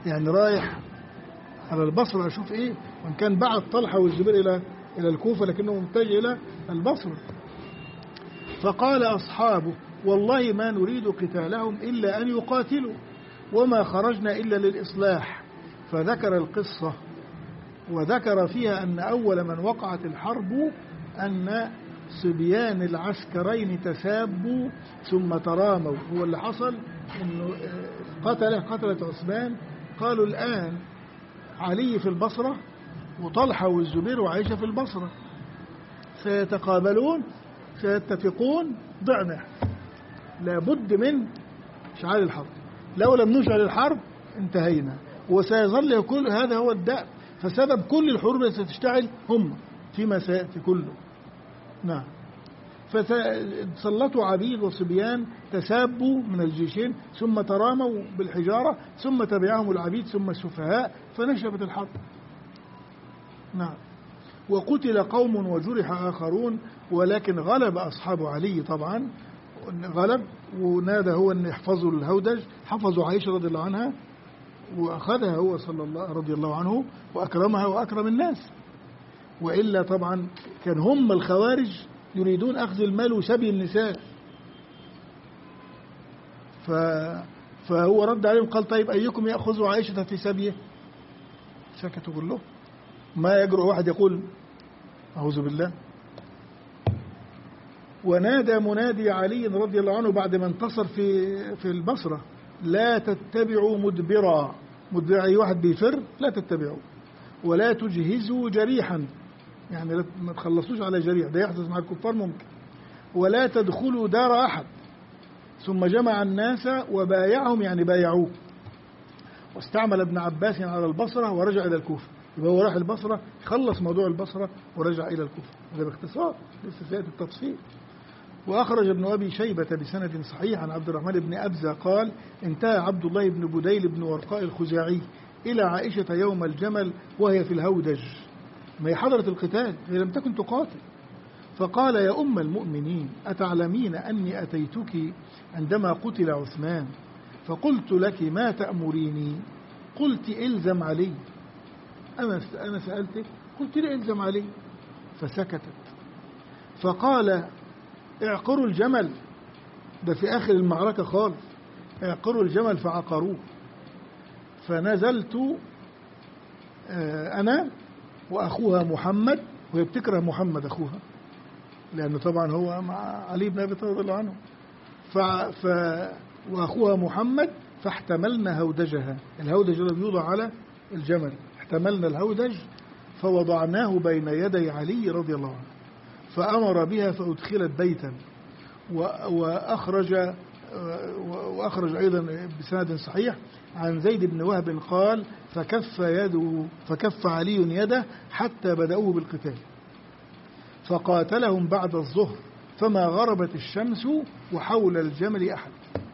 يعني رايح على البصرة أشوف إيه، وإن كان بعد طلحة والزبير إلى الكوفة لكنه متجه إلى البصرة. فقال أصحابه والله ما نريد قتالهم إلا أن يقاتلوا وما خرجنا إلا للإصلاح. فذكر القصة وذكر فيها أن أول من وقعت الحرب أن صبيان العسكرين تسابوا ثم تراموا. هو اللي حصل أنه قتلت عثمان، قالوا الآن علي في البصرة وطلحة والزبير وعائشة في البصرة سيتقابلون سيتفقون، ضعنا لابد من إشعال الحرب، لو لم نشعل الحرب انتهينا، وسيظل كل هذا هو الداء. فسبب كل الحروب التي ستشتعل هم فيما سيأتي كله. نعم. فسلطوا عبيد وصبيان تسابوا من الجيشين ثم تراموا بالحجارة ثم تبعهم العبيد ثم السفهاء فنشبت الحرب. نعم. وقتل قوم وجرح آخرون، ولكن غلب أصحاب علي طبعا، غلب ونادى هو أن يحفظوا الهودج، حفظوا عائشة رضي الله عنها وأخذها هو رضي الله عنه وأكرمها وأكرم الناس. وإلا طبعا كان هم الخوارج يريدون أخذ المال وسبي النساء، فهو رد عليهم قال طيب أيكم يأخذ عائشة في سبيه؟ سكتوا كله، ما يجرؤ واحد يقول أعوذ بالله. ونادى منادي علي رضي الله عنه بعد ما انتصر في البصرة لا تتبعوا مدبرا، مدبر أي واحد بيفر لا تتبعوا، ولا تجهزوا جريحا، يعني ما تخلصوش على جريح، ده يحدث مع الكفار ممكن، ولا تدخلوا دار أحد. ثم جمع الناس وبايعهم، يعني بايعوه، واستعمل ابن عباس على البصرة ورجع إلى الكوفة. يبقى هو راح البصرة خلص موضوع البصرة ورجع إلى الكوفة، هذا باختصار لسه سيأتي التفصيل. وأخرج ابن أبي شيبة بسند صحيح عن عبد الرحمن بن أبزة قال انتهى عبد الله بن بديل بن ورقاء الخزاعي إلى عائشة يوم الجمل وهي في الهودج، ما هي حضرت القتال، هي لم تكن تقاتل، فقال يا أم المؤمنين أتعلمين أني أتيتك عندما قتل عثمان فقلت لك ما تأمريني؟ قلت إلزم علي. أنا سألتك قلت لي إلزم علي، فسكتت. فقال اعقروا الجمل، ده في آخر المعركة خالص، اعقروا الجمل فعقروه. فنزلت أنا وأخوها محمد، وهي بتكره محمد أخوها لأنه طبعا هو مع علي بن أبي طالب رضي الله عنه، وأخوها محمد فاحتملنا هودجها، الهودج الذي يوضع على الجمل، احتملنا الهودج فوضعناه بين يدي علي رضي الله عنه، فأمر بها فأدخلت بيتا. وأخرج أيضا بسند صحيح عن زيد بن وهب قال فكف علي يده حتى بدأوه بالقتال فقاتلهم بعد الظهر فما غربت الشمس وحول الجمل أحد.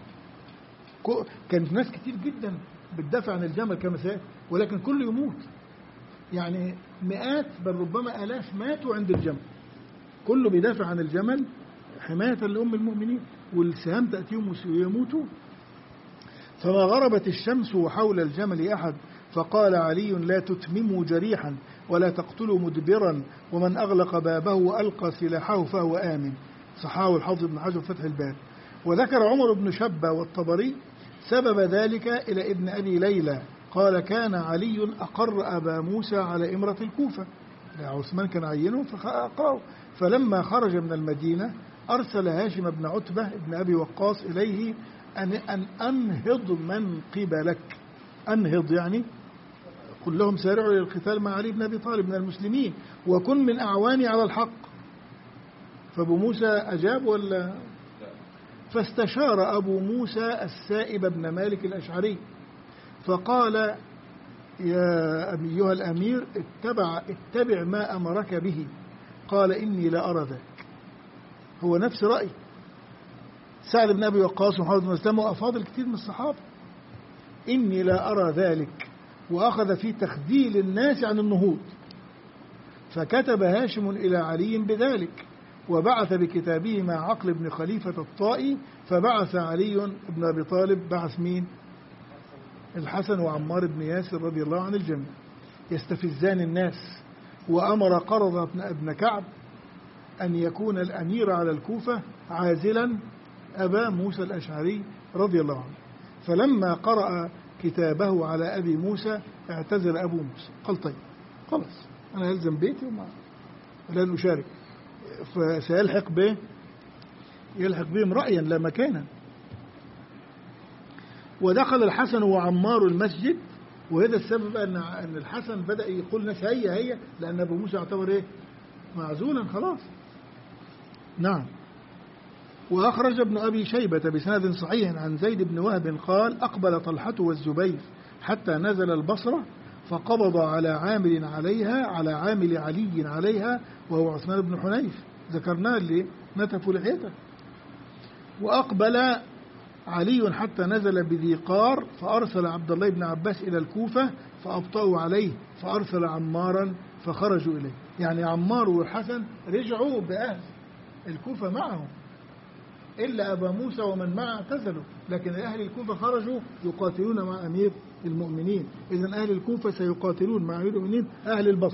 كانت ناس كتير جدا بتدافع عن الجمل كما سيأتي، ولكن كل يموت، يعني مئات بل ربما آلاف ماتوا عند الجمل، كله بيدافع عن الجمل حماية لأم المؤمنين، والسهام تأتيهم ويموتوا. فما غربت الشمس وحول الجمل أحد، فقال علي لا تتمموا جريحا ولا تقتلوا مدبرا، ومن أغلق بابه وألقى سلاحه فهو آمن. صححه الحافظ ابن حجر فتح الباب. وذكر عمر بن شبة والطبري سبب ذلك إلى ابن أبي ليلى قال كان علي أقر أبا موسى على إمرة الكوفة، عثمان كان عينه فأقره، فلما خرج من المدينة أرسل هاشم بن عتبة ابن أبي وقاص إليه أن أنهض من قبلك، أنهض يعني قل لهم سارعوا للقتال مع علي بن أبي طالب من المسلمين وكن من أعواني على الحق. فأبو موسى أجاب ولا؟ فاستشار أبو موسى السائب بن مالك الأشعري فقال يا أيها الأمير اتبع ما أمرك به. قال إني لا أرى ذلك. هو نفس رأي سعد بن أبي وقاص ومحمد بن مسلم وأفاضل كثير من الصحابة، إني لا أرى ذلك، وأخذ في تخذيل الناس عن النهوض. فكتب هاشم إلى علي بذلك وبعث بكتابه مع عقل بن خليفة الطائي، فبعث علي بن أبي طالب بعث مين؟ الحسن وعمار بن ياسر رضي الله عن الجميع يستفزان الناس، وأمر قرظة بن كعب أن يكون الأمير على الكوفة عازلا أبا موسى الأشعري رضي الله عنه. فلما قرأ كتابه على أبي موسى اعتذر أبو موسى، قال طيب خلاص أنا ألزم بيتي ولن أشارك، فسيلحق به بهم رأيا لا مكانا. ودخل الحسن وعمار المسجد، وهذا السبب أن الحسن بدأ يقول ناس هيا لأن أبو موسى يعتبر معزولا خلاص. نعم. وأخرج ابن أبي شيبة بسند صحيح عن زيد بن وهب قال أقبل طلحة والزبير حتى نزل البصرة فقبض على عامل علي عليها وهو عثمان بن حنيف ذكرناه اللي نتف لحيته. وأقبل علي حتى نزل بذي قار فأرسل عبد الله بن عباس إلى الكوفة فأبطأوا عليه فأرسل عمارا فخرجوا إليه. يعني عمار والحسن رجعوا بأهل الكوفة معهم، إلا أبا موسى ومن معه اعتزلوا، لكن أهل الكوفة خرجوا يقاتلون مع أمير المؤمنين. إذن أهل الكوفة سيقاتلون مع أمير المؤمنين أهل البصر،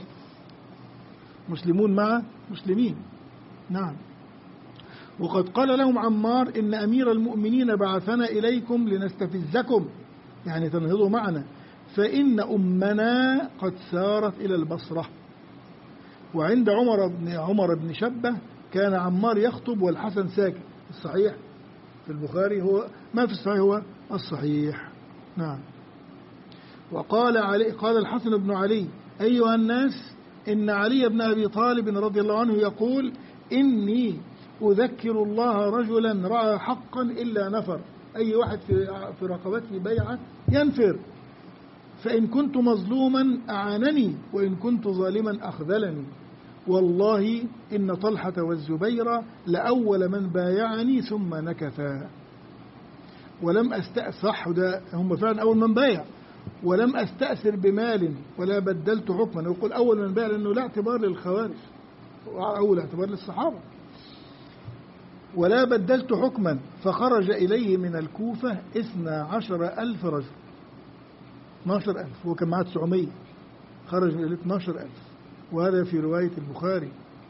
مسلمون مع مسلمين. نعم. وقد قال لهم عمار إن أمير المؤمنين بعثنا إليكم لنستفزكم، يعني تنهضوا معنا، فإن أمنا قد سارت إلى البصرة. وعند عمر بن شبة كان عمار يخطب والحسن ساكت. الصحيح في البخاري هو ما في الصحيح هو الصحيح. نعم. وقال قال الحسن بن علي أيها الناس إن علي بن أبي طالب رضي الله عنه يقول إني أذكر الله رجلا رأى حقا إلا نفر. أي واحد في رقبته بيعة ينفر، فإن كنت مظلوما أعانني وإن كنت ظالما أخذلني. والله إن طلحة والزبير لأول من بايعني ثم نكثا ولم أستأصح، ده هم فعلا أول من بايع، ولم أستأثر بمال ولا بدلت حكما. يقول أول من بايع لأنه لا اعتبار للخوارج، أول اعتبار للصحابة. ولا بدلت حكما، فخرج إليه من الكوفة 12,000 رجل. 12,000 هو كان معاه 900، خرج إليه 12,000، وهذا في رواية البخاري.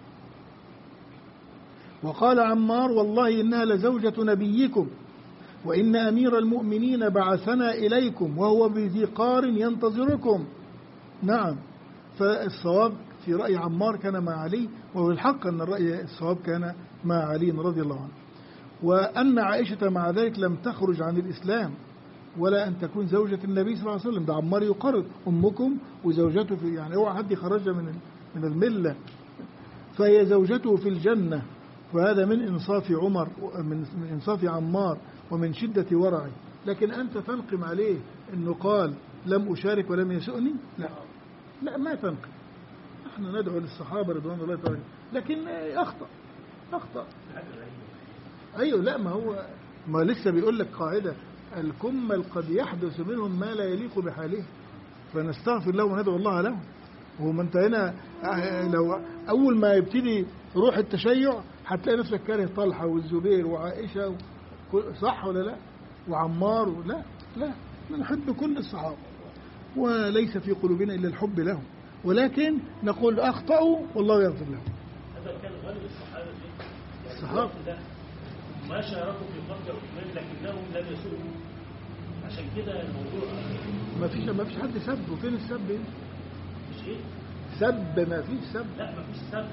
وقال عمار والله إنها لزوجة نبيكم وإن أمير المؤمنين بعثنا إليكم وهو بذي قار ينتظركم. نعم. فالصواب في رأي عمار كان مع علي، وهو الحق أن الرأي الصواب كان مع علي رضي الله عنه. وأن عائشة مع ذلك لم تخرج عن الإسلام ولا أن تكون زوجة النبي صلى الله عليه وسلم. ده عمار يقرر أمكم وزوجته في، يعني اوعى حد يخرجها من الملة، فهي زوجته في الجنة. وهذا من إنصاف عمر، من إنصاف عمار ومن شدة ورعه. لكن أنت تنقم عليه أنه قال لم أشارك ولم يسؤني؟ لا ما تنقم. نحن ندعو للصحابة رضوان الله تعالى، لكن أخطأ. أيوه، لا ما لسه بيقول لك قاعدة الكمل قد يحدث منهم ما لا يليق بحاله، فنستغفر له وندعو الله له. وما انت هنا لو أول ما يبتدي روح التشيع هتلاقي نفسك كاره طلحة والزبير وعائشة صح ولا لا؟ وعمار لا نحب كل الصحابة وليس في قلوبنا إلا الحب لهم، ولكن نقول أخطأوا والله يغفر لهم. هذا كان غالب الصحابة ده ما شاركوا في قتل عثمان لكنهم لم يسوءوا، عشان كده الموضوع ما فيش حد سب. وفين السب؟ مش ايه سب؟ ما فيش سب. لا ما فيش سب.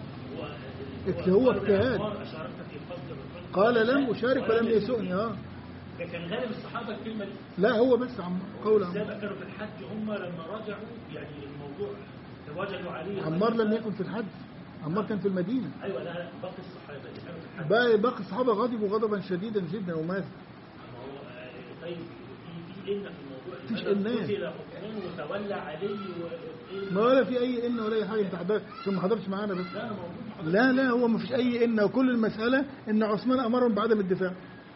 هو اجتهاد. قال لم أشارك ولم يسؤني. ده كان غالب الصحابة الكلمة دي. لا هو بس قول عمار كانوا في الحج، هم لما رجعوا يعني الموضوع وجدوا عليه. عمار لم يكن في الحج، عمار كان في المدينة. أيوة لا باقي الصحابة كانوا في الحج. باقي الصحابة غضبوا غضبا شديدا جدا. وماذا؟ طيب في إن في الموضوع فيش إنات وتولى عليه ما ولا في أي إن ولا أي حاجة. أنت حضرت ثم حضرتش معانا بس. لا هو ما فيش أي إن، وكل المسألة إن عثمان أمرهم بعدم الدفاع.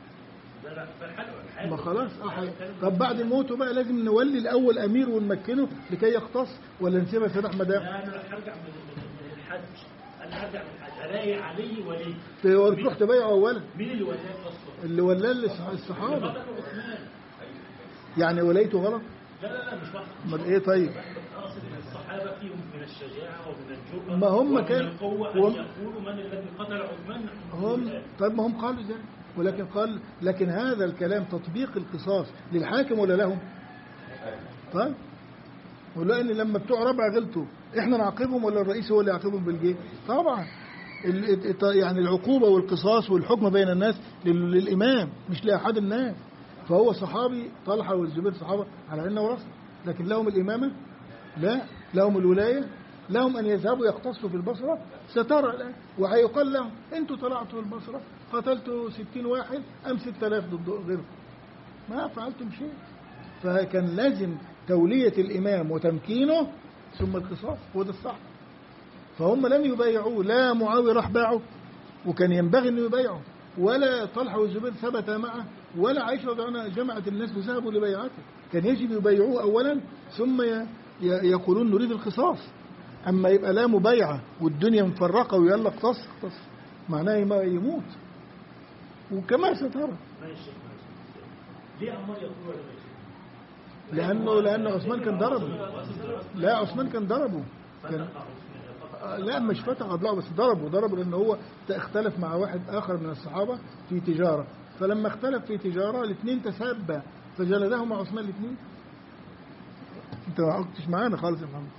ما خلاص طب بعد موته بقى لازم نولي الأول أمير ونمكنه لكي يختص، ولا نسيبها سيد أحمد؟ لا أنا هرجع من الحج. أنا هرجع من الحج ألاقي علي ولي تروح تبايعه أولا. مين اللي ولاه أصلا؟ اللي ولاه الصحابة. يعني ولايته غلط؟ لا مش واحد. امال ايه طيب؟ اقصد ان الصحابه فيهم من الشجاعه ومن الجرأه ما هم ومن كان القوه ان يقولوا من الذي قتل عثمان. طيب ما هم قالوا ذلك، ولكن قال لكن هذا الكلام تطبيق القصاص للحاكم ولا لهم؟ طيب ولأن لما بتوع ربع غلطوا احنا نعاقبهم ولا الرئيس هو اللي يعاقبهم بالجيش؟ طبعا يعني العقوبة والقصاص والحكم بين الناس للإمام مش لأحد الناس. فهو صحابي طلحة والزبير صحابة على عيننا وراسنا، لكن لهم الإمامة؟ لا. لهم الولاية؟ لهم أن يذهبوا يقتصوا في البصرة؟ سترى الآن وهيقال لهم أنتوا طلعتوا البصرة قتلتوا 60 واحد أم 6000 ضد غيركم، ما فعلتم شيء. فكان لازم تولية الإمام وتمكينه ثم القصاص، هو ده الصح. فهم لم يبايعوه، لا معاوية راح باعه وكان ينبغي أن يبايعه، ولا طلحة والزبير ثبت معه، ولا عائشة رضي الله عنها جمعت الناس وذهبوا لبيعته. كان يجب يبايعوه أولا ثم يقولون نريد القصاص. أما يبقى لا مبايعة والدنيا مفرقة ويلا اقتص معناه ما يموت. وكما سترى ليه عمار يقول ولا لأن عثمان كان ضربه. لا عثمان كان ضربه كان لا مش فتح أضلاعه بس ضربه لأنه هو اختلف مع واحد آخر من الصحابة في تجارة، فلما اختلف في تجارة الاثنين تسابا فجلدهما عثمان الاثنين. انت ما عقتش معانا خالص يا محمد.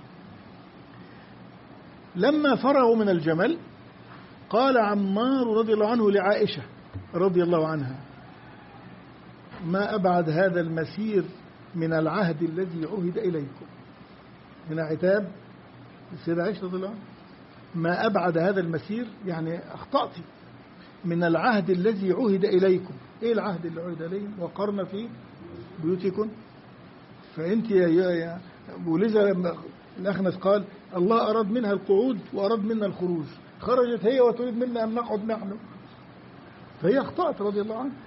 لما فرغوا من الجمل قال عمار رضي الله عنه لعائشة رضي الله عنها ما أبعد هذا المسير من العهد الذي عهد إليكم. من عتاب السيدة عائشة رضي الله عنها ما أبعد هذا المسير، يعني أخطأتي من العهد الذي عهد إليكم. إيه العهد اللي عهد إليكم؟ وقرن في بيوتكم. فأنت يا ولذا الأخنس قال الله أراد منها القعود وأراد منا الخروج، خرجت هي وتريد منا أن نقعد نحن، فهي أخطأت رضي الله عنها.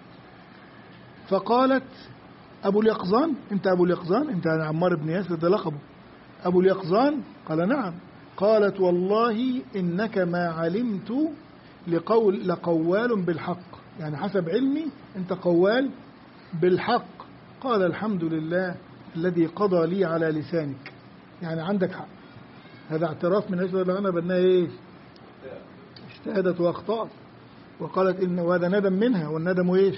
فقالت أبو اليقظان، أنت أبو اليقظان، أنت عمار بن ياسر ده لقبه أبو اليقظان؟ قال نعم. قالت والله إنك ما علمت لقوال بالحق، يعني حسب علمي أنت قوال بالحق. قال الحمد لله الذي قضى لي على لسانك، يعني عندك حق. هذا اعتراف من أجل الله عنها بأنها إيه؟ اجتهدت وأخطأت، وقالت إن وهذا ندم منها، والندم إيش؟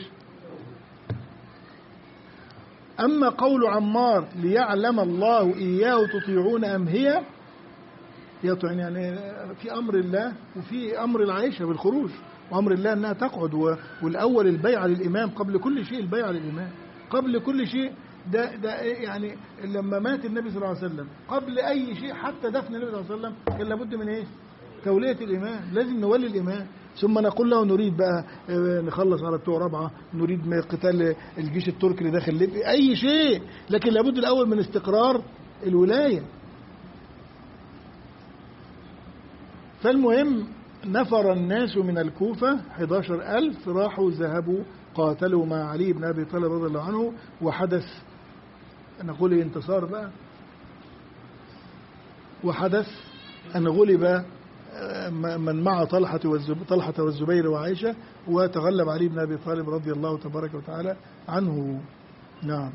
أما قول عمار ليعلم الله إياه تطيعون أم هي يطعن، يعني في أمر الله وفي أمر العائشة بالخروج، وأمر الله أنها تقعد، والأول البيعة للإمام قبل كل شيء، البيعة للإمام قبل كل شيء. ده يعني لما مات النبي صلى الله عليه وسلم قبل أي شيء حتى دفن النبي صلى الله عليه وسلم كان لابد من إيه؟ تولية الإمام، لازم نولي الإمام. ثم نقول له نريد بقى نخلص على بتوع رابعة، نريد قتال الجيش التركي اللي داخل ليبيا، أي شيء، لكن لابد الأول من استقرار الولاية. فالمهم نفر الناس من الكوفة 11,000 راحوا ذهبوا قاتلوا مع علي بن أبي طالب رضي الله عنه، وحدث نقول الانتصار بقى، وحدث أن غلب من مع طلحة والزبير وعائشة، وتغلب علي بن أبي طالب رضي الله تبارك وتعالى عنه. نعم.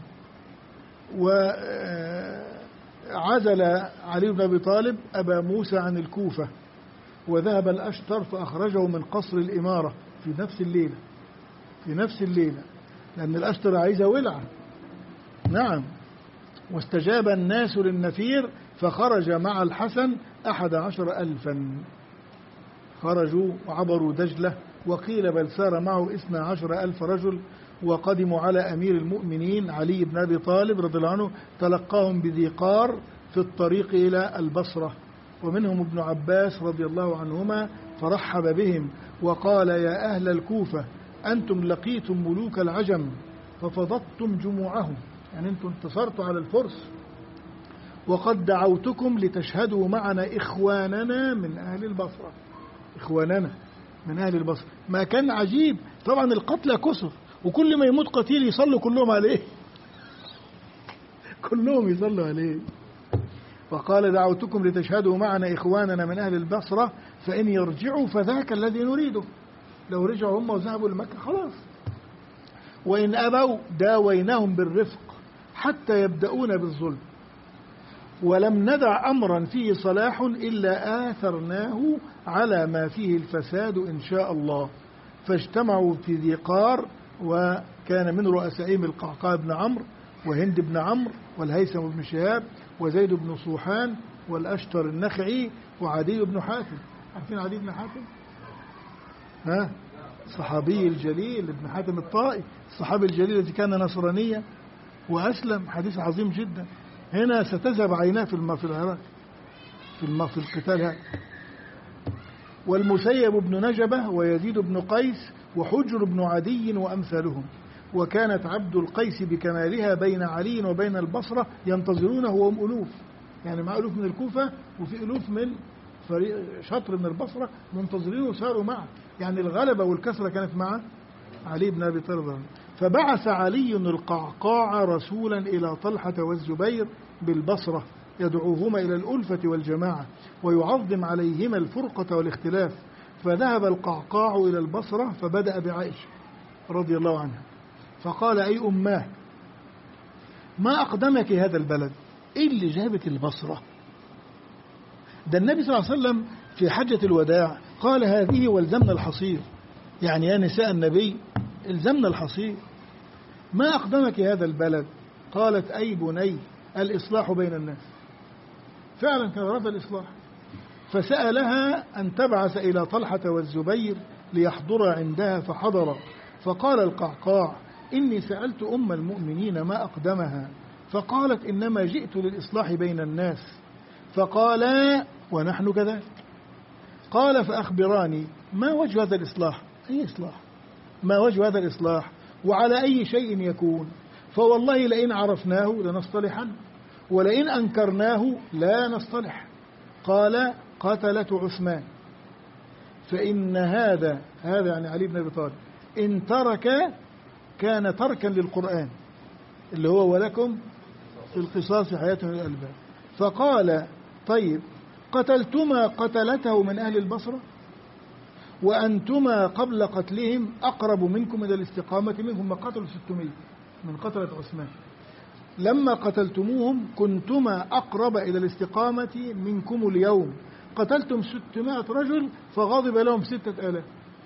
وعزل علي بن أبي طالب أبا موسى عن الكوفة، وذهب الأشتر فأخرجه من قصر الإمارة في نفس الليلة لأن الأشتر عايزة ولعة. نعم. واستجاب الناس للنفير فخرج مع الحسن 11,000 خرجوا وعبروا دجلة، وقيل بل سار معه 12,000 رجل، وقدموا على أمير المؤمنين علي بن أبي طالب رضي الله عنه، تلقاهم بذي قار في الطريق إلى البصرة، ومنهم ابن عباس رضي الله عنهما فرحب بهم وقال يا أهل الكوفة أنتم لقيتم ملوك العجم ففضضتم جموعهم، يعني أنتم انتصرتوا على الفرس، وقد دعوتكم لتشهدوا معنا إخواننا من أهل البصرة. إخواننا من أهل البصرة ما كان عجيب، طبعا القتلى كسر، وكل ما يموت قتيل يصلوا كلهم عليه كلهم يصلوا عليه. وقال دعوتكم لتشهدوا معنا إخواننا من أهل البصرة فإن يرجعوا فذاك الذي نريده، لو رجعوا هم وذهبوا لمكة خلاص، وإن أبوا داويناهم بالرفق حتى يبدأون بالظلم، ولم ندع أمرا فيه صلاح إلا آثرناه على ما فيه الفساد إن شاء الله. فاجتمعوا في ذي قار، وكان من رؤسائهم القعقاع بن عمرو وهند بن عمرو والهيثم بن شهاب وزيد بن صوحان والأشتر النخعي وعدي بن حاتم. عارفين عدي بن حاتم؟ ها؟ الصحابي الجليل ابن حاتم الطائي، الصحابي الجليل الذي كان نصرانيا وأسلم، حديث عظيم جدا. هنا ستذهب عيناه في العراق في القتال هذا. والمسيب بن نجبة ويزيد بن قيس وحجر بن عدي وأمثالهم. وكانت عبد القيس بكمالها بين علي وبين البصرة ينتظرونه وهم ألوف، يعني مع ألوف من الكوفة وفي ألوف من فريق شطر من البصرة منتظرينه وساروا معه، يعني الغلبة والكسرة كانت مع علي بن أبي طالب. فبعث علي القعقاع رسولا إلى طلحة والزبير بالبصرة يدعوهما إلى الألفة والجماعة ويعظم عليهما الفرقة والاختلاف. فذهب القعقاع إلى البصرة فبدأ بعائشة رضي الله عنها فقال: أي أماه، ما أقدمك هذا البلد؟ إيه اللي جابك البصرة؟ ده النبي صلى الله عليه وسلم في حجة الوداع قال: هذه والزمنا الحصير، يعني يا نساء النبي الزمنا الحصير. ما أقدمك هذا البلد؟ قالت: أي بني، الإصلاح بين الناس. فعلا كان رفض الإصلاح، فسألها أن تبعث إلى طلحة والزبير ليحضر عندها فحضر. فقال القعقاع: إني سألت أم المؤمنين ما أقدمها، فقالت: إنما جئت للإصلاح بين الناس. فقالا: ونحن كذلك. قال: فأخبراني ما وجه هذا الإصلاح؟ أي إصلاح؟ ما وجه هذا الإصلاح وعلى أي شيء يكون؟ فوالله لئن عرفناه لنصطلحن ولئن أنكرناه لا نصطلح. قال: قتلة عثمان، فإن هذا يعني علي بن أبي طالب إن ترك كان تركا للقرآن اللي هو ولكم في القصاص حياة الألباب. فقال: طيب، قتلتما قتلته من أهل البصرة وأنتما قبل قتلهم أقرب منكم إلى الاستقامة منهم، ما قتلوا 600 من قتلة عثمان. لما قتلتموهم كنتما أقرب إلى الاستقامة منكم اليوم، قتلتم 600 رجل فغضب لهم 6000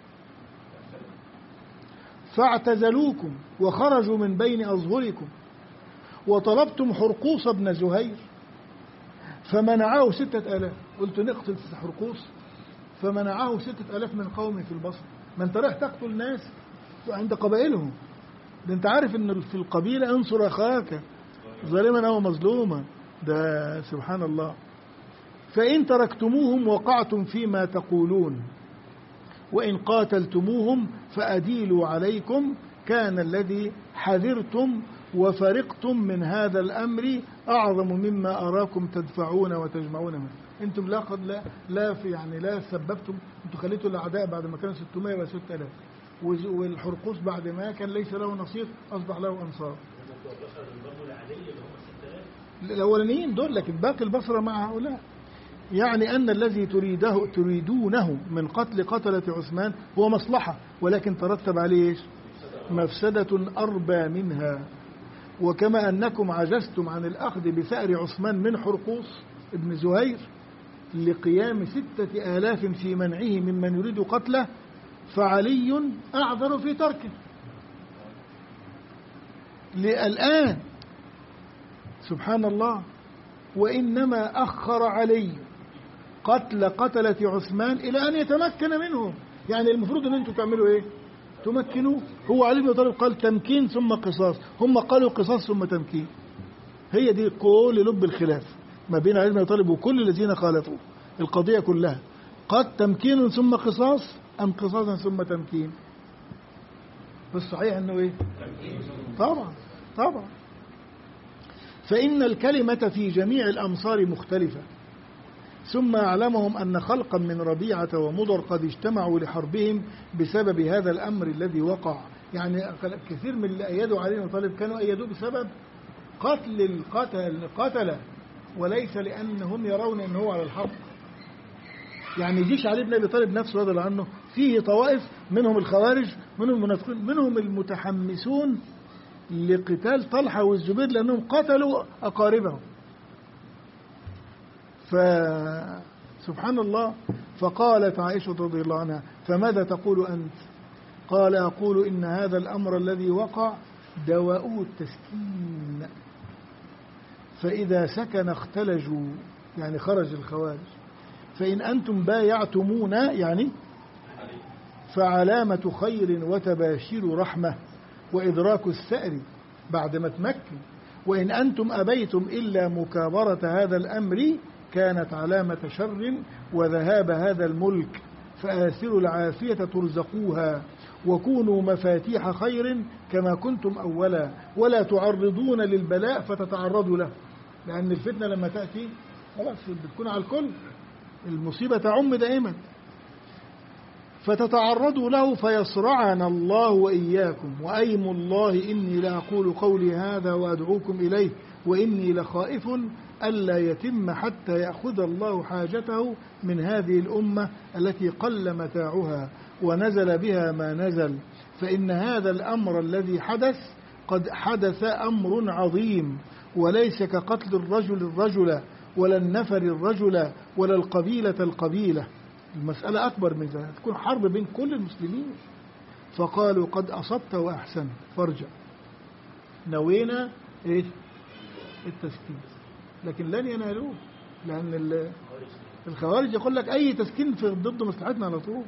فاعتزلوكم وخرجوا من بين أظهركم، وطلبتم حرقوس بن زهير فمنعه 6000. قلت نقتل حرقوس فمنعه 6000 من قومه في البصر. ما انت رايح تقتل ناس عند قبائلهم، ده انت عارف ان في القبيلة انصر اخاك ظالما او مظلوما، ده سبحان الله. فإن تركتموهم وقعتم فيما تقولون، وإن قاتلتموهم فأديلوا عليكم. كان الذي حذرتم وفرقتم من هذا الأمر أعظم مما أراكم تدفعون وتجمعون منه. أنتم لا سببتم، أنتم خليتوا الأعداء بعد ما كانوا 600 يبقى 6000، والحرقوس بعد ما كان ليس له نصير أصبح له أنصار. الأولانيين دول، لكن باقي البصرة مع هؤلاء. يعني أن الذي تريدونه من قتلة عثمان هو مصلحة، ولكن ترتب عليه مفسدة أربى منها. وكما أنكم عجزتم عن الأخذ بثأر عثمان من حرقوس ابن زهير لقيام 6000 في منعه ممن يريد قتله، فعلي أعذر في تركه الآن. سبحان الله. وإنما أخر علي قتلة عثمان إلى أن يتمكن منهم. يعني المفروض أن أنتم تعملوا إيه؟ تمكنوا. هو علي بن أبي طالب قال تمكين ثم قصاص، هم قالوا قصاص ثم تمكين. هي دي كل لب الخلاف ما بين علي بن أبي طالب وكل الذين خالفوه. القضية كلها قد تمكين ثم قصاص أم قصاصا ثم تمكين؟ بس صحيح أنه إيه؟ طبعا. فإن الكلمة في جميع الأمصار مختلفة. ثم أعلمهم أن خلقا من ربيعة ومضر قد اجتمعوا لحربهم بسبب هذا الأمر الذي وقع. يعني كثير من اللي أيدوا علي بن أبي طالب كانوا أيدوه بسبب قتل القتلة، وليس لأنهم يرون أنه هو على الحق. يعني جيش علي بن أبي طالب نفسه رضي الله عنه فيه طوائف، منهم الخوارج، منهم المنافقين، منهم المتحمسون لقتال طلحة والزبير لأنهم قتلوا أقاربهم. فسبحان الله. فقالت عائشة رضي الله عنها: فماذا تقول أنت؟ قال: أقول إن هذا الأمر الذي وقع دواؤه التسكين، فإذا سكن اختلجوا، يعني خرج الخوارج، فإن أنتم بايعتمون يعني فعلامة خير وتباشير رحمة وإدراك الثأر بعد ما تمكن، وإن أنتم أبيتم إلا مكابرة هذا الأمر كانت علامة شر وذهاب هذا الملك، فآثروا العافية ترزقوها وكونوا مفاتيح خير كما كنتم أولا، ولا تعرضون للبلاء فتتعرضوا له، لأن الفتنة لما تأتي خلاص بتكون على الكل، المصيبة تعم دائما، فتتعرضوا له فيصرعنا الله وإياكم. وأيم الله إني لأقول قولي هذا وأدعوكم إليه وإني لخائف ألا يتم حتى يأخذ الله حاجته من هذه الأمة التي قل متاعها ونزل بها ما نزل، فإن هذا الأمر الذي حدث قد حدث أمر عظيم، وليس كقتل الرجل الرجل ولا النفر الرجل ولا القبيلة القبيلة، المسألة أكبر من ذلك، تكون حرب بين كل المسلمين. فقالوا: قد أصبت وأحسنت فارجع. نوينا إيه؟ التسكين، لكن لن ينالوه، لأن الخوارج يقول لك أي تسكين في ضد مصلحتنا على طول.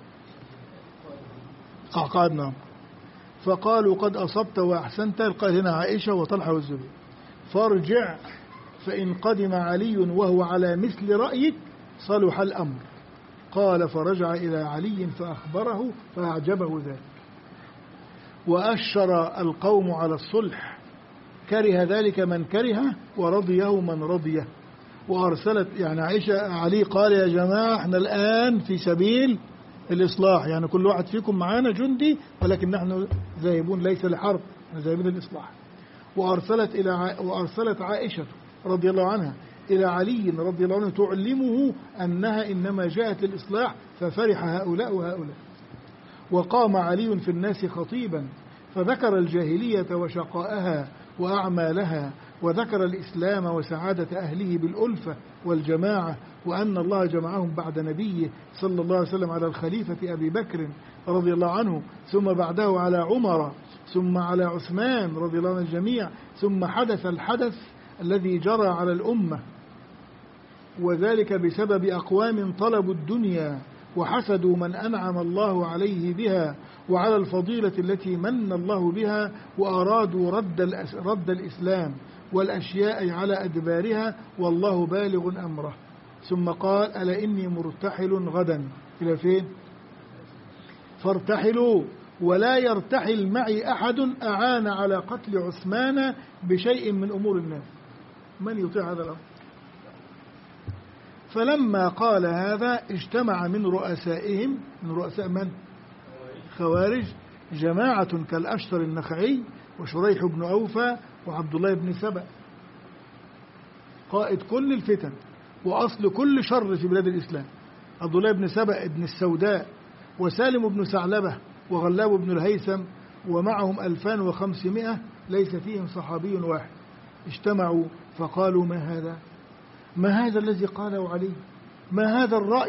أعقادنا. فقالوا: قد أصبت وأحسنت، قال هنا عائشة وطلحة والزبير، فارجع فإن قدم علي وهو على مثل رأيك صلح الأمر. قال: فرجع إلى علي فأخبره فأعجبه ذلك، وأشر القوم على الصلح، كره ذلك من كره ورضيه من رضيه. وأرسلت يعني عائشة علي قال: يا جماعة احنا الآن في سبيل الإصلاح، يعني كل واحد فيكم معانا جندي ولكن نحن ذاهبون ليس لحرب، نحن ذاهبون للإصلاح. وأرسلت عائشة رضي الله عنها إلى علي رضي الله عنه تعلمه أنها إنما جاءت للإصلاح، ففرح هؤلاء وهؤلاء. وقام علي في الناس خطيبا فذكر الجاهلية وشقاءها وأعمالها، وذكر الإسلام وسعادة أهله بالألفة والجماعة، وأن الله جمعهم بعد نبيه صلى الله عليه وسلم على الخليفة أبي بكر رضي الله عنه، ثم بعده على عمر، ثم على عثمان رضي الله عنه الجميع، ثم حدث الحدث الذي جرى على الأمة، وذلك بسبب أقوام طلبوا الدنيا وحسدوا من أنعم الله عليه بها وعلى الفضيلة التي من الله بها، وأرادوا رد الإسلام والأشياء على أدبارها، والله بالغ أمره. ثم قال: ألا إني مرتحل غدا. إلى فين؟ فارتحلوا ولا يرتحل معي أحد أعان على قتل عثمان بشيء من أمور الناس. من يطيع هذا الأمر؟ فلما قال هذا اجتمع من رؤسائهم، من رؤساء من؟ خوارج، جماعة كالأشتر النخعي وشريح بن أوفى وعبد الله بن سبأ، قائد كل الفتن وأصل كل شر في بلاد الإسلام، عبد الله بن سبأ بن السوداء وسالم بن ثعلبة وغلاب بن الهيثم، ومعهم 2500 ليس فيهم صحابي واحد. اجتمعوا فقالوا: ما هذا؟ ما هذا الذي قاله علي؟ ما هذا الرأي؟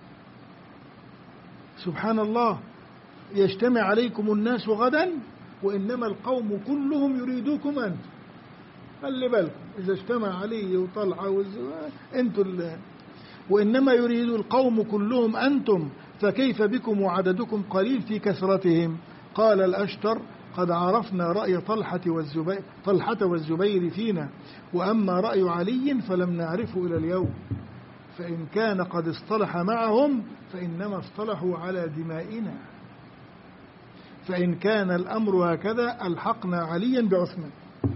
سبحان الله، يجتمع عليكم الناس غدا وإنما القوم كلهم يريدوكم أنتم. خلي بالكم إذا اجتمع علي وطلحة أنتم وإنما يريد القوم كلهم أنتم، فكيف بكم وعددكم قليل في كثرتهم؟ قال الأشتر: قد عرفنا رأي طلحة والزبير فينا، وأما رأي علي فلم نعرفه إلى اليوم، فإن كان قد اصطلح معهم فإنما اصطلحوا على دمائنا، فإن كان الأمر هكذا ألحقنا عليا بعثمان.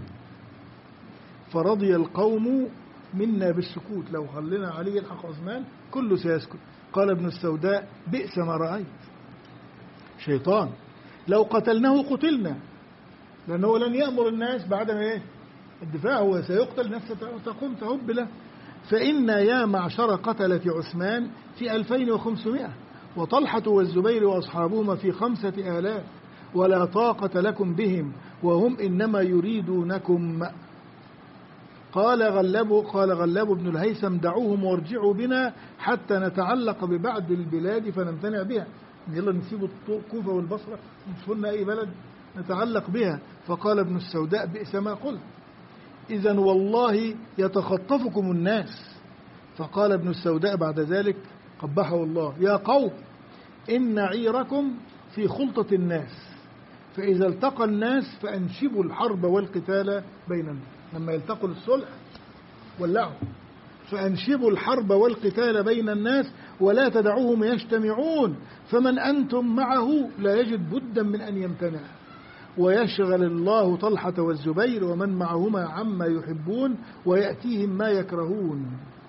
فرضي القوم منا بالسكوت، لو خلنا علي يلحق عثمان كله سيسكت. قال ابن السوداء: بئس ما رأيت، شيطان، لو قتلناه قتلنا، لأنه لن يأمر الناس بعدم إيه؟ الدفاع، هو سيقتل، نفسه تقوم تهب له. فإن يا معشر قتلة عثمان في 2500 وطلحة والزبير وأصحابهما في 5000، ولا طاقة لكم بهم وهم إنما يريدونكم. قال غلاب بن الهيثم دعوهم وارجعوا بنا حتى نتعلق ببعض البلاد فنمتنع بها. يلا نسيب الكوفة والبصرة نشوفنا أي بلد نتعلق بها. فقال ابن السوداء بئس ما قلت، إذن والله يتخطفكم الناس. فقال ابن السوداء بعد ذلك قبحه الله: يا قوم إن عيركم في خلطة الناس، فإذا التقى الناس فأنشبوا الحرب والقتال بينهم. لما يلتقوا للصلح ولعوا، فأنشبوا الحرب والقتال بين الناس ولا تدعوهم يجتمعون، فمن أنتم معه لا يجد بدا من أن يمتنع. ويشغل الله طلحة والزبير ومن معهما عما يحبون ويأتيهم ما يكرهون.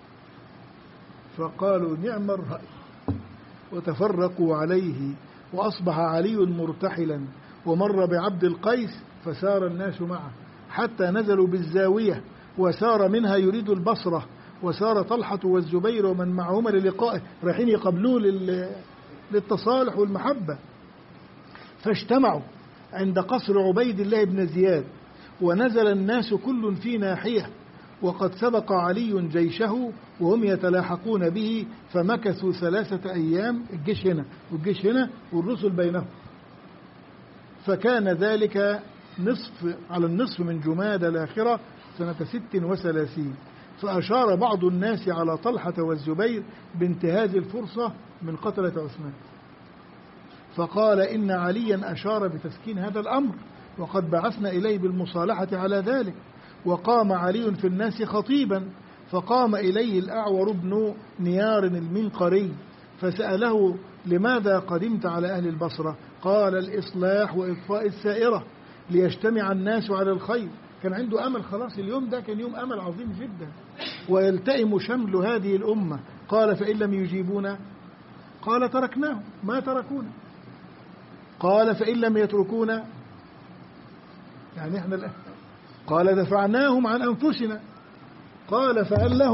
فقالوا نعم الرأي، وتفرقوا عليه. وأصبح علي مرتحلا ومر بعبد القيس فسار الناس معه حتى نزلوا بالزاوية وسار منها يريد البصرة. وسار طلحة والزبير ومن معهما للقائه، رايحين يقبلوه للتصالح والمحبة. فاجتمعوا عند قصر عبيد الله بن زياد، ونزل الناس كل في ناحية، وقد سبق علي جيشه وهم يتلاحقون به، فمكثوا 3 أيام، الجيش هنا والجيش هنا والرسل بينهم. فكان ذلك على النصف من جمادى الآخرة سنة 36. فأشار بعض الناس على طلحة والزبير بانتهاز الفرصة من قتلة عثمان، فقال إن عليا أشار بتسكين هذا الأمر وقد بعثنا إليه بالمصالحة على ذلك. وقام علي في الناس خطيبا، فقام إليه الأعور بن نيار المنقري فسأله: لماذا قدمت على أهل البصرة؟ قال: الإصلاح وإطفاء السائرة ليجتمع الناس على الخير. كان عنده أمل، خلاص اليوم ده كان يوم أمل عظيم جدا، ويلتئم شمل هذه الأمة. قال: فإن لم يجيبونا؟ قال: تركناهم ما تركونا. قال: فإن لم يتركونا؟ يعني إحنا الآن. قال: دفعناهم عن أنفسنا. قال: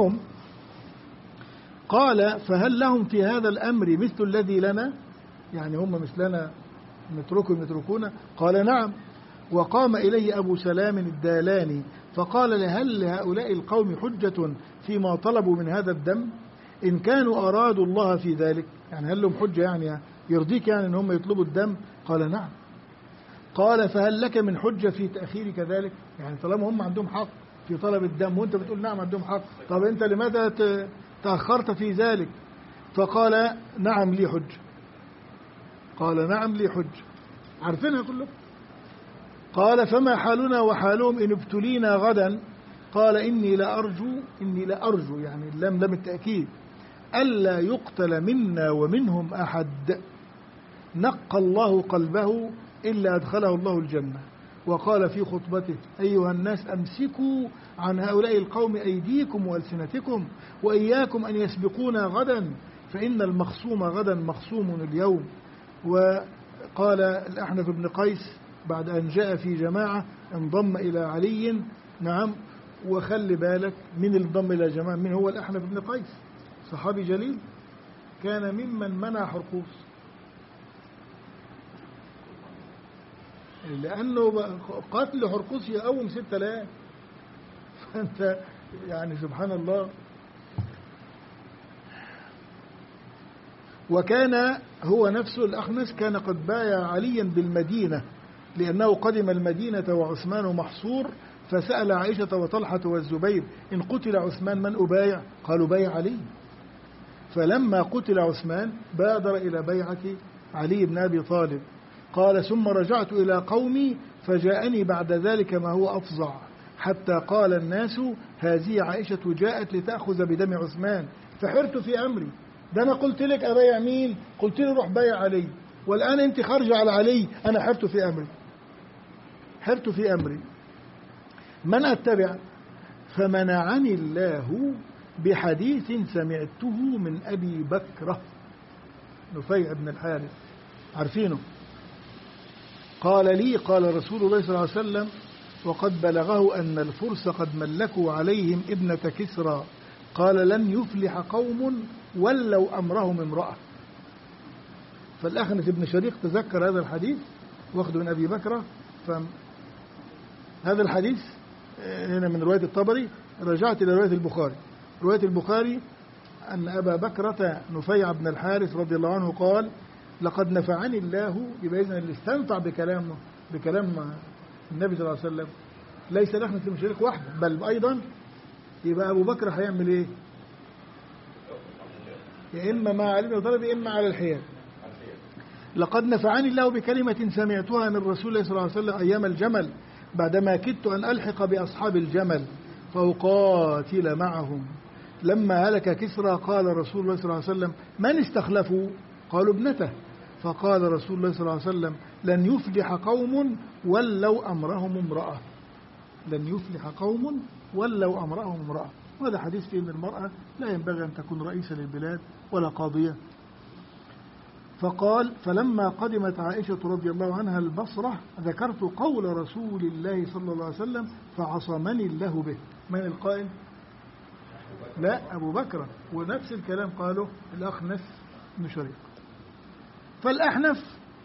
فهل لهم في هذا الأمر مثل الذي لنا؟ يعني هم مثلنا يتركونا؟ قال: نعم. وقام إليه أبو سلام الدالاني فقال: هل لهؤلاء القوم حجة فيما طلبوا من هذا الدم إن كانوا أرادوا الله في ذلك؟ يعني هل لهم حجة يعني يرضيك يعني إن هم يطلبوا الدم؟ قال: نعم. قال: فهل لك من حجة في تأخير كذلك؟ يعني طالما هم عندهم حق في طلب الدم وانت بتقول نعم عندهم حق، طب انت لماذا تأخرت في ذلك؟ فقال: نعم لي حجة. قال: نعم لي حجة، عارفينها كلهم. قال: فما حالنا وحالهم إن ابتلينا غدا؟ قال: إني لأرجو يعني اللام لم التأكيد ألا يقتل منا ومنهم أحد نقى الله قلبه إلا أدخله الله الجنة. وقال في خطبته: أيها الناس أمسكوا عن هؤلاء القوم أيديكم وألسنتكم وإياكم أن يسبقونا غدا، فإن المخصوم غدا مخصوم اليوم. وقال الأحنف بن قيس بعد أن جاء في جماعة انضم إلى علي. نعم. وخلي بالك من انضم إلى جماعة، من هو الأحنف بن قيس؟ صحابي جليل، كان ممن منع حرقوس، لأنه قتل حرقوس يقوم 6000. فأنت يعني سبحان الله. وكان هو نفسه الأخنس كان قد بايع عليا بالمدينة، لأنه قدم المدينة وعثمان محصور، فسأل عائشة وطلحة والزبير: إن قتل عثمان من أبايع؟ قالوا: بايع علي. فلما قتل عثمان بادر إلى بيعة علي بن أبي طالب. قال: ثم رجعت إلى قومي فجاءني بعد ذلك ما هو أفظع، حتى قال الناس: هذه عائشة جاءت لتأخذ بدم عثمان، فحرت في أمري. ده أنا قلت لك أبايع مين؟ قلت لي روح بايع علي، والآن أنت خارجة على علي. أنا حرت في أمري. من أتبع؟ فمنعني الله بحديث سمعته من أبي بكر نفيع بن الحارث، عارفينه. قال لي: قال رسول الله صلى الله عليه وسلم: وقد بلغه أن الفرس قد ملكوا عليهم ابنة كسرى. قال: لن يفلح قوم ولوا أمرهم امرأة. فالأخنس بن شريق تذكر هذا الحديث واخده من أبي بكر. فهذا الحديث هنا من رواية الطبري. رجعت إلى رواية البخاري. رواية البخاري أن أبا بكرة نفيع بن الحارث رضي الله عنه قال لقد نفعني الله، يبقى إذن اللي استنفع بكلام النبي صلى الله عليه وسلم ليس لحمة المشرك وحده بل أيضا يبقى أبو بكر هيعمل إيه؟ يا إما مع علي بن أبي طالب يا إما على الحياد. لقد نفعني الله بكلمة سمعتها من رسول الله صلى الله عليه وسلم أيام الجمل بعدما كدت أن ألحق بأصحاب الجمل فأقاتل معهم لما هلك كسرى. قال رسول الله صلى الله عليه وسلم من استخلفوا؟ قالوا ابنته. فقال رسول الله صلى الله عليه وسلم لن يفلح قوم ولوا أمرهم امرأة. لن يفلح قوم ولوا أمرهم امرأة. وهذا حديث فيه أن المرأة لا ينبغي أن تكون رئيسة للبلاد ولا قاضية. فقال فلما قدمت عائشة رضي الله عنها البصرة ذكرت قول رسول الله صلى الله عليه وسلم فعصمني الله به. من القائل؟ لا أبو بكر. ونفس الكلام قاله الأخنس بن شريق. فالأحنف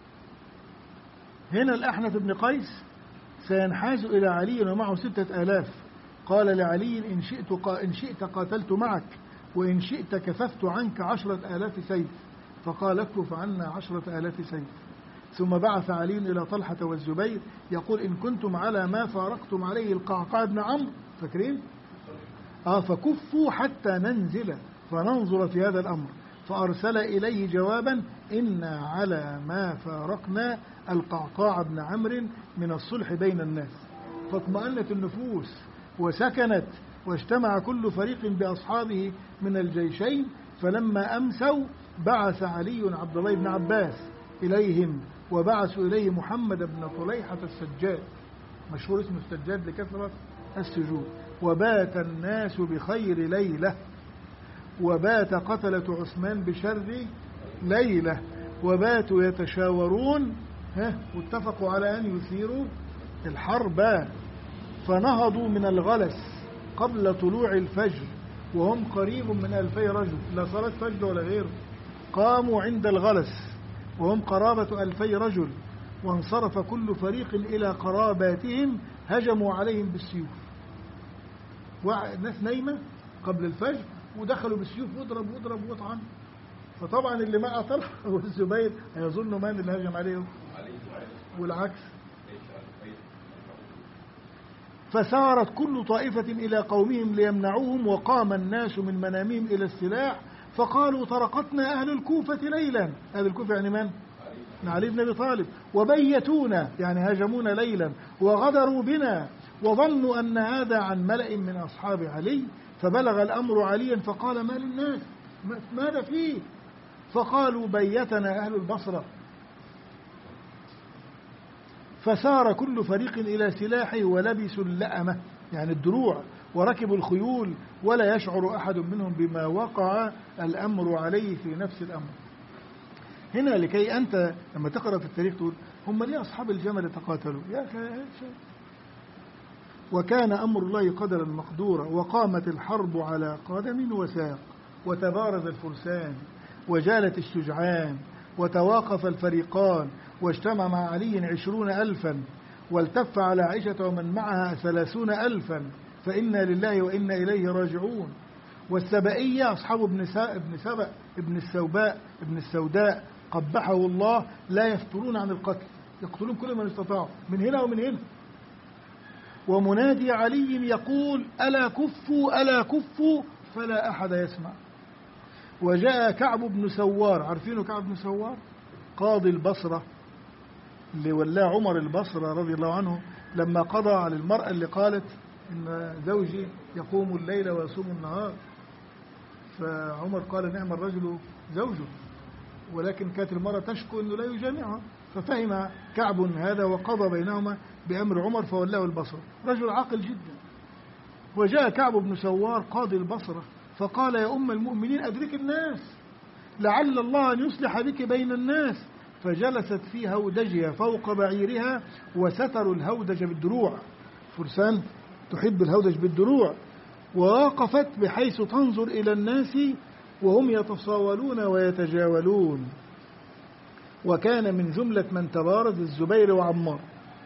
هنا الأحنف بن قيس سينحاز إلى علي ومعه 6000. قال لعلي إن شئت قاتلت معك وإن شئت كففت عنك 10,000 سيف. فقال اكف عنا 10,000 سيف. ثم بعث علي إلى طلحة والزبير يقول إن كنتم على ما فارقتم عليه القعقاع بن عمرو فاكرين فكفوا حتى ننزل فننظر في هذا الأمر. فأرسل إليه جوابا إنا على ما فارقنا القعقاع بن عمرو من الصلح بين الناس. فاطمأنت النفوس وسكنت واجتمع كل فريق بأصحابه من الجيشين. فلما أمسوا بعث علي عبد الله بن عباس إليهم وبعثوا إليه محمد بن طليحة السجاد، مشهور اسمه السجاد لكثرة السجود. وبات الناس بخير ليلة وبات قتلة عثمان بشر ليلة وباتوا يتشاورون واتفقوا على أن يثيروا الحرب. فنهضوا من الغلس قبل طلوع الفجر وهم قريب من 2000 رجل، لا صلاة فجر ولا غيره. قاموا عند الغلس وهم قرابة 2000 رجل وانصرف كل فريق إلى قراباتهم هجموا عليهم بالسيوف. والناس نايمة قبل الفجر ودخلوا بالسيوف واضرب واضرب واطعن. فطبعا اللي مع طلحة والزبير هيظنوا من اللي هجم عليهم والعكس. فسارت كل طائفة إلى قومهم ليمنعوهم وقام الناس من منامهم إلى السلاح فقالوا طرقتنا أهل الكوفة ليلا. أهل الكوفة يعني من؟ علي بن أبي طالب. وبيتونا يعني هاجمونا ليلا وغدروا بنا وظنوا أن هذا عن ملأ من أصحاب علي. فبلغ الأمر عليا فقال ما للناس ماذا فيه؟ فقالوا بيتنا أهل البصرة. فسار كل فريق إلى سلاحه ولبسوا اللأمة يعني الدروع وركبوا الخيول ولا يشعر أحد منهم بما وقع الأمر عليه في نفس الأمر. هنا لكي أنت لما تقرأ في التاريخ تقول هم ليه أصحاب الجمل تقاتلوا يا أخي. وكان أمر الله قدرا مقدورا وقامت الحرب على قدم وساق وتبارز الفرسان وجالت الشجعان وتواقف الفريقان واجتمع مع علي 20,000 والتف على عائشة ومن معها 30,000 فإنا لله وإنا إليه راجعون. والسبائية أصحاب ابن السوداء قبحه الله لا يفترون عن القتل يقتلون كل من استطاعوا من هنا ومن هنا. ومنادي علي يقول ألا كفوا ألا كفوا فلا أحد يسمع. وجاء كعب بن سوار، عارفينه كعب بن سوار قاضي البصرة اللي ولاه عمر البصرة رضي الله عنه لما قضى على المرأة اللي قالت إن زوجي يقوم الليل ويصوم النهار. فعمر قال نعم الرجل زوجه ولكن كانت المرأة تشكو أنه لا يجامعها. ففهم كعب هذا وقضى بينهما بأمر عمر فولاه البصرة. رجل عاقل جدا. وجاء كعب بن سوار قاضي البصرة فقال يا أم المؤمنين أدرك الناس لعل الله أن يصلح بك بين الناس. فجلست في هودجها فوق بعيرها وستروا الهودج بالدروع. فرسان تحب الهودج بالدروع. ووقفت بحيث تنظر إلى الناس وهم يتصاولون ويتجاولون. وكان من جملة من تبارز الزبير وعمار.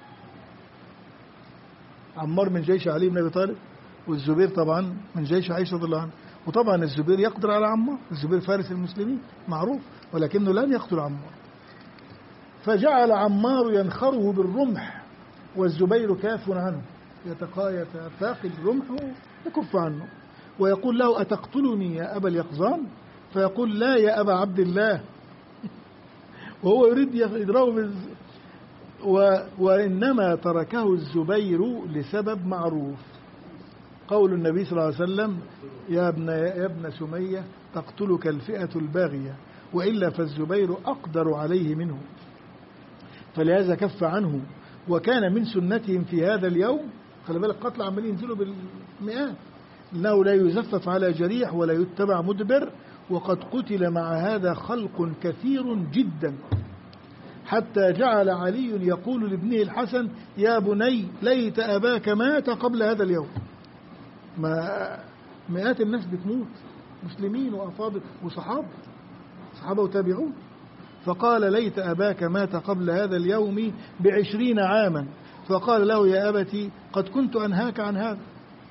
عمار من جيش علي بن أبي طالب، والزبير طبعا من جيش عائشة رضي الله عنها. وطبعا الزبير يقدر على عمار، الزبير فارس المسلمين معروف، ولكنه لن يقتل عمار. فجعل عمار ينخره بالرمح والزبير كاف عنه، يتثاقل الرمح ويكف عنه، ويقول له أتقتلني يا أبا اليقظان؟ فيقول لا يا أبا عبد الله، وهو يريد يضربه وإنما تركه الزبير لسبب معروف، قول النبي صلى الله عليه وسلم يا ابن سمية تقتلك الفئة الباغية وإلا فالزبير أقدر عليه منه، فلهذا كف عنه. وكان من سنتهم في هذا اليوم، خلي بالك قتل عمالين ينزلوا بالمئات، إنه لا يزفف على جريح ولا يتبع مدبر، وقد قتل مع هذا خلق كثير جدا، حتى جعل علي يقول لابنه الحسن يا بني ليت أباك مات قبل هذا اليوم. ما مئات الناس بتموت، مسلمين وأفاضل وصحابة وتابعون، فقال ليت أباك مات قبل هذا اليوم ب20 عاما. فقال له يا أبتي قد كنت أنهاك عن هذا.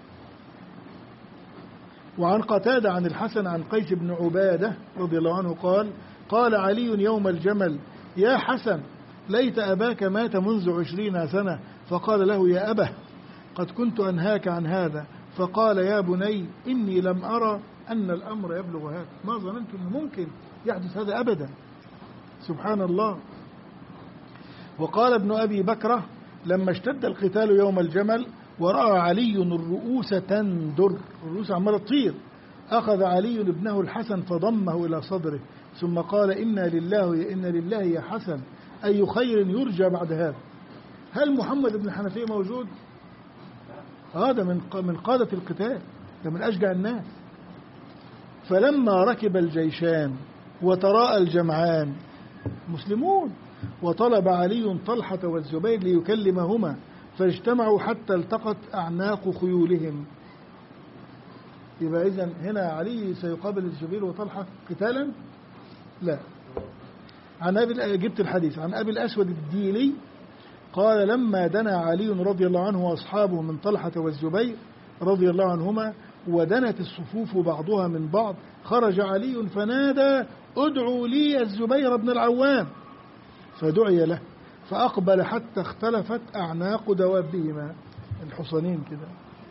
وعن قتادة عن الحسن عن قيس بن عبادة رضي الله عنه قال علي يوم الجمل يا حسن ليت أباك مات منذ 20 سنة. فقال له يا أبه قد كنت أنهاك عن هذا. فقال يا بني إني لم أرى أن الأمر يبلغ هذا، ما ظننت أنه ممكن يحدث هذا أبدا، سبحان الله. وقال ابن أبي بكرة لما اشتد القتال يوم الجمل ورأى علي الرؤوس تندر، الرؤوس عمالة تطير، أخذ علي ابنه الحسن فضمه إلى صدره ثم قال إنا لله يا حسن أي خير يرجى بعد هذا. هل محمد بن الحنفية موجود؟ هذا من قادة القتال، ده من أشجع الناس. فلما ركب الجيشان وتراءى الجمعان مسلمون، وطلب علي طلحة والزبير ليكلمهما فاجتمعوا حتى التقت أعناق خيولهم. يبقى إذن هنا علي سيقابل الزبير وطلحة قتالا؟ لا. جبت الحديث عن أبي الأسود الديلي قال لما دنا علي رضي الله عنه وأصحابه من طلحة والزبير رضي الله عنهما ودنت الصفوف بعضها من بعض خرج علي فنادى ادعوا لي الزبير بن العوام، فدعي له فأقبل حتى اختلفت أعناق دوابهما، الحصانين كده.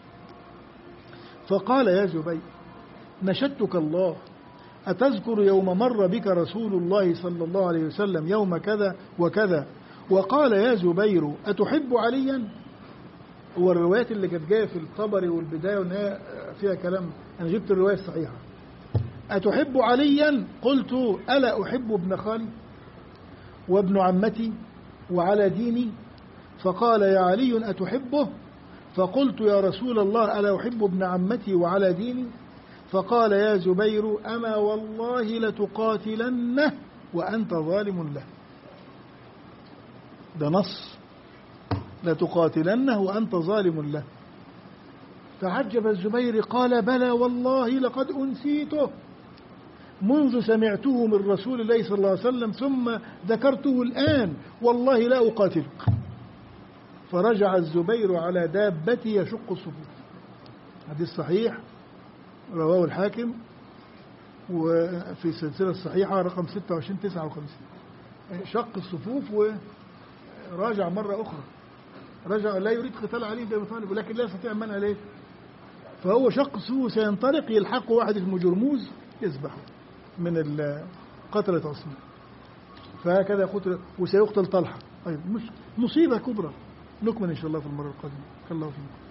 فقال يا زبير نشدتك الله أتذكر يوم مر بك رسول الله صلى الله عليه وسلم يوم كذا وكذا وقال يا زبير أتحب عليا؟ هو الروايات اللي كانت جايه في الطبري والبداية والنهاية فيها كلام، أنا جبت الرواية الصحيحة. أتحب عليا؟ قلت ألا أحب ابن خالي وابن عمتي وعلى ديني؟ فقال يا علي أتحبه؟ فقلت يا رسول الله ألا أحب ابن عمتي وعلى ديني؟ فقال يا زبير أما والله لتقاتلنه وأنت ظالم له. ده نص، لتقاتلنه وأنت ظالم له. فعجب الزبير قال بلى والله لقد أنسيته منذ سمعته من رسول الله صلى الله عليه وسلم ثم ذكرته الآن والله لا أقاتلك. فرجع الزبير على دابته يشق الصفوف. حديث صحيح رواه الحاكم وفي السلسلة الصحيحة رقم 2659. شق الصفوف وراجع مرة أخرى، رجع لا يريد قتال علي بن أبي طالب ولكن لا يستطيع منع عليه، فهو شق الصفوف سينطلق يلحقه واحد اسمه جرموز يذبحه من قتلة عثمان. فهكذا قتل وسيقتل طلحة. طيب مش مصيبة كبرى. نكمل إن شاء الله في المرة القادمة. الله فيكم.